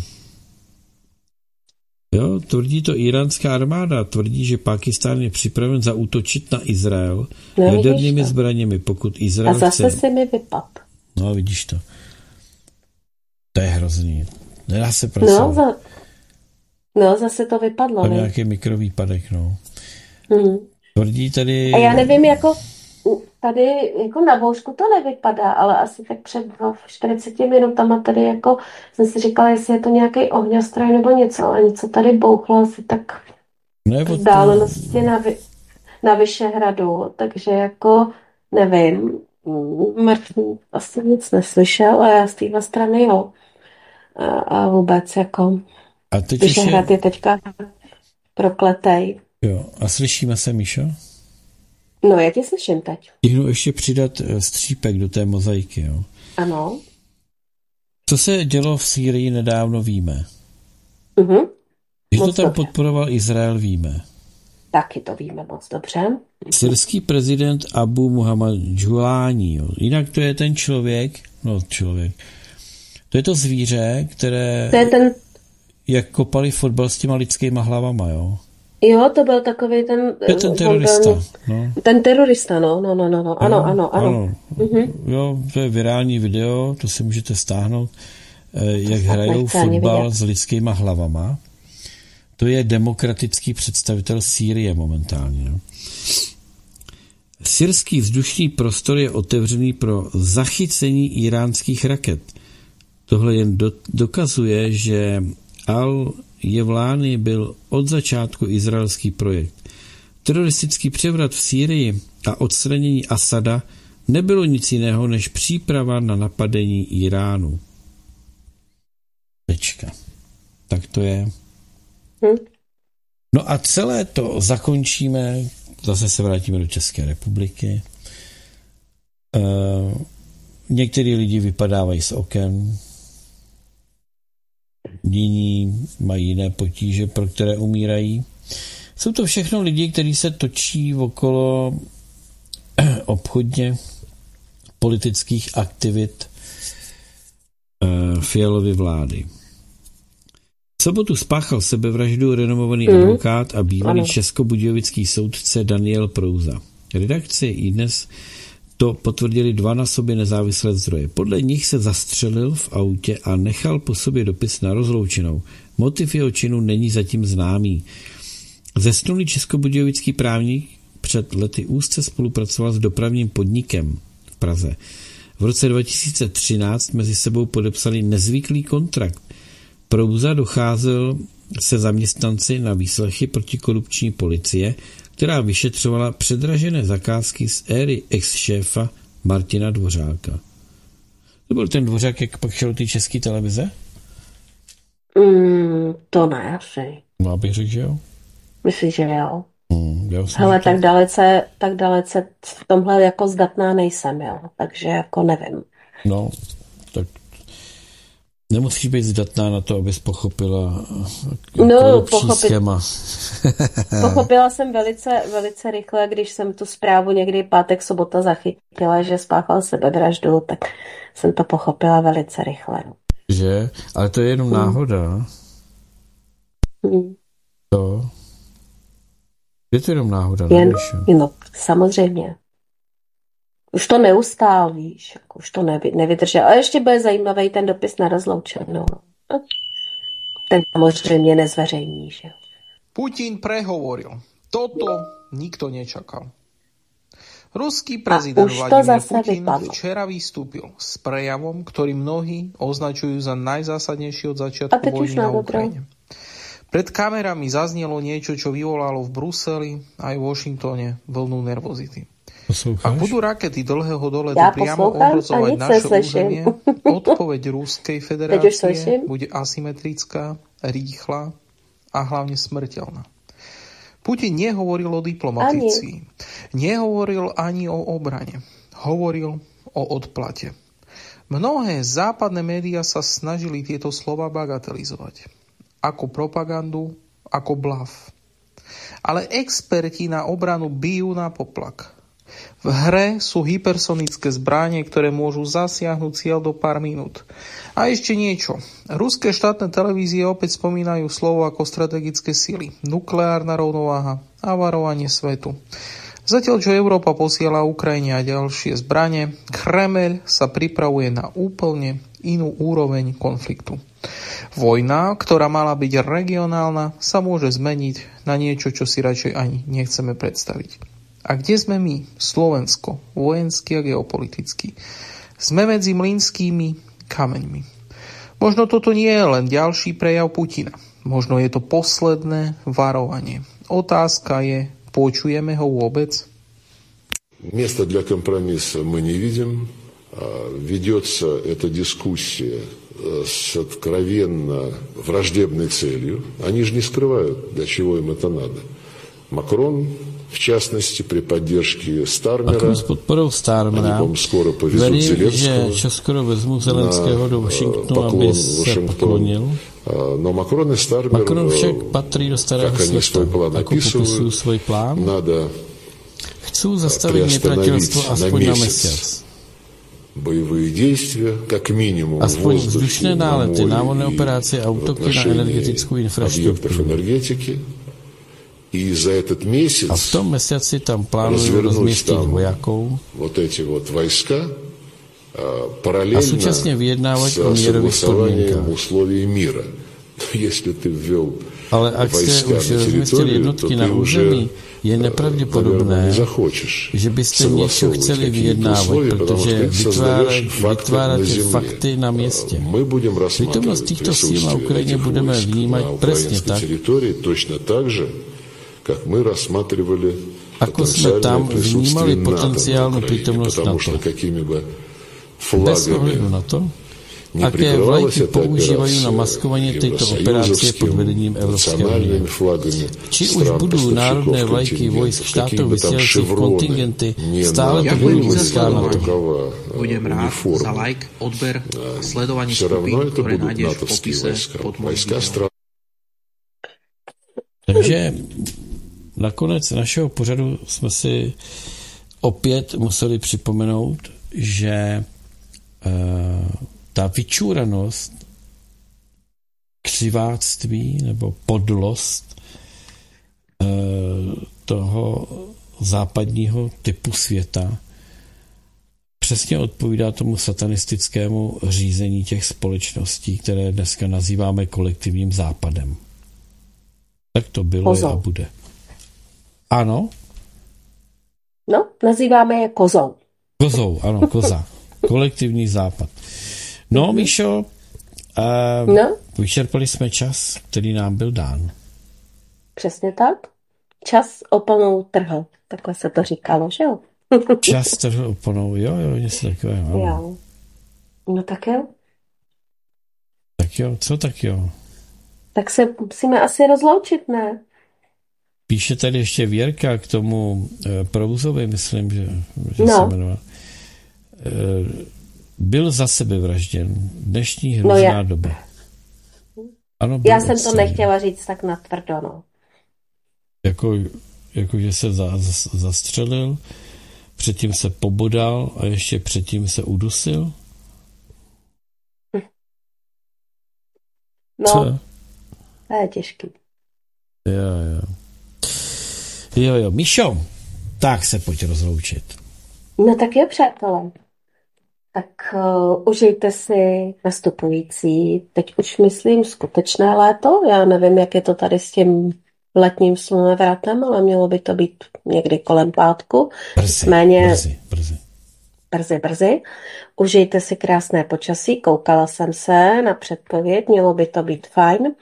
Jo, tvrdí to iránská armáda. Tvrdí, že Pákistán je připraven zaútočit na Izrael jadernými zbraněmi, pokud Izrael chce. A zase si mi vypad. No, vidíš to. To je hrozný. Nedá se pracovat. No, zase to vypadlo. To nějaký mikrovýpadek, no. Tvrdí tady... A já nevím, jako tady jako na bouřku to nevypadá, ale asi tak před 40 minutama tady jako jsem si říkala, jestli je to nějaký ohňostroj nebo něco, ale něco tady bouchlo asi tak vzdálenosti na Vyšehradu, takže jako nevím, asi nic neslyšel a já z téhle strany jo. A vůbec jako Vyšehrad je teďka prokletej. Jo, a slyšíme se, Míšo? No, já tě slyším teď. Stihnu ještě přidat střípek do té mozaiky, jo? Ano. Co se dělo v Sýrii nedávno, víme. Že to tam podporoval Izrael, víme. Taky to víme moc dobře. Syrský prezident Abu Muhammad Džulání, jo. Jinak to je ten člověk, to je to zvíře, které to je ten... jak kopali fotbal s těma lidskýma hlavama, jo. Jo, to byl takový ten... To je ten terorista, no. Ten terorista, no, ano. Jo, to je virální video, to si můžete stáhnout, jak hrajou fotbal s lidskýma hlavama. To je demokratický představitel Sýrie momentálně, no. Syrský vzdušný prostor je otevřený pro zachycení iránských raket. Tohle jen dokazuje, že Al-Jevláni byl od začátku izraelský projekt. Teroristický převrat v Sýrii a odstranění Asada nebylo nic jiného než příprava na napadení Iránu. Tečka. Tak to je. No a celé to zakončíme, zase se vrátíme do České republiky. Některý lidi vypadávají z oken, jiní mají jiné potíže, pro které umírají. Jsou to všechno lidi, kteří se točí okolo obchodně politických aktivit Fialovy vlády. V sobotu spáchal sebevraždu renomovaný advokát a bývalý českobudějovický soudce Daniel Prouza. Redakci iDnes to potvrdili 2 na sobě nezávislé zdroje. Podle nich se zastřelil v autě a nechal po sobě dopis na rozloučenou. Motiv jeho činu není zatím známý. Zesnulý českobudějovický právník před lety úzce spolupracoval s dopravním podnikem v Praze. v roce 2013 mezi sebou podepsali nezvyklý kontrakt. Prouza docházel se zaměstnanci na výslechy protikorupční policie, která vyšetřovala předražené zakázky z éry ex-šéfa Martina Dvořáka. To byl ten Dvořák, jak pak šel do té české televize? To ne, asi. No, abych řekl, že jo? Myslím, že jo. Hele, tak dalece v tomhle jako zdatná nejsem, jo. Takže jako nevím. No, tak nemusíš být zdatná na to, abys pochopila korupční schéma. Pochopila jsem velice rychle, když jsem tu zprávu někdy pátek, sobota zachytila, že spáchal sebevraždu, tak jsem to pochopila velice rychle. Že? Ale to je jenom náhoda. To? Je to jenom náhoda, no, samozřejmě. Už to neustál, víš, jako už to nevydržel. A ještě bude zajímavý ten dopis na rozloučenou. Ten samozřejmě nezveřejní, že jo. Putin prehovoril. Toto nikto nečakal. Ruský prezident Vladimír Putin včera vystúpil s prejavom, ktorý mnohí označujú za najzásadnejší od začiatku vojny na Ukrajine. Pred kamerami zaznelo niečo, čo vyvolalo v Bruseli aj v Washingtone vlnu nervozity. Ak budú rakety dlhého doletu priamo ohrozovať naše územie, odpoveď Ruskej federácie bude asymetrická, rýchla a hlavne smrteľná. Putin nehovoril o diplomatícii, nehovoril ani o obrane, hovoril o odplate. Mnohé západné médiá sa snažili tieto slova bagatelizovať. Ako propagandu, ako blav. Ale experti na obranu bijú na poplak. V hre sú hypersonické zbranie, ktoré môžu zasiahnuť cieľ do pár minút. A ešte niečo. Ruské štátne televízie opäť spomínajú slovo ako strategické sily, nukleárna rovnováha a varovanie svetu. Zatiaľ, čo Európa posiela Ukrajine a ďalšie zbranie, Kremeľ sa pripravuje na úplne inú úroveň konfliktu. Vojna, ktorá mala byť regionálna, sa môže zmeniť na niečo, čo si radšej ani nechceme predstaviť. A kde sme my, Slovensko, vojensky a geopoliticky? Sme medzi mlynskými kameňmi. Možno toto nie je len ďalší prejav Putina. Možno je to posledné varovanie. Otázka je, počujeme ho vôbec? Места для компромисса мы не видим. Ведется эта дискуссия с откровенно враждебной целью. Они же не скрывают, для чего им это надо. Макрон, v частности, при поддержке Стармера. S podporou Starmera verím, že čoskoro vezmu Zelenského do Washingtonu, aby se poklonil. No Macron však patří do starého světa, jako popisují svůj plán. Chcou zastavit nepřátelstvo aspoň na měsíc. Боевые действия, как минимум, aspoň vzdušné nálety, námorné operace a útoky na energetickou infrastrukturu. И за этот месяц a v tom měsíci tam plánují rozmístit vojáků вот эти вот войска параллельно a současně vyjednávat o mírových podmínkách. условий мира. Если ты ввел ale ak se už rozmístili jednotky na území, je nepravděpodobné, že byste něco chceli vyjednávat, protože vytváráte fakty na městě. Přítomnost těchto síl na Ukrajině budeme vnímat přesně tak, ako jsme tam vnímali potenciálnu prítomnost NATO. Bez ohledu na to, aké vlajky používají na maskování této operace pod vedením Evropské unie. Či už budou národné vlajky vojsk štátov vysielajících kontingenty, stále to budou vojská NATO. Budem rád za like, odber a sledovanie skupín, ktoré nájdeš v popise pod môjim videom. Takže nakonec našeho pořadu jsme si opět museli připomenout, že ta vyčúranost, křiváctví nebo podlost toho západního typu světa přesně odpovídá tomu satanistickému řízení těch společností, které dneska nazýváme kolektivním západem. Tak to bylo a bude. Ano? No, nazýváme je kozou. Kozou, ano, koza. Kolektivní západ. No, Míšo, vyčerpali jsme čas, který nám byl dán. Přesně tak. Čas oponou trhl. Takhle se to říkalo, že jo? Čas trhl oponou, jo, něco takového. Jo. No tak jo. Tak jo, co tak jo? Tak se musíme asi rozloučit, ne? Píše tady ještě Věrka k tomu Prouzovi, myslím, že se jmenoval. Byl za sebe vražděn. Dnešní hrozná doba. Ano, já jsem to nechtěla říct tak natvrdo, no. Jako že se zastřelil, předtím se pobodal a ještě předtím se udusil? No, co? To je těžký. Jo, Míšo, tak se pojď rozloučit. No tak jo, přátelé. Tak užijte si nastupující, teď už myslím skutečné léto, já nevím, jak je to tady s tím letním slunevratem, ale mělo by to být někdy kolem pátku. Brzy. Užijte si krásné počasí, koukala jsem se na předpověď, mělo by to být fajn.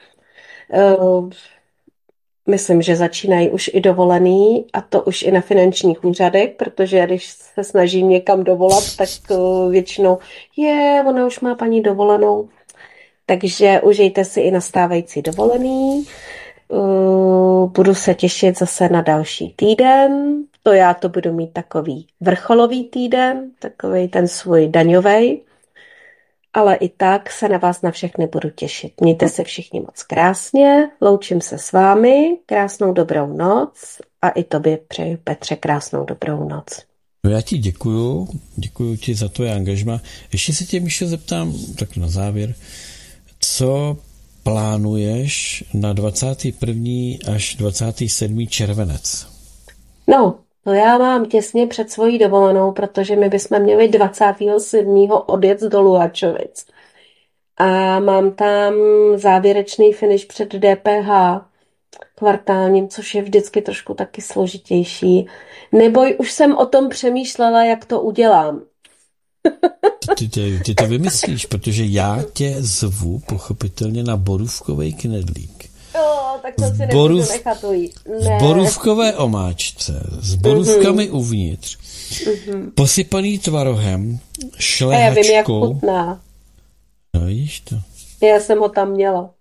Myslím, že začínají už i dovolený, a to už i na finančních úřadech, protože když se snažím někam dovolat, tak většinou ona už má paní dovolenou. Takže užijte si i nastávající dovolený. Budu se těšit zase na další týden. To budu mít takový vrcholový týden, takovej ten svůj daňovej. Ale i tak se na vás na všechny budu těšit. Mějte se všichni moc krásně, loučím se s vámi, krásnou dobrou noc a i tobě přeji, Petře, krásnou dobrou noc. No já ti děkuju ti za tvoje angažma. Ještě se tě, Míšo, zeptám tak na závěr, co plánuješ na 21. až 27. červenec? No, to já mám těsně před svojí dovolenou, protože my bychom měli 27. odjet do Luhačovic. A mám tam závěrečný finish před DPH kvartálním, což je vždycky trošku taky složitější. Neboj, už jsem o tom přemýšlela, jak to udělám. Ty to vymyslíš, protože já tě zvu pochopitelně na borůvkovej knedlík. Tak to si nemůžu nechat ujít. Ne. V borůvkové omáčce, s borůvkami uvnitř, posypaný tvarohem, šlehačkou. Já vím, jak chutná. No vidíš to. Já jsem ho tam měla.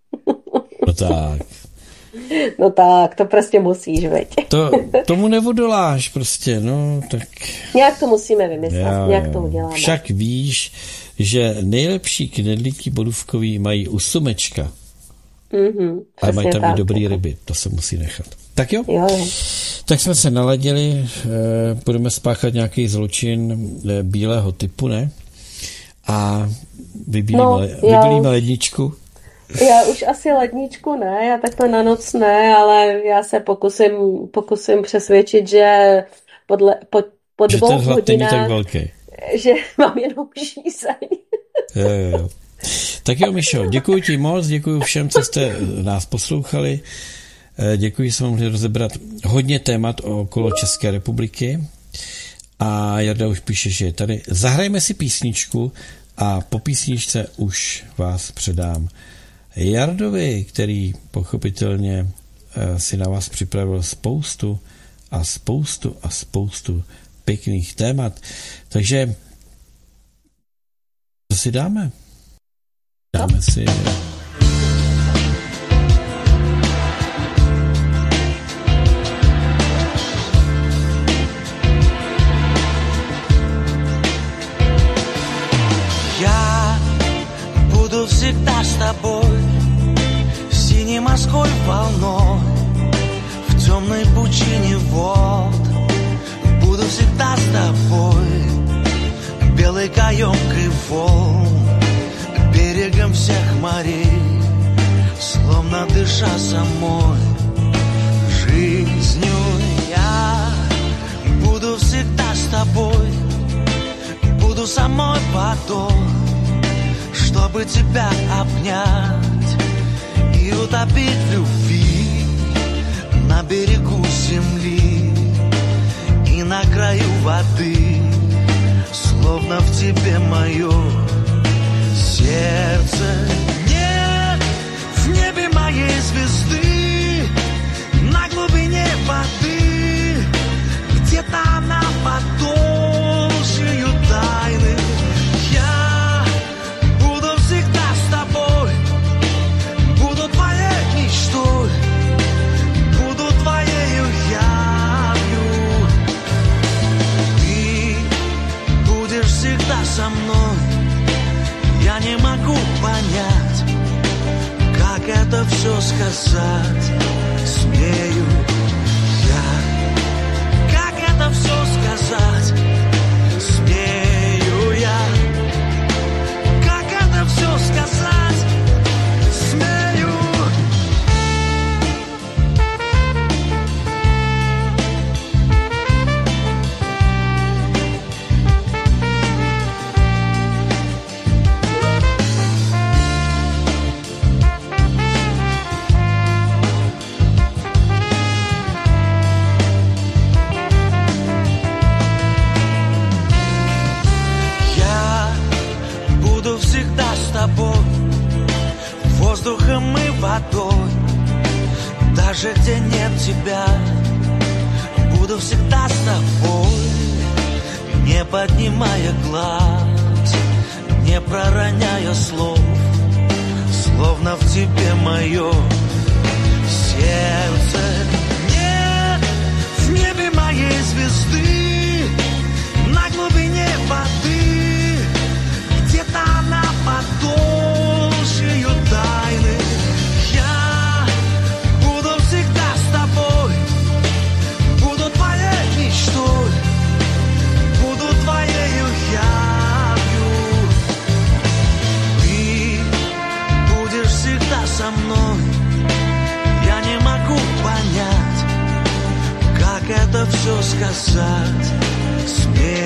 No tak. To prostě musíš, veď. Tomu nevodoláš prostě, no tak. Nějak to musíme vymyslet, nějak to uděláme. Však víš, že nejlepší knedlíky borůvkový mají u Sumečka. Ale mají tam i dobrý ryby, to se musí nechat. Tak jo? Tak jsme se naladili, budeme spáchat nějaký zločin bílého typu, ne? A vybílíme ledničku. Já už asi ledničku ne, já takhle na noc ne, ale já se pokusím přesvědčit, že po 2 hodinách, tak velký. Že mám jenom žízeň. Jo. Tak jo, Míšo, děkuji ti moc, děkuji všem, co jste nás poslouchali. Děkuji, že jsme mohli rozebrat hodně témat okolo České republiky. A Jarda už píše, že je tady. Zahrajme si písničku a po písničce už vás předám Jardovi, který pochopitelně si na vás připravil spoustu pěkných témat. Takže co si dáme? Dáme si... Я буду всегда с тобой, синей морской волной, в темной пучине вод. Буду всегда с тобой, белой каемкой волн, берегом всех морей, словно дыша самой жизнью. Я буду всегда с тобой, буду самой водой, чтобы тебя обнять и утопить в любви на берегу земли и на краю воды. словно в тебе мое сердце. Нет в небе моей звезды, на глубине воды, где-то она под толщею тайны. Я буду всегда с тобой, буду твоей мечтой, буду твоею явью. Ты будешь всегда со мной. Я не могу понять, как это все сказать смею я. Как это все сказать смею я. Как это все сказать смею. Всегда с тобой, воздухом и водой, даже где нет тебя. Буду всегда с тобой, не поднимая глаз, не пророняя слов, словно в тебе мое сердце. Нет в небе моей звезды, на глубине воды, где-то она под толщею тайны. Я буду всегда с тобой, буду твоей мечтой, буду твоею явью. Ты будешь всегда со мной. Я не могу понять, как это все сказать смею.